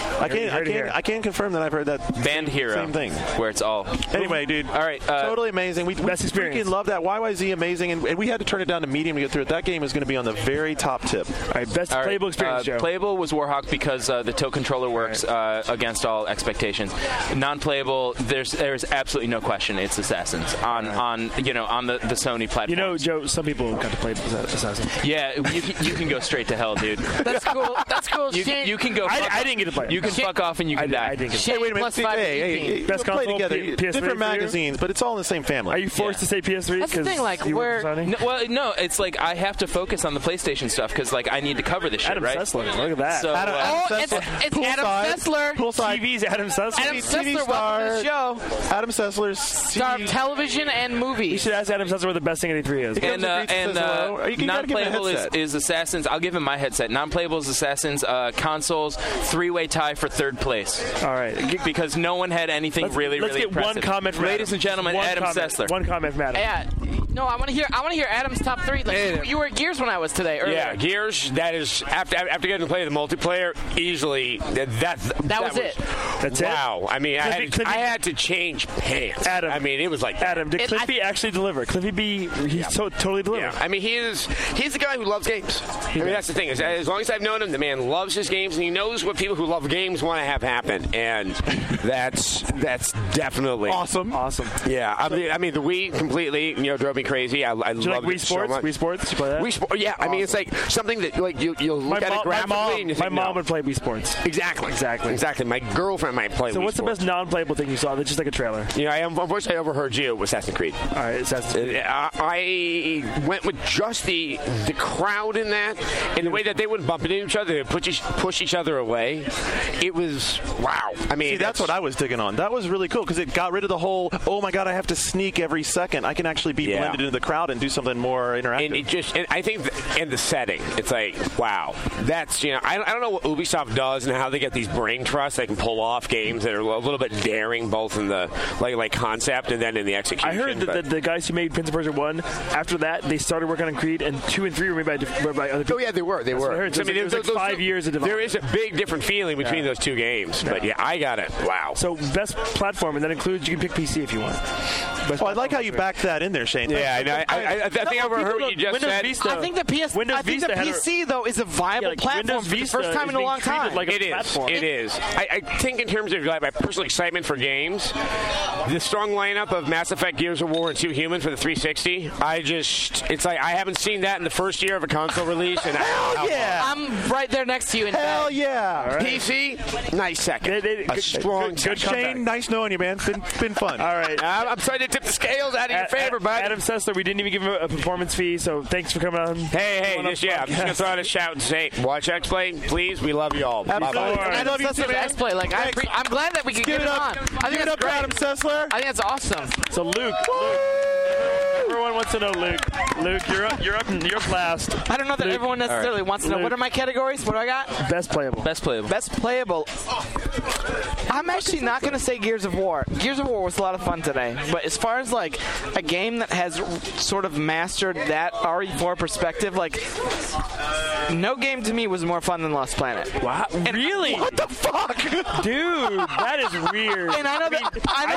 I can't confirm that I've heard that. Band Hero, same thing, where it's all. Anyway, dude. All right, totally amazing. We freaking love that YYZ, amazing, and we had to turn it down to medium to get through it. That game is going to be on the very top tip. All right, best playable experience, Joe. Playable was Warhawk because the toe controller works against all expectations. Non-playable, there's absolutely no question. It's Assassins on the Sony platform. You know, Joe, some people got to play Assassins. Yeah, you can go straight to hell, dude. That's cool. That's cool. You can go. I didn't get to play. You can fuck off and you can die. Hey, wait a minute. Hey, best play console, together. PS3 different magazines, but it's all in the same family. Are you forced to say PS3? That's the thing. Like no, it's like I have to focus on the PlayStation stuff because I need to cover this shit, Adam right? Sessler, look at that. So, it's Adam Sessler. Poolside. TV's Adam Sessler. Adam Sessler, welcome to the show. Adam Sessler's star of television and movies. You should ask Adam Sessler what the best thing at E3 is. And non-playable is Assassins. I'll give him my headset. Non-playable is Assassins. Consoles, 3-way tie for third place. All right. Because no one had anything really get impressive. One comment from Ladies and gentlemen, Adam Sessler. One comment from Adam. Yeah. No, I want to hear Adam's top 3. Like, you were at Gears when I was today. Earlier. Yeah, Gears. That is after getting to play the multiplayer easily. That was it. That's it. Wow. I mean, I had to change pants. Adam. I mean, it was like Adam. Did Cliffy actually deliver? Cliffy B. He's totally delivered. Yeah. I mean, he's the guy who loves games. I mean, that's the thing. As long as I've known him, the man loves his games, and he knows what people who love games want to have happen, and that's definitely awesome. Yeah. I mean, the Wii completely drove me crazy. I love Wii it Sports? so much. Wii Sports? You play that? Wii Sports. Yeah. Awesome. I mean, it's like something that you'll look at it graphically and you think, my mom would play Wii Sports. Exactly. My girlfriend might play. So what's the best non-playable thing you saw? That's just like a trailer. I unfortunately overheard you with Assassin's Creed. All right, Assassin's Creed. I went with just the crowd in that, and the way that they wouldn't bump into each other, they would push each other away. It was wow. I mean, that's what I was digging on. That was really cool because it got rid of the whole, oh my god, I have to sneak every second. I can actually be blended into the crowd and do something more interactive. And I think in the setting, it's like wow. That's I don't know what Ubisoft does and how they get these brain trusts. They can pull off games that are a little bit daring, both in the like concept and then in the execution. I heard that the guys who made Prince of Persia 1, after that, they started working on Creed, and 2 and 3 were made by other people. Oh yeah, they were. I heard. So it was like 5 years of development. There is a big different feeling between those two games, but I got it. Wow. So best platform, and that includes you can pick PC if you want. I like how you backed that in there, Shane. Yeah, I think I overheard what you just said. I think the PC though is a viable platform for the first time in a long time. It is. I think in terms of my personal excitement for games, the strong lineup of Mass Effect, Gears of War, and 2 Human for the 360. It's like I haven't seen that in the first year of a console release. And I'm right there next to you. Hell yeah! Right. PC, nice second. A strong good Shane, nice knowing you, man. Been fun. All right, I'm starting to tip the scales out of your favor, bud. Adam Sessler, we didn't even give him a performance fee, so thanks for coming on. Hey, I'm just gonna throw out a shout and say, watch X-Play, please. We love you all. Absolutely. I love you too, man. X-Play, I'm glad that we could get it on. I think that's great. Adam Sessler. I think that's awesome. So Luke. Everyone wants to know, Luke. Luke, you're up last. I don't know that Luke. everyone necessarily wants to know. Luke. What are my categories? What do I got? Best playable. Best playable. I'm actually not going to say Gears of War. Gears of War was a lot of fun today. But as far as like a game that has sort of mastered that RE4 perspective, like no game to me was more fun than Lost Planet. Wow, really? What the fuck, dude? That is weird. And I know that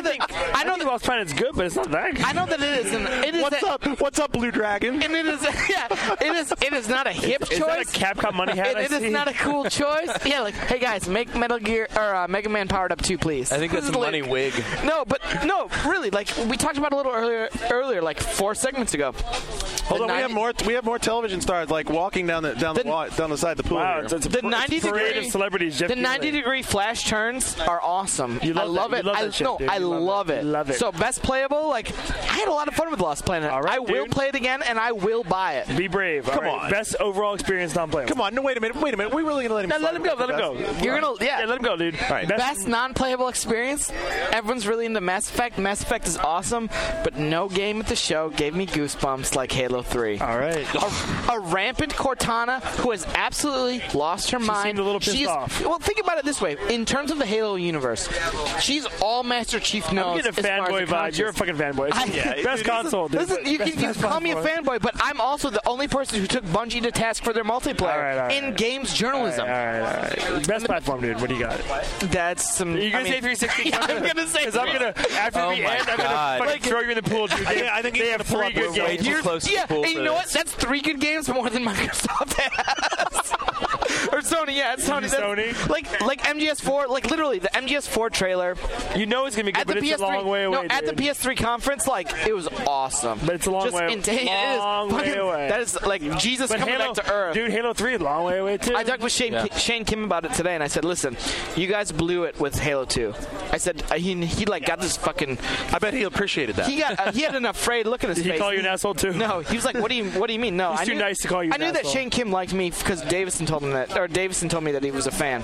Lost Planet's good, but it's not that good. I know that it is. What's up, Blue Dragon? And it is. Yeah, it is not a hip choice. Is that a Capcom money hat? It is not a cool choice. Yeah, like, hey guys, make Metal Gear or Mega Man Powered Up 2, please. I think that's a money wig. No, really, like we talked about a little earlier, like 4 segments ago. Hold on, we have more television stars like walking down the side of the pool. Wow, it's the 90-degree celebrities. The 90-degree flash turns are awesome. I love it. I love it. Love it. So best playable, like I had a lot of fun with Lost Planet. All right, I will play it again, and I will buy it. Be brave. Come on. Best overall experience non-playable. Come on. No, wait a minute. We're really gonna let him. No, let him go. Let him go. You're gonna let him go, dude. All right. Best non-playable experience. Everyone's really into Mass Effect. Mass Effect is awesome, but no game at the show gave me goosebumps like Halo 3. All right. A rampant Cortana who has absolutely lost her mind. Seemed a little pissed off. Well, think about it this way. In terms of the Halo universe, she's all Master Chief knows. I'm getting a fanboy vibe. You're a fucking fanboy. Best console, dude. Listen, you can call me a fanboy, but I'm also the only person who took Bungie to task for their multiplayer in games journalism. All right. Best platform, dude. What do you got? That's some. Are you gonna say 360? Yeah, I'm gonna say. Because I'm gonna after the end, I'm gonna fucking throw you in the pool, dude. I think they have 3 good games. Way too close to the pool. And you know what? That's 3 good games more than Microsoft has. Or Sony, yeah, it's Sony. Sony? Like MGS4, like literally the MGS4 trailer. You know it's gonna be good, but it's a long way away. No, at the PS3 conference, like it was awesome. But it's a long way. Long way away. That is like Jesus coming back to Earth. Dude, Halo 3 is a long way away too. I talked with Shane Kim about it today, and I said, "Listen, you guys blew it with Halo 2." I said he like got this fucking. I bet he appreciated that. He had an afraid look in his face. Did he call you an asshole too? No, he was like, "What do you mean?" No, he's too nice to call you. I knew that Shane Kim liked me because Davison told me that he was a fan.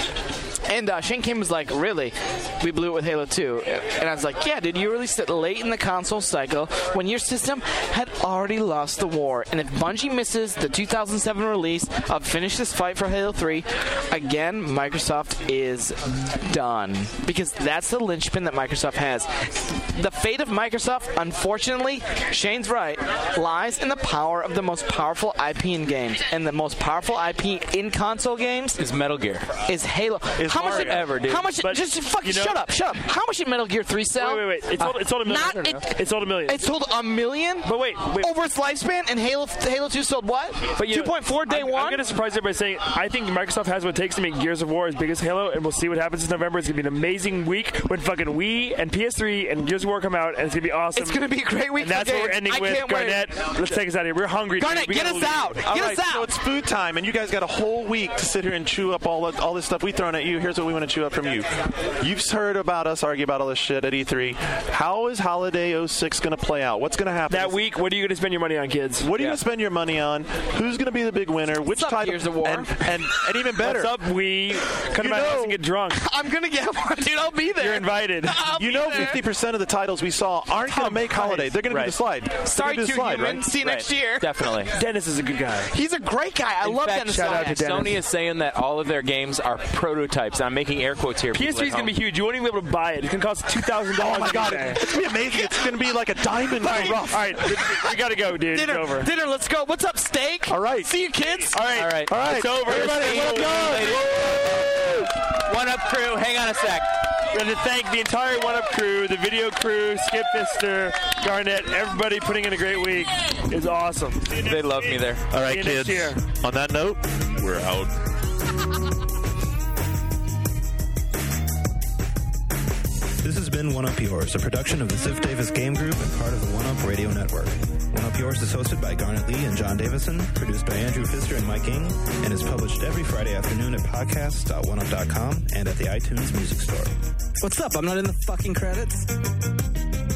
And Shane Kim was like, really? We blew it with Halo 2. And I was like, yeah, dude, you released it late in the console cycle when your system had already lost the war. And if Bungie misses the 2007 release of Finish This Fight for Halo 3, again, Microsoft is done. Because that's the linchpin that Microsoft has. The fate of Microsoft, unfortunately, Shane's right, lies in the power of the most powerful IP in games. And the most powerful IP in console games is Metal Gear. Is Halo. How much ever, dude? How much? Just fucking shut up. How much did Metal Gear 3 sell? Wait. It's sold $1 million. It's sold $1 million. It sold $1 million. But wait. Over its lifespan, and Halo 2 sold what? But 2.4 day one. I'm gonna surprise everybody saying I think Microsoft has what it takes to make Gears of War as big as Halo, and we'll see what happens in November. It's gonna be an amazing week when fucking Wii and PS3 and Gears of War come out, and it's gonna be awesome. It's gonna be a great week. And that's what we're ending with. Garnett, let's take us out of here. We're hungry. Garnett, get us out. Get us out. So it's food time, and you guys got a whole week to sit here and chew up all this stuff we thrown at you. Here's what we want to chew up from you. You've heard about us argue about all this shit at E3. How is Holiday 06 going to play out? What's going to happen? That week, what are you going to spend your money on, kids? What are you going to spend your money on? Who's going to be the big winner? Which type of Gears of War? And even better. What's up, Wii? Come to my house and get drunk. I'm going to get one, dude. I'll be there. You're invited. 50% of the titles we saw aren't going to make Holiday. They're going to do the slide. Sorry, Too Human. Right? See you next year. Definitely. Dennis is a good guy. He's a great guy. I love Dennis. Shout out to Dennis. Sony is saying that all of their games are prototypes. I'm making air quotes here. PS3 is going to be huge. You won't even be able to buy it. It's going to cost $2,000. Oh, my God. It's going to be amazing. It's going to be like a diamond rough. All right. We got to go, dude. Dinner. It's over. Dinner. Let's go. What's up, steak? All right. See you, kids. All right. It's over. Everybody, One Up crew. Hang on a sec. We're going to thank the entire One Up crew, the video crew, Skip Pfister, Garnett, everybody putting in a great week. It's awesome. They love me there. All right, kids. On that note, we're out. This has been One Up Yours, a production of the Ziff Davis Game Group and part of the One Up Radio Network. One Up Yours is hosted by Garnett Lee and John Davison, produced by Andrew Pfister and Mike Ng, and is published every Friday afternoon at podcasts.oneup.com and at the iTunes Music Store. What's up? I'm not in the fucking credits.